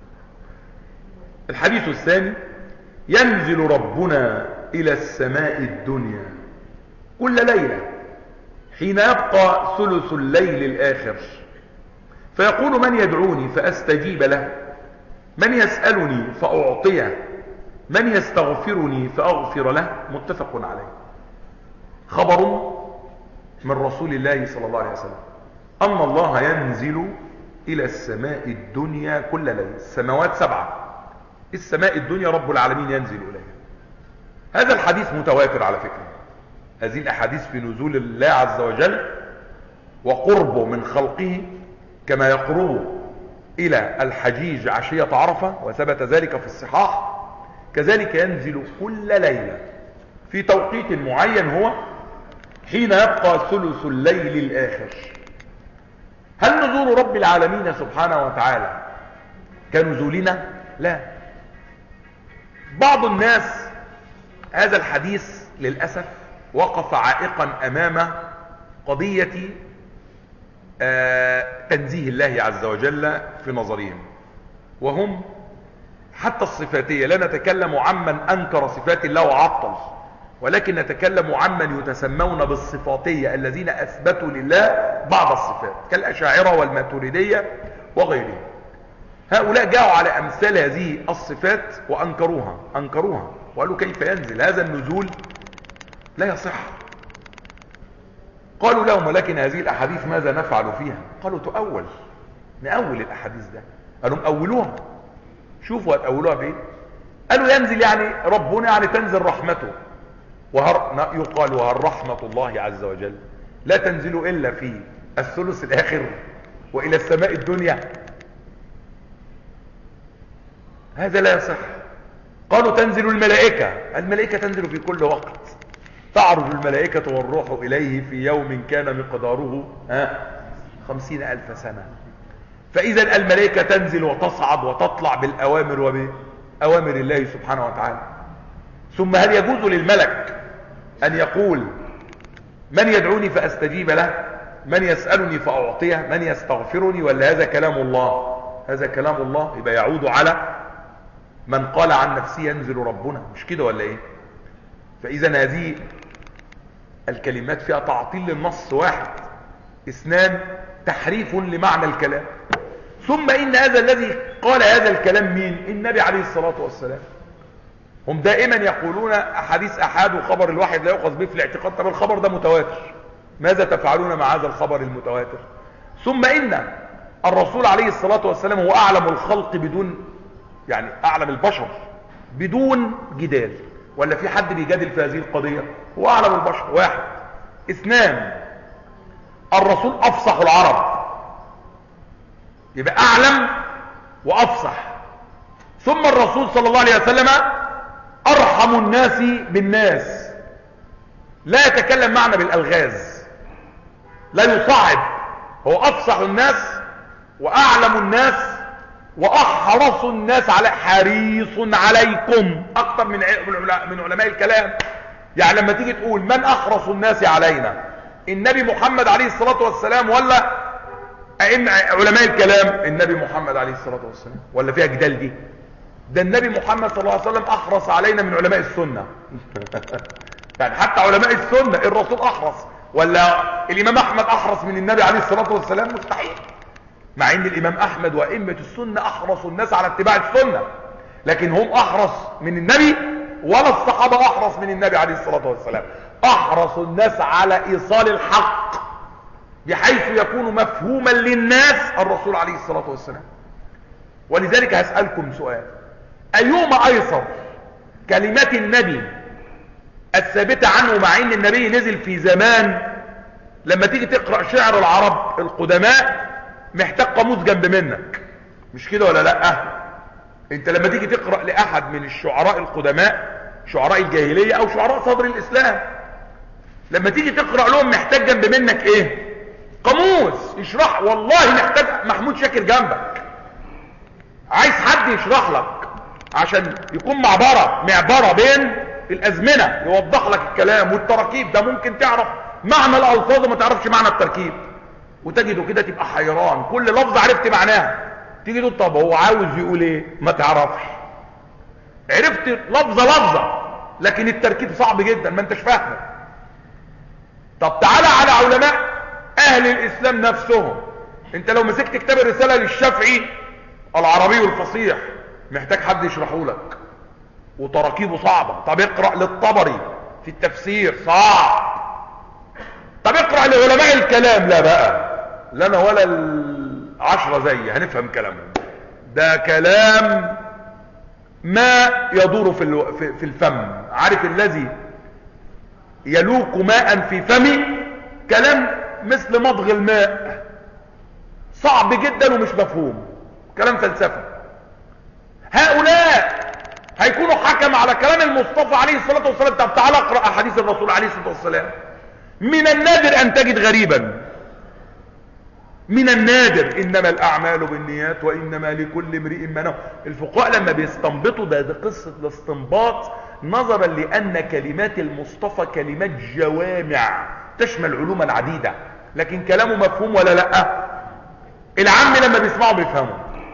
الحديث الثاني: ينزل ربنا الى السماء الدنيا كل ليلة حين يبقى ثلث الليل الاخر، فيقول من يدعوني فاستجيب له، من يسألني فاعطيه، من يستغفرني فاغفر له. متفق عليه. خبر من رسول الله صلى الله عليه وسلم ان الله ينزل الى السماء الدنيا كل ليلة. السماوات سبعة، السماء الدنيا رب العالمين ينزل اليها. هذا الحديث متواتر على فكرة، هذه الأحاديث في نزول الله عز وجل وقربه من خلقه كما يقرب إلى الحجيج عشية عرفة، وثبت ذلك في الصحاح، كذلك ينزل كل ليلة في توقيت معين هو حين يبقى ثلث الليل الآخر. هل نزول رب العالمين سبحانه وتعالى كنزولنا؟ لا. بعض الناس هذا الحديث للأسف وقف عائقا أمام قضية تنزيه الله عز وجل في نظرهم، وهم حتى الصفاتية. لا نتكلم عمن أنكر صفات الله وعطل، ولكن نتكلم عمن يتسمون بالصفاتية الذين أثبتوا لله بعض الصفات كالأشاعرة والماتريدية وغيرهم. هؤلاء جاءوا على أمثال هذه الصفات وأنكروها أنكروها وقالوا كيف ينزل هذا النزول؟ لا يصح. قالوا لهم ولكن هذه الأحاديث ماذا نفعل فيها؟ قالوا تؤول، نأول الأحاديث ده. قالوا مأولوها، شوفوا هتأولوها بإيه؟ قالوا ينزل يعني ربنا يعني تنزل رحمته، وهر يقال وهل رحمة الله عز وجل لا تنزل إلا في الثلث الآخر وإلى السماء الدنيا؟ هذا لا يصح. قالوا تنزل الملائكة، الملائكة تنزل في كل وقت، تعرج الملائكة والروح إليه في يوم كان مقداره خمسين ألف سنة. فإذا الملائكة تنزل وتصعد وتطلع بالأوامر وبأوامر الله سبحانه وتعالى. ثم هل يجوز للملك أن يقول من يدعوني فأستجيب له، من يسألني فأعطيه، من يستغفرني؟ ولا هذا كلام الله؟ هذا كلام الله، يبقى يعود على من قال عن نفسه ينزل ربنا، مش كده ولا ايه؟ فإذا هذه الكلمات فيها تعطيل للنص واحد، اثنان تحريف لمعنى الكلام. ثم إن هذا الذي قال هذا الكلام مين؟ النبي عليه الصلاة والسلام. هم دائما يقولون أحاديث أحاد وخبر الواحد لا يؤخذ به في الاعتقاد. طب الخبر ده متواتر، ماذا تفعلون مع هذا الخبر المتواتر؟ ثم إن الرسول عليه الصلاة والسلام هو أعلم الخلق بدون يعني أعلم البشر بدون جدال، ولا في حد بيجادل في هذه القضية؟ هو أعلم البشر، واحد. اثنان الرسول أفصح العرب، يبقى أعلم وأفصح. ثم الرسول صلى الله عليه وسلم أرحم الناس بالناس، لا يتكلم معنا بالألغاز، لا يصعب، هو أفصح الناس وأعلم الناس وأحرص الناس على حريص عليكم أكثر من من علماء الكلام. يعني لما تيجي تقول من أحرص الناس علينا، النبي محمد عليه الصلاة والسلام ولا أئمة علماء الكلام؟ النبي محمد عليه الصلاة والسلام. ولا فيها جدال دي؟ ده النبي محمد صلى الله عليه وسلم أحرص علينا من علماء السنة. يعني حتى علماء السنة الرسول أحرص، ولا الإمام أحمد أحرص من النبي عليه الصلاة والسلام؟ مستحيل. مع ان الامام احمد وائمة السنة احرص الناس على اتباع السنة، لكن هم احرص من النبي ولا الصحابة احرص من النبي عليه الصلاة والسلام. احرص الناس على ايصال الحق بحيث يكون مفهوما للناس الرسول عليه الصلاة والسلام. ولذلك هسألكم سؤال، ايهما ايسر كلمات النبي الثابتة عنه، مع ان النبي نزل في زمان لما تيجي تقرأ شعر العرب القدماء محتاج قاموس جنب منك، مش كده ولا لا؟ انت لما تيجي تقرأ لأحد من الشعراء القدماء، شعراء الجاهلية او شعراء صدر الاسلام، لما تيجي تقرأ لهم محتاج جنب منك ايه؟ قاموس يشرح. والله محتاج محمود شاكر جنبك، عايز حد يشرح لك عشان يكون معبرة معبرة بين الازمنة، يوضح لك الكلام والتركيب. ده ممكن تعرف معنى الالفاظ وما تعرفش معنى التركيب، وتجده كده تبقى حيران، كل لفظ عرفت معناها، تيجي تقول طب هو عاوز يقول ايه؟ ما تعرفش. عرفت لفظة لفظة لكن التركيب صعب جدا ما انتش فاهمه. طب تعالى على علماء اهل الاسلام نفسهم، انت لو مسكت كتاب الرسالة للشافعي العربي الفصيح محتاج حد يشرحه لك وتراكيبه صعبة. طب اقرأ للطبري في التفسير صعب. طب اقرأ لعلماء الكلام، لا بقى لنا ولا العشرة زي هنفهم كلامهم، ده كلام ما يدور في في الفم. عارف الذي يلوك ماء في فمي، كلام مثل مضغ الماء، صعب جدا ومش مفهوم، كلام فلسفي. هؤلاء هيكونوا حكم على كلام المصطفى عليه الصلاة والسلام. طب تعال اقرأ احاديث الرسول عليه الصلاة والسلام. من النادر ان تجد غريبا، من النادر. انما الاعمال بالنيات وانما لكل امرئ ما نوى. الفقهاء لما بيستنبطوا ده, ده قصة الاستنباط نظرا لان كلمات المصطفى كلمات جوامع تشمل علوما عديدة، لكن كلامه مفهوم ولا لا؟ العام لما بيسمعه بيفهمه،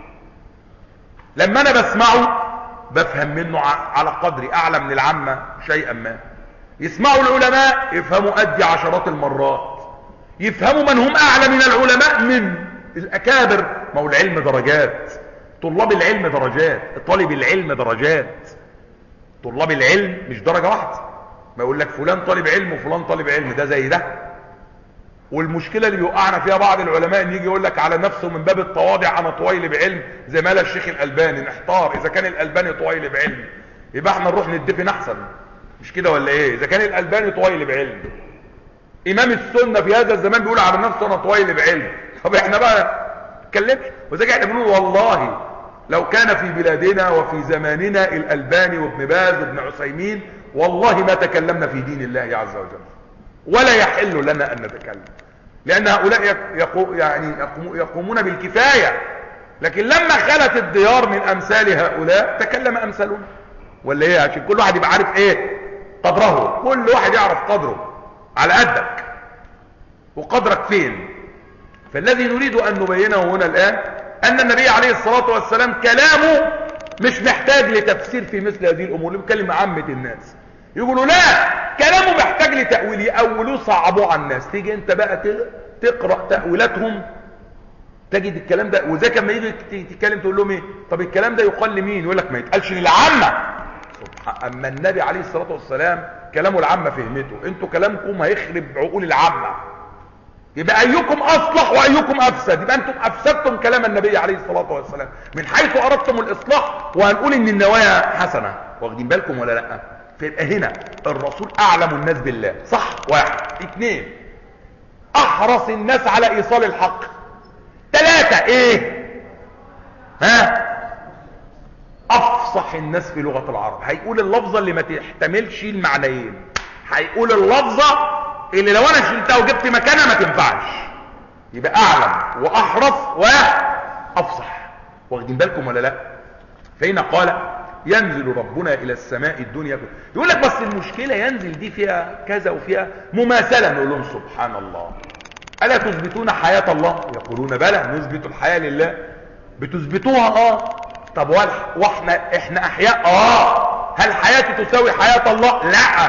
لما انا بسمعه بفهم منه على قدري، اعلى من العامة شيئا ما. يسمعوا العلماء يفهموا ادي عشرات المرات، يفهموا من هم اعلى من العلماء من الاكابر. ما هو العلم درجات، طلاب العلم درجات، طالب العلم درجات. طلاب العلم مش درجة واحدة، ما يقول لك فلان طالب علم وفلان طالب علم، ده زي ده. والمشكلة اللي بيوقعنا فيها بعض العلماء ان يجي يقول لك على نفسه من باب التواضع انا طويل بعلم، زي ما قال الشيخ الالباني. نحتار اذا كان الالباني طويل بعلم يبقى احنا نروح ندفن احسن، مش كده ولا ايه؟ اذا كان الالباني طويل بعلم، امام السنة في هذا الزمان بيقول على نفسه انا طويل بعلم، طب احنا بقى نتكلمش؟ وزي احنا بنقول والله لو كان في بلادنا وفي زماننا الالباني وابن باز وابن عثيمين والله ما تكلمنا في دين الله عز وجل، ولا يحل لنا ان نتكلم، لان هؤلاء يقو يعني يقومون بالكفاية. لكن لما خلت الديار من امثال هؤلاء تكلم امثالهم، ولا ايه؟ عشان كل واحد يبقى عارف ايه قدره، كل واحد يعرف قدره على قدك وقدرك فين. فالذي نريد ان نبينه هنا الان ان النبي عليه الصلاة والسلام كلامه مش محتاج لتفسير في مثل هذه الامور. اللي بيتكلم عامة الناس يقولوا لا كلامه محتاج لتأويل، يأولوه صعبوه على الناس. تيجي انت بقى تقرأ تأويلاتهم تجد الكلام ده. وزي كما يجي تتكلم تقول لهم ايه؟ طب الكلام ده يقال لمين؟ يقول لك ما يتقالش للعامة. اما النبي عليه الصلاة والسلام كلامه العامة فهمته، انتوا كلامكم هيخرب عقول العامة. يبقى ايكم اصلح وايكم افسد؟ يبقى انتم افسدتم كلام النبي عليه الصلاة والسلام من حيث اردتم الاصلاح، وهنقول ان النوايا حسنة. واخدين بالكم ولا لا؟ فيبقى هنا الرسول اعلم الناس بالله، صح؟ واحد. اثنين، احرص الناس على ايصال الحق. ثلاثة، ايه؟ ها؟ افصح الناس في لغة العرب. هيقول اللفظة اللي ما تحتملش المعنيين، هيقول اللفظة اللي لو انا شلتها وجبت مكانها ما تنفعش. يبقى اعلم واحرص وافصح. واخدين بالكم ولا لا؟ فهنا قال ينزل ربنا الى السماء الدنيا. يقول لك بس المشكلة ينزل دي فيها كذا وفيها مماثلة. نقول لهم سبحان الله، ألا تثبتون حياة الله؟ يقولون بلى نثبت الحياة لله. بتثبتوها؟ اه. طب واحنا احنا احياء؟ اه. هل حياتي تساوي حياة الله؟ لا.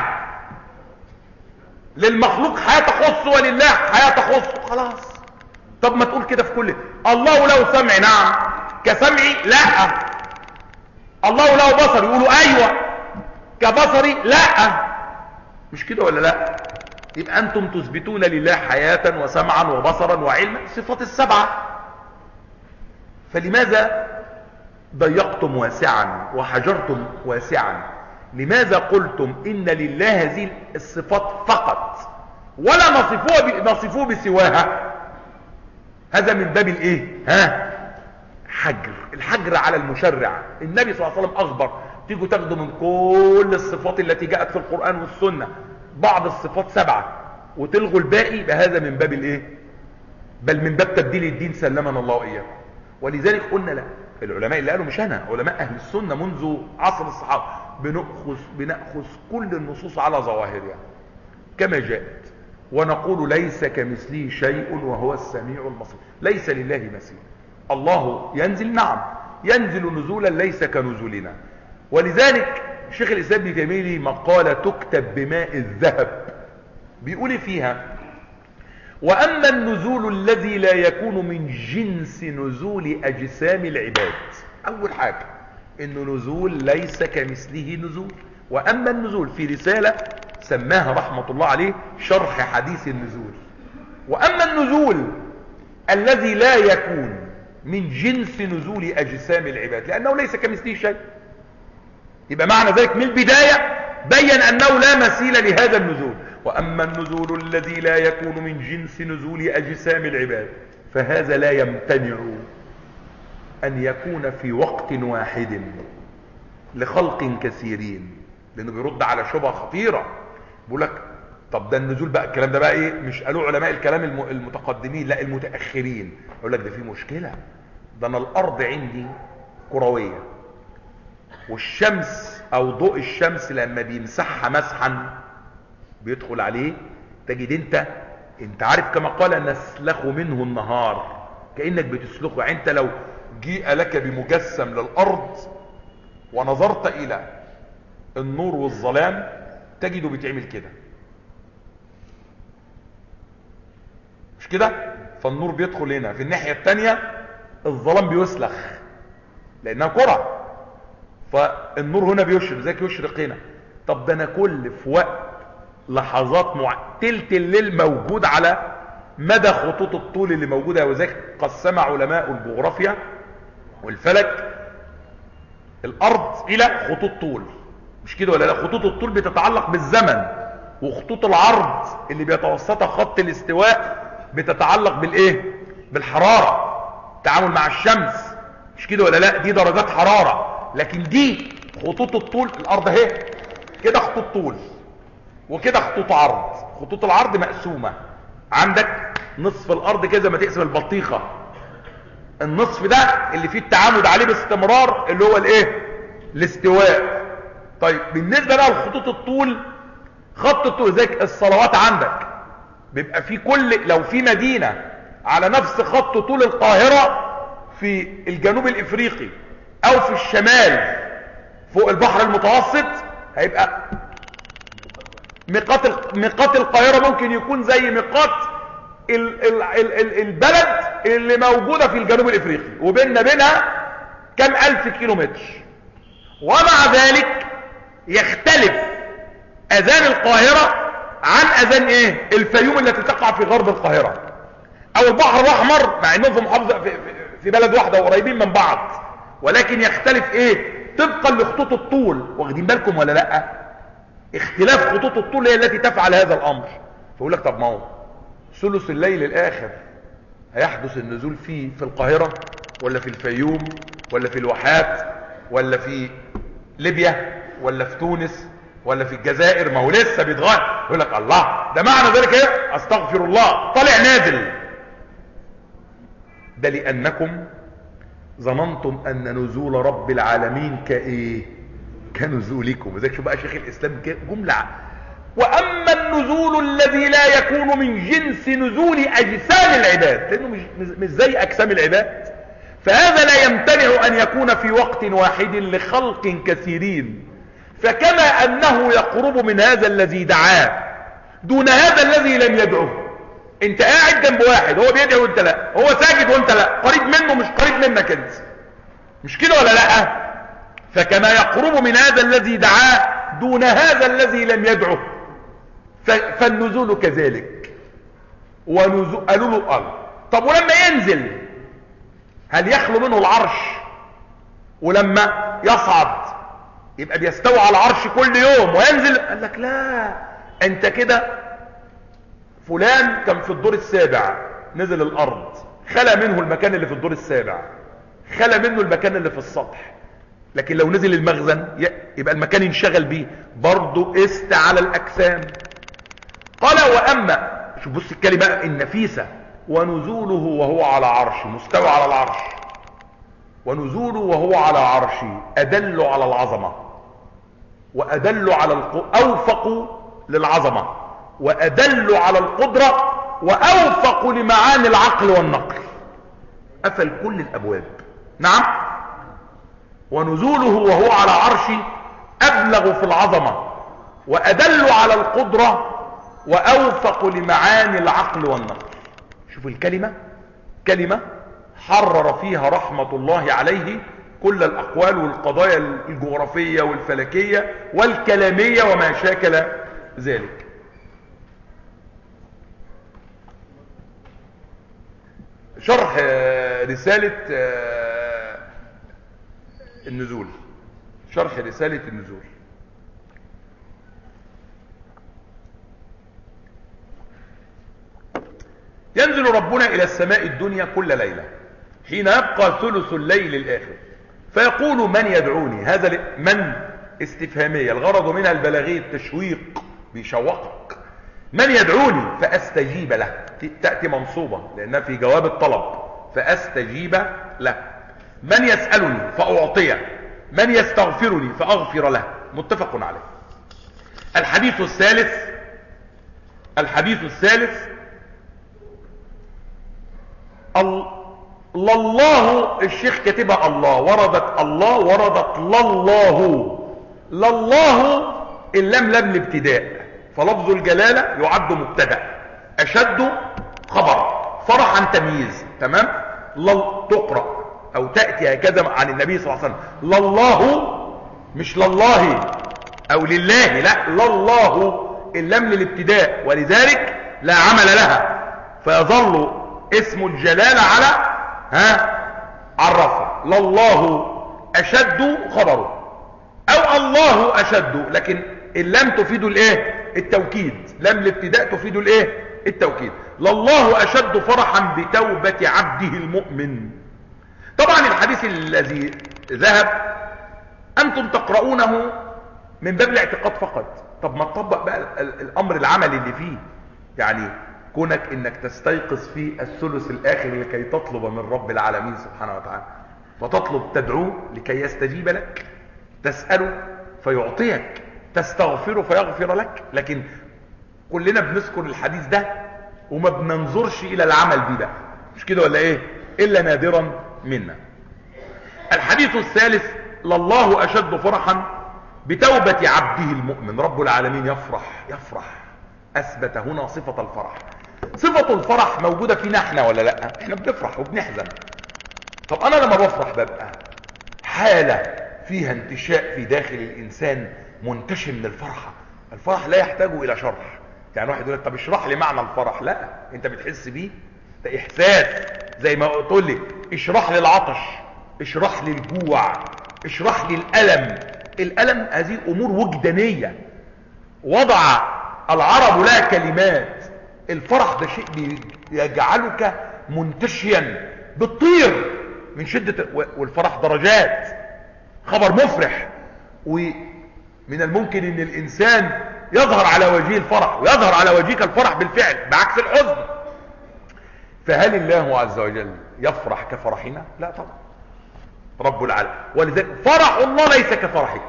للمخلوق حياة تخص ولله حياة تخص، خلاص. طب ما تقول كده في كل. الله له سمع، نعم، كسمعي؟ لا. الله له بصر، يقولوا ايوه، كبصري؟ لا. مش كده ولا لا؟ يبقى انتم تثبتون لله حياة وسمعا وبصرا وعلما، صفات السبعة. فلماذا ضيقتم واسعا وحجرتم واسعا؟ لماذا قلتم ان لله هذه الصفات فقط ولا نصفوه نصفوه بسواها؟ هذا من باب الايه؟ ها؟ حجر. الحجر على المشرع. النبي صلى الله عليه وسلم اخبر تيجوا تاخدوا من كل الصفات التي جاءت في القرآن والسنة بعض الصفات سبعة وتلغوا الباقي، بهذا من باب الايه؟ بل من باب تبديل الدين، سلمنا الله واياكم. ولذلك قلنا لا، العلماء اللي قالوا، مش انا، علماء اهل السنة منذ عصر الصحابة، بنأخذ بنأخذ كل النصوص على ظواهرها كما جاءت، ونقول ليس كمثله شيء وهو السميع البصير. ليس لله مثيل. الله ينزل، نعم، ينزل نزولا ليس كنزولنا. ولذلك شيخ الاسلام ابن تيمية ليه مقالة تكتب بماء الذهب، بيقول فيها: واما النزول الذي لا يكون من جنس نزول اجسام العباد. اول حاجة انه نزول ليس كمثله نزول. واما النزول في رسالة سماها رحمة الله عليه شرح حديث النزول. واما النزول الذي لا يكون من جنس نزول اجسام العباد، لانه ليس كمثله شيء. يبقى معنى ذلك من البداية بين انه لا مثيل لهذا النزول. وأما النزول الذي لا يكون من جنس نزول أجسام العباد فهذا لا يمتنع أن يكون في وقت واحد لخلق كثيرين. لأنه بيرد على شبهة خطيرة، بيقول لك طب ده النزول بقى، الكلام ده بقى ايه؟ مش قالوا علماء الكلام المتقدمين، لا المتأخرين. يقول لك ده في مشكلة، ده انا الارض عندي كروية، والشمس او ضوء الشمس لما بيمسحها مسحا بيدخل عليه، تجد انت انت عارف كما قال نسلخ منه النهار، كأنك بتسلخه. يعني انت لو جيء لك بمجسم للارض ونظرت الى النور والظلام تجده بيتعمل كده، مش كده؟ فالنور بيدخل هنا، في الناحية التانية الظلام بيسلخ لانها كرة، فالنور هنا بيشرق زيك يشرق هنا. طب ده انا كل في وقت لحظات مع... تلت الليل موجود على مدى خطوط الطول اللي موجودة، وذلك قسم علماء الجغرافيا والفلك الارض الى خطوط طول، مش كده ولا لا؟ خطوط الطول بتتعلق بالزمن، وخطوط العرض اللي بيتوسطها خط الاستواء بتتعلق بالايه؟ بالحرارة، التعامل مع الشمس، مش كده ولا لا؟ دي درجات حرارة. لكن دي خطوط الطول، الارض اهي كده خطوط طول وكده خطوط عرض. خطوط العرض مقسومة، عندك نصف الارض كده زي ما تقسم البطيخة، النصف ده اللي فيه التعامد عليه باستمرار اللي هو الايه؟ الاستواء. طيب بالنسبة بقى لخطوط الطول، خط الطول زي الصلوات عندك بيبقى في كل، لو في مدينة على نفس خط طول القاهرة في الجنوب الافريقي او في الشمال فوق البحر المتوسط، هيبقى ميقات ميقات القاهرة ممكن يكون زي ميقات ال ال ال ال البلد اللي موجودة في الجنوب الافريقي، وبيننا بينها كم الف كيلو متر. ومع ذلك يختلف اذان القاهرة عن اذان ايه؟ الفيوم التي تقع في غرب القاهرة، او البحر الاحمر، مع انهم في محافظة في, في بلد واحدة وقريبين من بعض، ولكن يختلف ايه؟ طبقا لخطوط الطول. واخدين بالكم ولا لا؟ اختلاف خطوط الطول هي التي تفعل هذا الامر. فيقول لك طب ما هو ثلث الليل الاخر هيحدث النزول فيه في القاهرة ولا في الفيوم ولا في الواحات ولا في ليبيا ولا في تونس ولا في الجزائر؟ ما هو لسه بيتغير. يقول لك الله، ده معنى ذلك ايه؟ استغفر الله، طالع نازل. ده لانكم ظننتم ان نزول رب العالمين كايه؟ كنزولكم. وذلك شو بقى شيخ الاسلام جملة: واما النزول الذي لا يكون من جنس نزول اجسام العباد، لانه مش, مش زي اجسام العباد، فهذا لا يمتنع ان يكون في وقت واحد لخلق كثيرين. فكما انه يقرب من هذا الذي دعاه دون هذا الذي لم يدعه. انت قاعد جنب واحد هو بيدعي وانت لا، هو ساجد وانت لا، قريب منه مش قريب منك انت، مش كده ولا لا؟ فكما يقرب من هذا الذي دعاه دون هذا الذي لم يدعه، فالنزول كذلك. ونزول قالوا له قال طب ولما ينزل هل يخلو منه العرش؟ ولما يصعد يبقى بيستوى على العرش كل يوم وينزل؟ قال لك لا، انت كده فلان كان في الدور السابع نزل الارض، خلى منه المكان اللي في الدور السابع، خلى منه المكان اللي في السطح، لكن لو نزل المخزن يبقى المكان ينشغل بيه. برضو است على الاجسام. قال واما، شوف بص الكلمة النفيسة: ونزوله وهو على عرش، مستوى على العرش. ونزوله وهو على عرشي أدل على العظمة، وأدل على الق... أوفق للعظمة، وأدل على القدرة، وأوفق لمعاني العقل والنقل. قفل كل الأبواب. نعم. ونزوله وهو على عرشي أبلغ في العظمة، وأدل على القدرة، وأوفق لمعاني العقل والنقل. شوفوا الكلمة، كلمة حرر فيها رحمة الله عليه كل الأقوال والقضايا الجغرافية والفلكية والكلامية وما شاكل ذلك. شرح رسالة النزول، شرح رسالة النزول. ينزل ربنا إلى السماء الدنيا كل ليلة حين يبقى ثلث الليل الآخر، فيقول من يدعوني. هذا من استفهامية الغرض منها البلاغي التشويق، بيشوقك. من يدعوني فأستجيب له، تأتي منصوبة لأنها في جواب الطلب، فأستجيب له. من يسألني فأعطيه، من يستغفرني فأغفر له. متفق عليه. الحديث الثالث الحديث الثالث الله، الشيخ كاتبها الله، وردت الله، وردت لله. لله اللام لام الابتداء، فلفظ الجلالة يعد مبتدأ، أشد خبر، فرحا تمييز. تمام. لل تقرأ أو تأتي هكذا عن النبي صلى الله عليه وسلم. لله مش لله أو لله، لا، لله اللام للابتداء، ولذلك لا عمل لها، فيظل اسم الجلالة على ها عرفه. لله أشد خبره، أو الله أشد، لكن اللام تفيد الايه؟ التوكيد. لام الابتداء تفيد الايه؟ التوكيد. لله أشد فرحا بتوبة عبده المؤمن. طبعا الحديث الذي ذهب أنتم تقرؤونه من باب الاعتقاد فقط. طب ما تطبق بقى الأمر العملي اللي فيه، يعني كونك انك تستيقظ في الثلث الآخر لكي تطلب من رب العالمين سبحانه وتعالى، فتطلب تدعوه لكي يستجيب لك، تسأله فيعطيك، تستغفره فيغفر لك. لكن كلنا بنذكر الحديث ده وما بننظرش الى العمل بيه بقى، مش كده ولا ايه؟ الا نادرا منا. الحديث الثالث لله أشد فرحا بتوبة عبده المؤمن. رب العالمين يفرح يفرح أثبت هنا صفة الفرح. صفة الفرح موجودة فينا احنا ولا لا؟ احنا بنفرح وبنحزن. طب انا لما بفرح ببقى حالة فيها انتشاء في داخل الانسان، منتشي من الفرحة. الفرح لا يحتاج الى شرح. يعني واحد يقول لك طب اشرح لي معنى الفرح، لا، انت بتحس بيه، ده احساس. زي ما قلت لي اشرح لي العطش، اشرح لي الجوع، اشرح لي الألم. الألم هذه امور وجدانية وضع العرب لها كلمات. الفرح ده شيء يجعلك منتشيا، بتطير من شدة، والفرح درجات. خبر مفرح، ومن الممكن ان الانسان يظهر على وجهه الفرح ويظهر على وجهك الفرح بالفعل بعكس الحزن. فهل الله عز وجل يفرح كفرحنا؟ لا طبعا، رب العالمين. ولذلك فرح الله ليس كفرحك.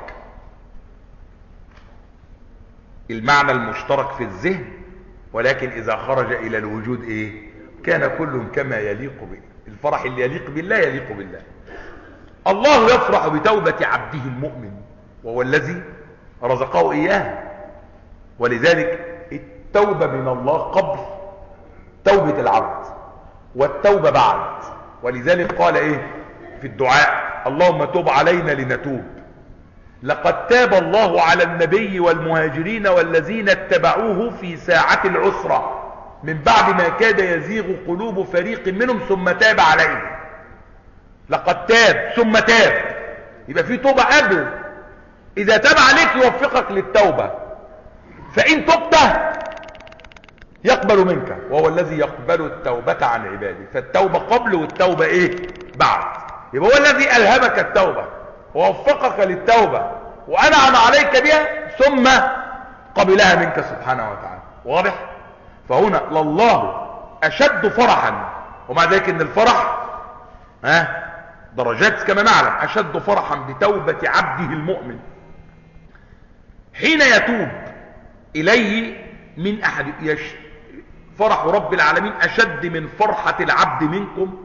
المعنى المشترك في الذهن، ولكن اذا خرج الى الوجود ايه؟ كان كل كما يليق به. الفرح اللي يليق بالله يليق بالله. الله يفرح بتوبة عبده المؤمن، وهو الذي رزقه اياه. ولذلك التوبة من الله قبل توبة العبد، والتوبة بعد. ولذلك قال ايه في الدعاء؟ اللهم تب علينا لنتوب. لقد تاب الله على النبي والمهاجرين والذين اتبعوه في ساعة العسرة من بعد ما كاد يزيغ قلوب فريق منهم ثم تاب عليهم. لقد تاب ثم تاب، يبقى في توبة قبل. اذا تاب عليك يوفقك للتوبة، فان تبت يقبل منك، وهو الذي يقبل التوبة عن عباده. فالتوبة قبل والتوبة ايه؟ بعد. يبقى هو الذي ألهمك التوبة ووفقك للتوبة وأنعم عليك بها ثم قبلها منك سبحانه وتعالى. واضح؟ فهنا لله أشد فرحا، ومع ذلك ان الفرح ها درجات كما نعلم. أشد فرحا بتوبة عبده المؤمن حين يتوب إليه من أحد. يش فرح رب العالمين أشد من فرحة العبد منكم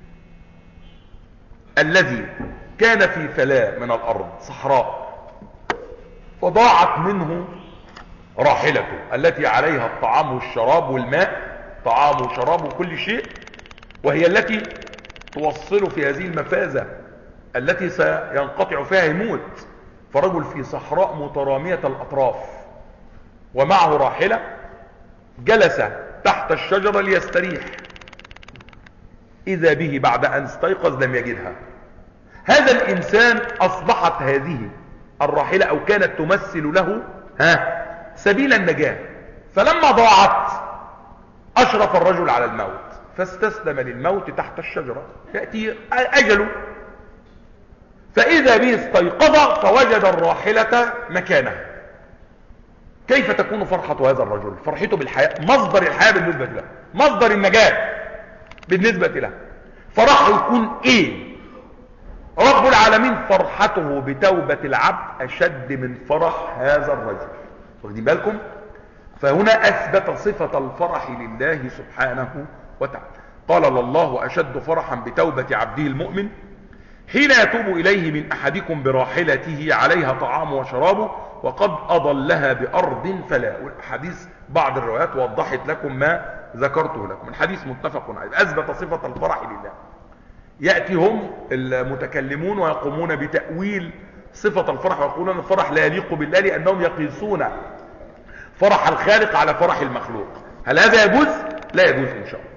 الذي كان في فلاة من الأرض صحراء، فضاعت منه راحلته التي عليها الطعام والشراب والماء، طعام وشراب وكل شيء، وهي التي توصل في هذه المفازة التي سينقطع فيها يموت. فرجل في صحراء مترامية الأطراف ومعه راحلة، جلس تحت الشجرة ليستريح، إذا به بعد أن استيقظ لم يجدها. هذا الإنسان أصبحت هذه الراحلة أو كانت تمثل له ها سبيل النجاة. فلما ضاعت أشرف الرجل على الموت فاستسلم للموت تحت الشجرة، يأتي أجله، فإذا به استيقظ فوجد الراحلة مكانه. كيف تكون فرحة هذا الرجل؟ فرحته بالحياة، مصدر الحياة بالنسبة له، مصدر النجاة بالنسبة له، فرحه يكون ايه؟ رب العالمين فرحته بتوبة العبد أشد من فرح هذا الرجل. واخدين بالكم؟ فهنا أثبت صفة الفرح لله سبحانه وتعالى. قال الله أشد فرحا بتوبة عبده المؤمن حين يتوب إليه من أحدكم براحلته عليها طعام وشرابه وقد أضلها بأرض فلا. والحديث بعض الروايات وضحت لكم ما ذكرته لكم. الحديث متفق عليه، أثبت صفة الفرح لله. يأتي هم المتكلمون ويقومون بتأويل صفة الفرح ويقولون الفرح لا يليق بالله لأنهم يقيسون فرح الخالق على فرح المخلوق. هل هذا يجوز؟ لا يجوز إن شاء الله.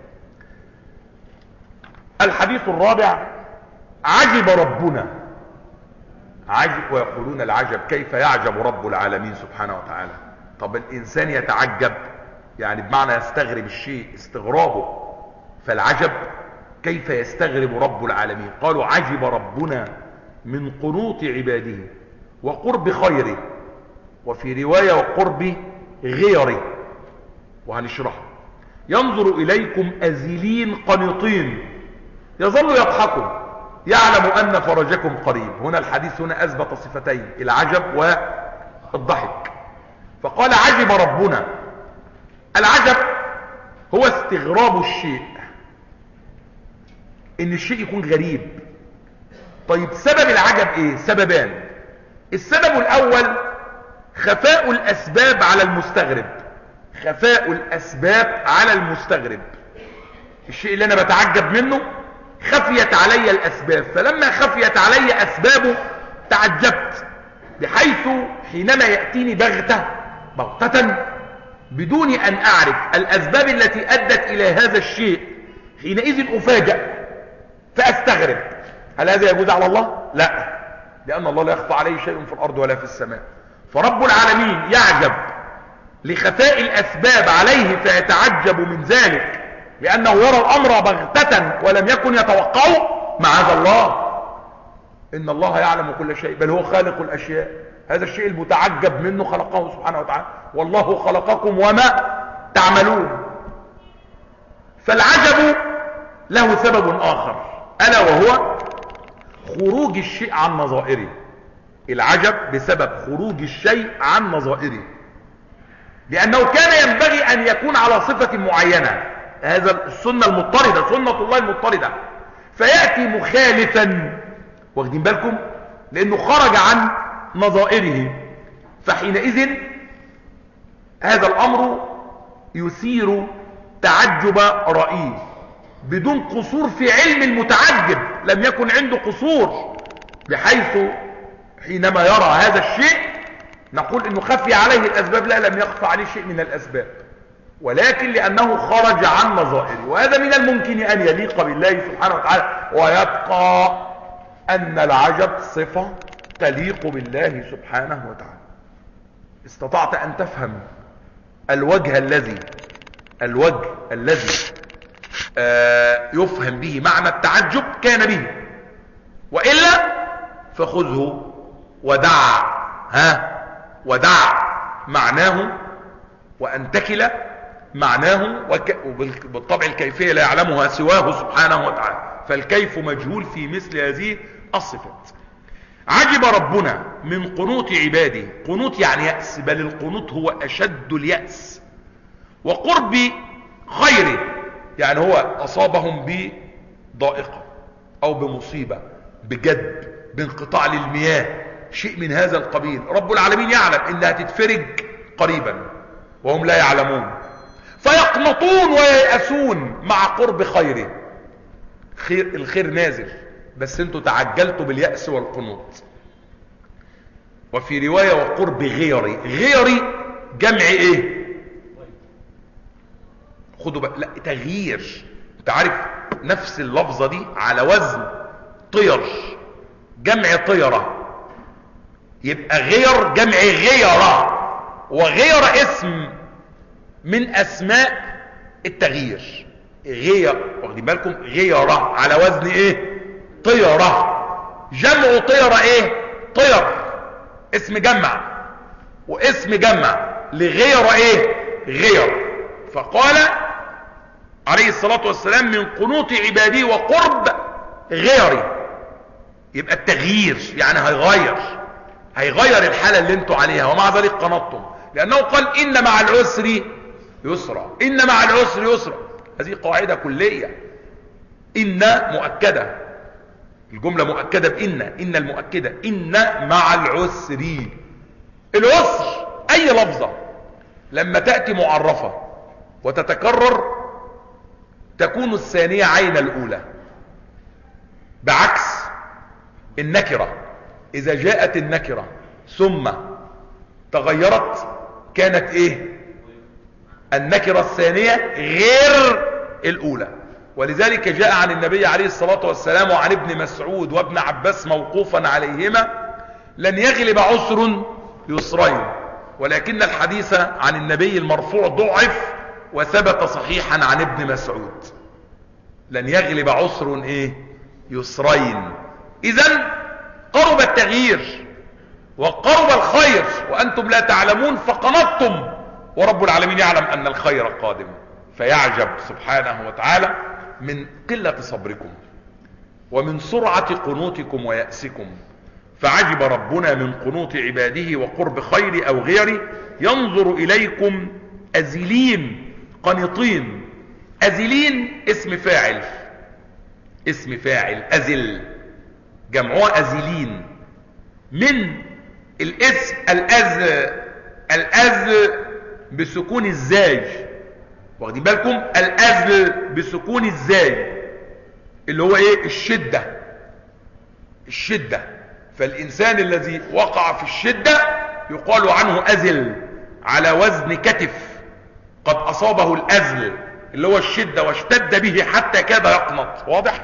الحديث الرابع: عجب ربنا. عجب، ويقولون العجب، كيف يعجب رب العالمين سبحانه وتعالى؟ طب الإنسان يتعجب يعني بمعنى يستغرب الشيء استغرابه، فالعجب كيف يستغرب رب العالمين. قالوا عجب ربنا من قنوط عباده وقرب خيره، وفي رواية وقرب غيره، وهنشرحه. ينظر إليكم أزلين قنطين يظل يضحكم يعلم أن فرجكم قريب. هنا الحديث هنا أثبت صفتين: العجب والضحك. فقال عجب ربنا. العجب هو استغراب الشيء، ان الشيء يكون غريب. طيب سبب العجب ايه؟ سببان. السبب الاول خفاء الاسباب على المستغرب. خفاء الاسباب على المستغرب، الشيء اللي انا بتعجب منه خفيت علي الاسباب، فلما خفيت علي اسبابه تعجبت، بحيث حينما يأتيني بغتة بغتة بدون ان اعرف الاسباب التي ادت الى هذا الشيء، حينئذ افاجأ فاستغرب. هل هذا يجوز على الله؟ لا، لان الله لا يخفى عليه شيء في الارض ولا في السماء. فرب العالمين يعجب لخفاء الاسباب عليه فيتعجب من ذلك، لانه يرى الامر بغتة ولم يكن يتوقعه. معاذ الله، ان الله يعلم كل شيء، بل هو خالق الاشياء. هذا الشيء المتعجب منه خلقه سبحانه وتعالى، والله خلقكم وما تعملون. فالعجب له سبب اخر، الا وهو خروج الشيء عن نظائره. العجب بسبب خروج الشيء عن نظائره، لانه كان ينبغي ان يكون على صفة معينة، هذا السنة المضطردة، سنة الله المضطردة، فيأتي مخالفا. واخدين بالكم؟ لانه خرج عن نظائره، فحينئذ هذا الامر يثير تعجب رئيس بدون قصور في علم المتعجب. لم يكن عنده قصور، بحيث حينما يرى هذا الشيء نقول انه خفي عليه الاسباب. لا، لم يخفى عليه شيء من الاسباب، ولكن لانه خرج عن نظائره. وهذا من الممكن ان يليق بالله سبحانه وتعالى. ويبقى ان العجب صفة تليق بالله سبحانه وتعالى. استطعت ان تفهم الوجه الذي الوجه الذي آه يفهم به معنى التعجب كان به، وإلا فخذه ودع ها ودع معناه، وأنتكل معناه، وبالطبع الكيفية لا يعلمها سواه سبحانه وتعالى، فالكيف مجهول في مثل هذه الصفات. عجب ربنا من قنوط عباده. قنوط يعني يأس، بل القنوط هو أشد اليأس. وقرب خيره يعني هو أصابهم بضائقة أو بمصيبة، بجد، بانقطاع للمياه، شيء من هذا القبيل. رب العالمين يعلم إنها تتفرج قريبا وهم لا يعلمون، فيقنطون وييأسون مع قرب خيره. خير، الخير نازل، بس انتوا تعجلتوا باليأس والقنوط. وفي رواية وقرب غيري. غيري جمع ايه؟ خدوا بقى، لا تغيير. انت عارف نفس اللفظة دي على وزن طير، جمع طيرة، يبقى غير جمع غيرة. وغير اسم من اسماء التغيير. غير، واخدين بالكم، غيرة على وزن ايه؟ طيرة. جمع طيرة ايه؟ طير، اسم جمع، واسم جمع لغير ايه؟ غير. فقال عليه الصلاة والسلام من قنوط عبادي وقرب غيري. يبقى التغيير يعني هيغير هيغير الحالة اللي انتوا عليها، ومع ذلك قنطتم، لانه قال ان مع العسر يسرا، ان مع العسر يسرا. هذه قاعدة كلية. ان مؤكدة، الجملة مؤكدة بإن، إن المؤكدة، إن مع العسر. العسر أي لفظة لما تأتي معرفة وتتكرر تكون الثانية عين الأولى، بعكس النكرة. إذا جاءت النكرة ثم تغيرت كانت إيه؟ النكرة الثانية غير الأولى. ولذلك جاء عن النبي عليه الصلاة والسلام وعن ابن مسعود وابن عباس موقوفا عليهما لن يغلب عسر يسرين، ولكن الحديث عن النبي المرفوع ضعف وثبت صحيحا عن ابن مسعود. لن يغلب عسر ايه؟ يسرين. اذن قرب التغيير وقرب الخير وانتم لا تعلمون فقنطتم، ورب العالمين يعلم ان الخير قادم. فيعجب سبحانه وتعالى من قلة صبركم ومن سرعة قنوتكم ويأسكم. فعجب ربنا من قنوت عباده وقرب خير او غير، ينظر اليكم أزلين قنطين. أزلين اسم فاعل، اسم فاعل أزل، جمعوها أزلين، من الاسم الأز، الأز بسكون الزاج، واخدين بالكم؟ الأزل بسكون الزاي اللي هو ايه؟ الشدة، الشدة. فالإنسان الذي وقع في الشدة يقال عنه أزل، على وزن كتف، قد أصابه الأزل اللي هو الشدة واشتد به حتى كاد يقنط. واضح؟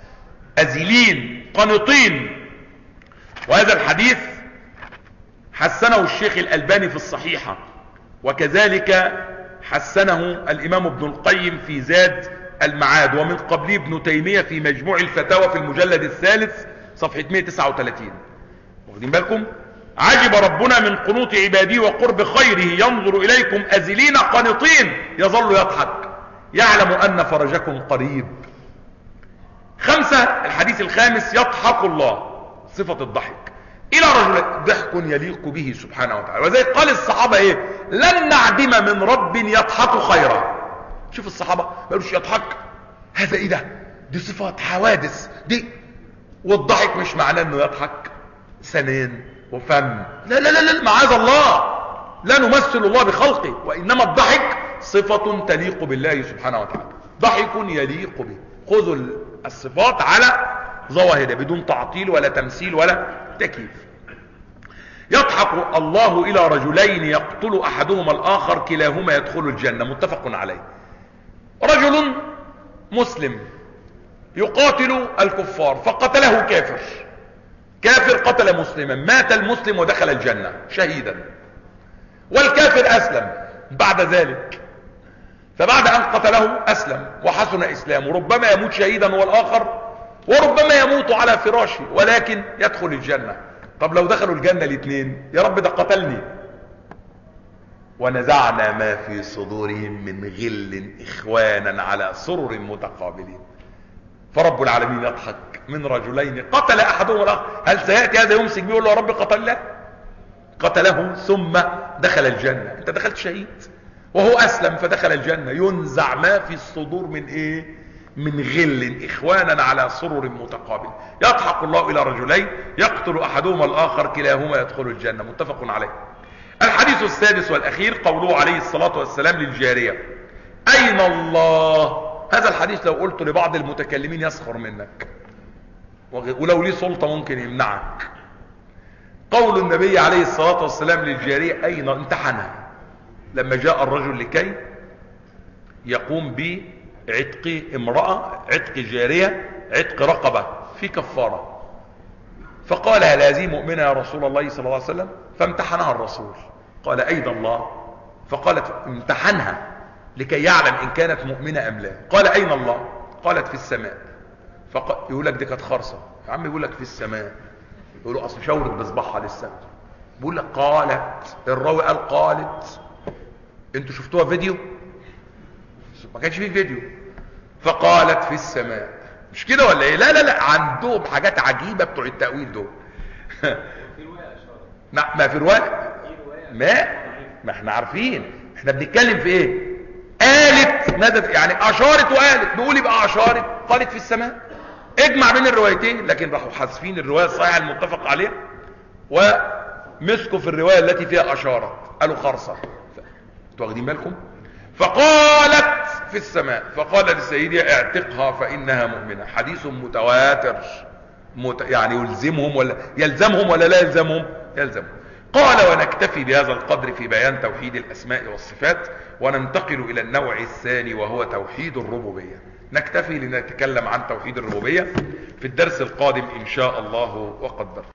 أزلين قنطين. وهذا الحديث حسنه الشيخ الألباني في الصحيحة، وكذلك حسنه الامام ابن القيم في زاد المعاد، ومن قبله ابن تيمية في مجموع الفتاوى في المجلد الثالث صفحة مئة وتسعة وثلاثين. واخدين بالكم؟ عجب ربنا من قنوط عباده وقرب خيره، ينظر اليكم أزلين قنطين، يظل يضحك، يعلم ان فرجكم قريب. خمسة، الحديث الخامس، يضحك الله، صفة الضحك، الى رجل ضحك يليق به سبحانه وتعالى. وزي قال الصحابة ايه؟ لن نعدم من رب يضحك خيرا. شوف الصحابة ما قالوش يضحك، هذا ايه ده؟ دي صفات حوادث دي. والضحك مش معناه انه يضحك سنين وفم، لا لا لا لا، معاذ الله، لا نمثل الله بخلقه، وانما الضحك صفة تليق بالله سبحانه وتعالى، ضحك يليق به. خذوا الصفات على ظواهرها بدون تعطيل ولا تمثيل ولا تكييف. يضحك الله الى رجلين يقتل احدهما الاخر كلاهما يدخل الجنة، متفق عليه. رجل مسلم يقاتل الكفار فقتله كافر، كافر قتل مسلما، مات المسلم ودخل الجنة شهيدا، والكافر اسلم بعد ذلك، فبعد ان قتله اسلم وحسن اسلامه، ربما يموت شهيدا هو الاخر، وربما يموت على فراشه ولكن يدخل الجنة. طب لو دخلوا الجنة الاثنين، يا رب ده قتلني. ونزعنا ما في صدورهم من غل اخوانا على سرر متقابلين. فرب العالمين يضحك من رجلين قتل احدهما الاخر. هل سيأتي هذا يمسك بيه يقول له يا رب قتله؟ قتله ثم دخل الجنة. انت دخلت شهيد وهو اسلم فدخل الجنة. ينزع ما في الصدور من ايه؟ من غل اخوانا على سرر متقابل. يضحك الله الى رجلين يقتل احدهما الاخر كلاهما يدخل الجنة، متفق عليه. الحديث السادس والاخير قوله عليه الصلاة والسلام للجارية اين الله. هذا الحديث لو قلت لبعض المتكلمين يسخر منك، ولو ليه سلطة ممكن يمنعك. قول النبي عليه الصلاة والسلام للجارية اين، امتحنها لما جاء الرجل لكي يقوم بعتق امرأة، عتق جارية، عتق رقبة في كفارة، فقال هل هذه مؤمنة يا رسول الله صلى الله عليه وسلم؟ فامتحنها الرسول، قال اين الله؟ فقالت امتحنها لكي يعلم ان كانت مؤمنة ام لا. قال اين الله؟ قالت في السماء. فق... يقول لك دي كانت خرصة يا عم، يقول لك في السماء، يقول له اصل شاورت بصباحها للسماء. بيقول لك قالت، الراوي قال قالت. انتوا شفتوها فيديو؟ ما كانش فيه فيديو. فقالت في السماء، مش كده ولا ايه؟ لا لا لا، عندهم حاجات عجيبة بتوع التأويل دول. ما ما في رواية ما ما احنا عارفين، احنا بنتكلم في ايه؟ قالت نادت، يعني اشارت وقالت، نقول يبقى اشارت قالت في السماء. اجمع بين الروايتين، لكن راحوا حذفين الرواية الصحيحة المتفق عليها ومسكوا في الرواية التي فيها اشارت، قالوا خرصة. انتوا واخدين بالكم؟ فقالت في السماء، فقال لسيدي اعتقها فانها مؤمنة. حديث متواتر مت... يعني يلزمهم ولا يلزمهم ولا لا يلزمهم؟ يلزمهم. قال ونكتفي بهذا القدر في بيان توحيد الاسماء والصفات، وننتقل الى النوع الثاني وهو توحيد الربوبية. نكتفي لنتكلم عن توحيد الربوبية في الدرس القادم ان شاء الله وقدر.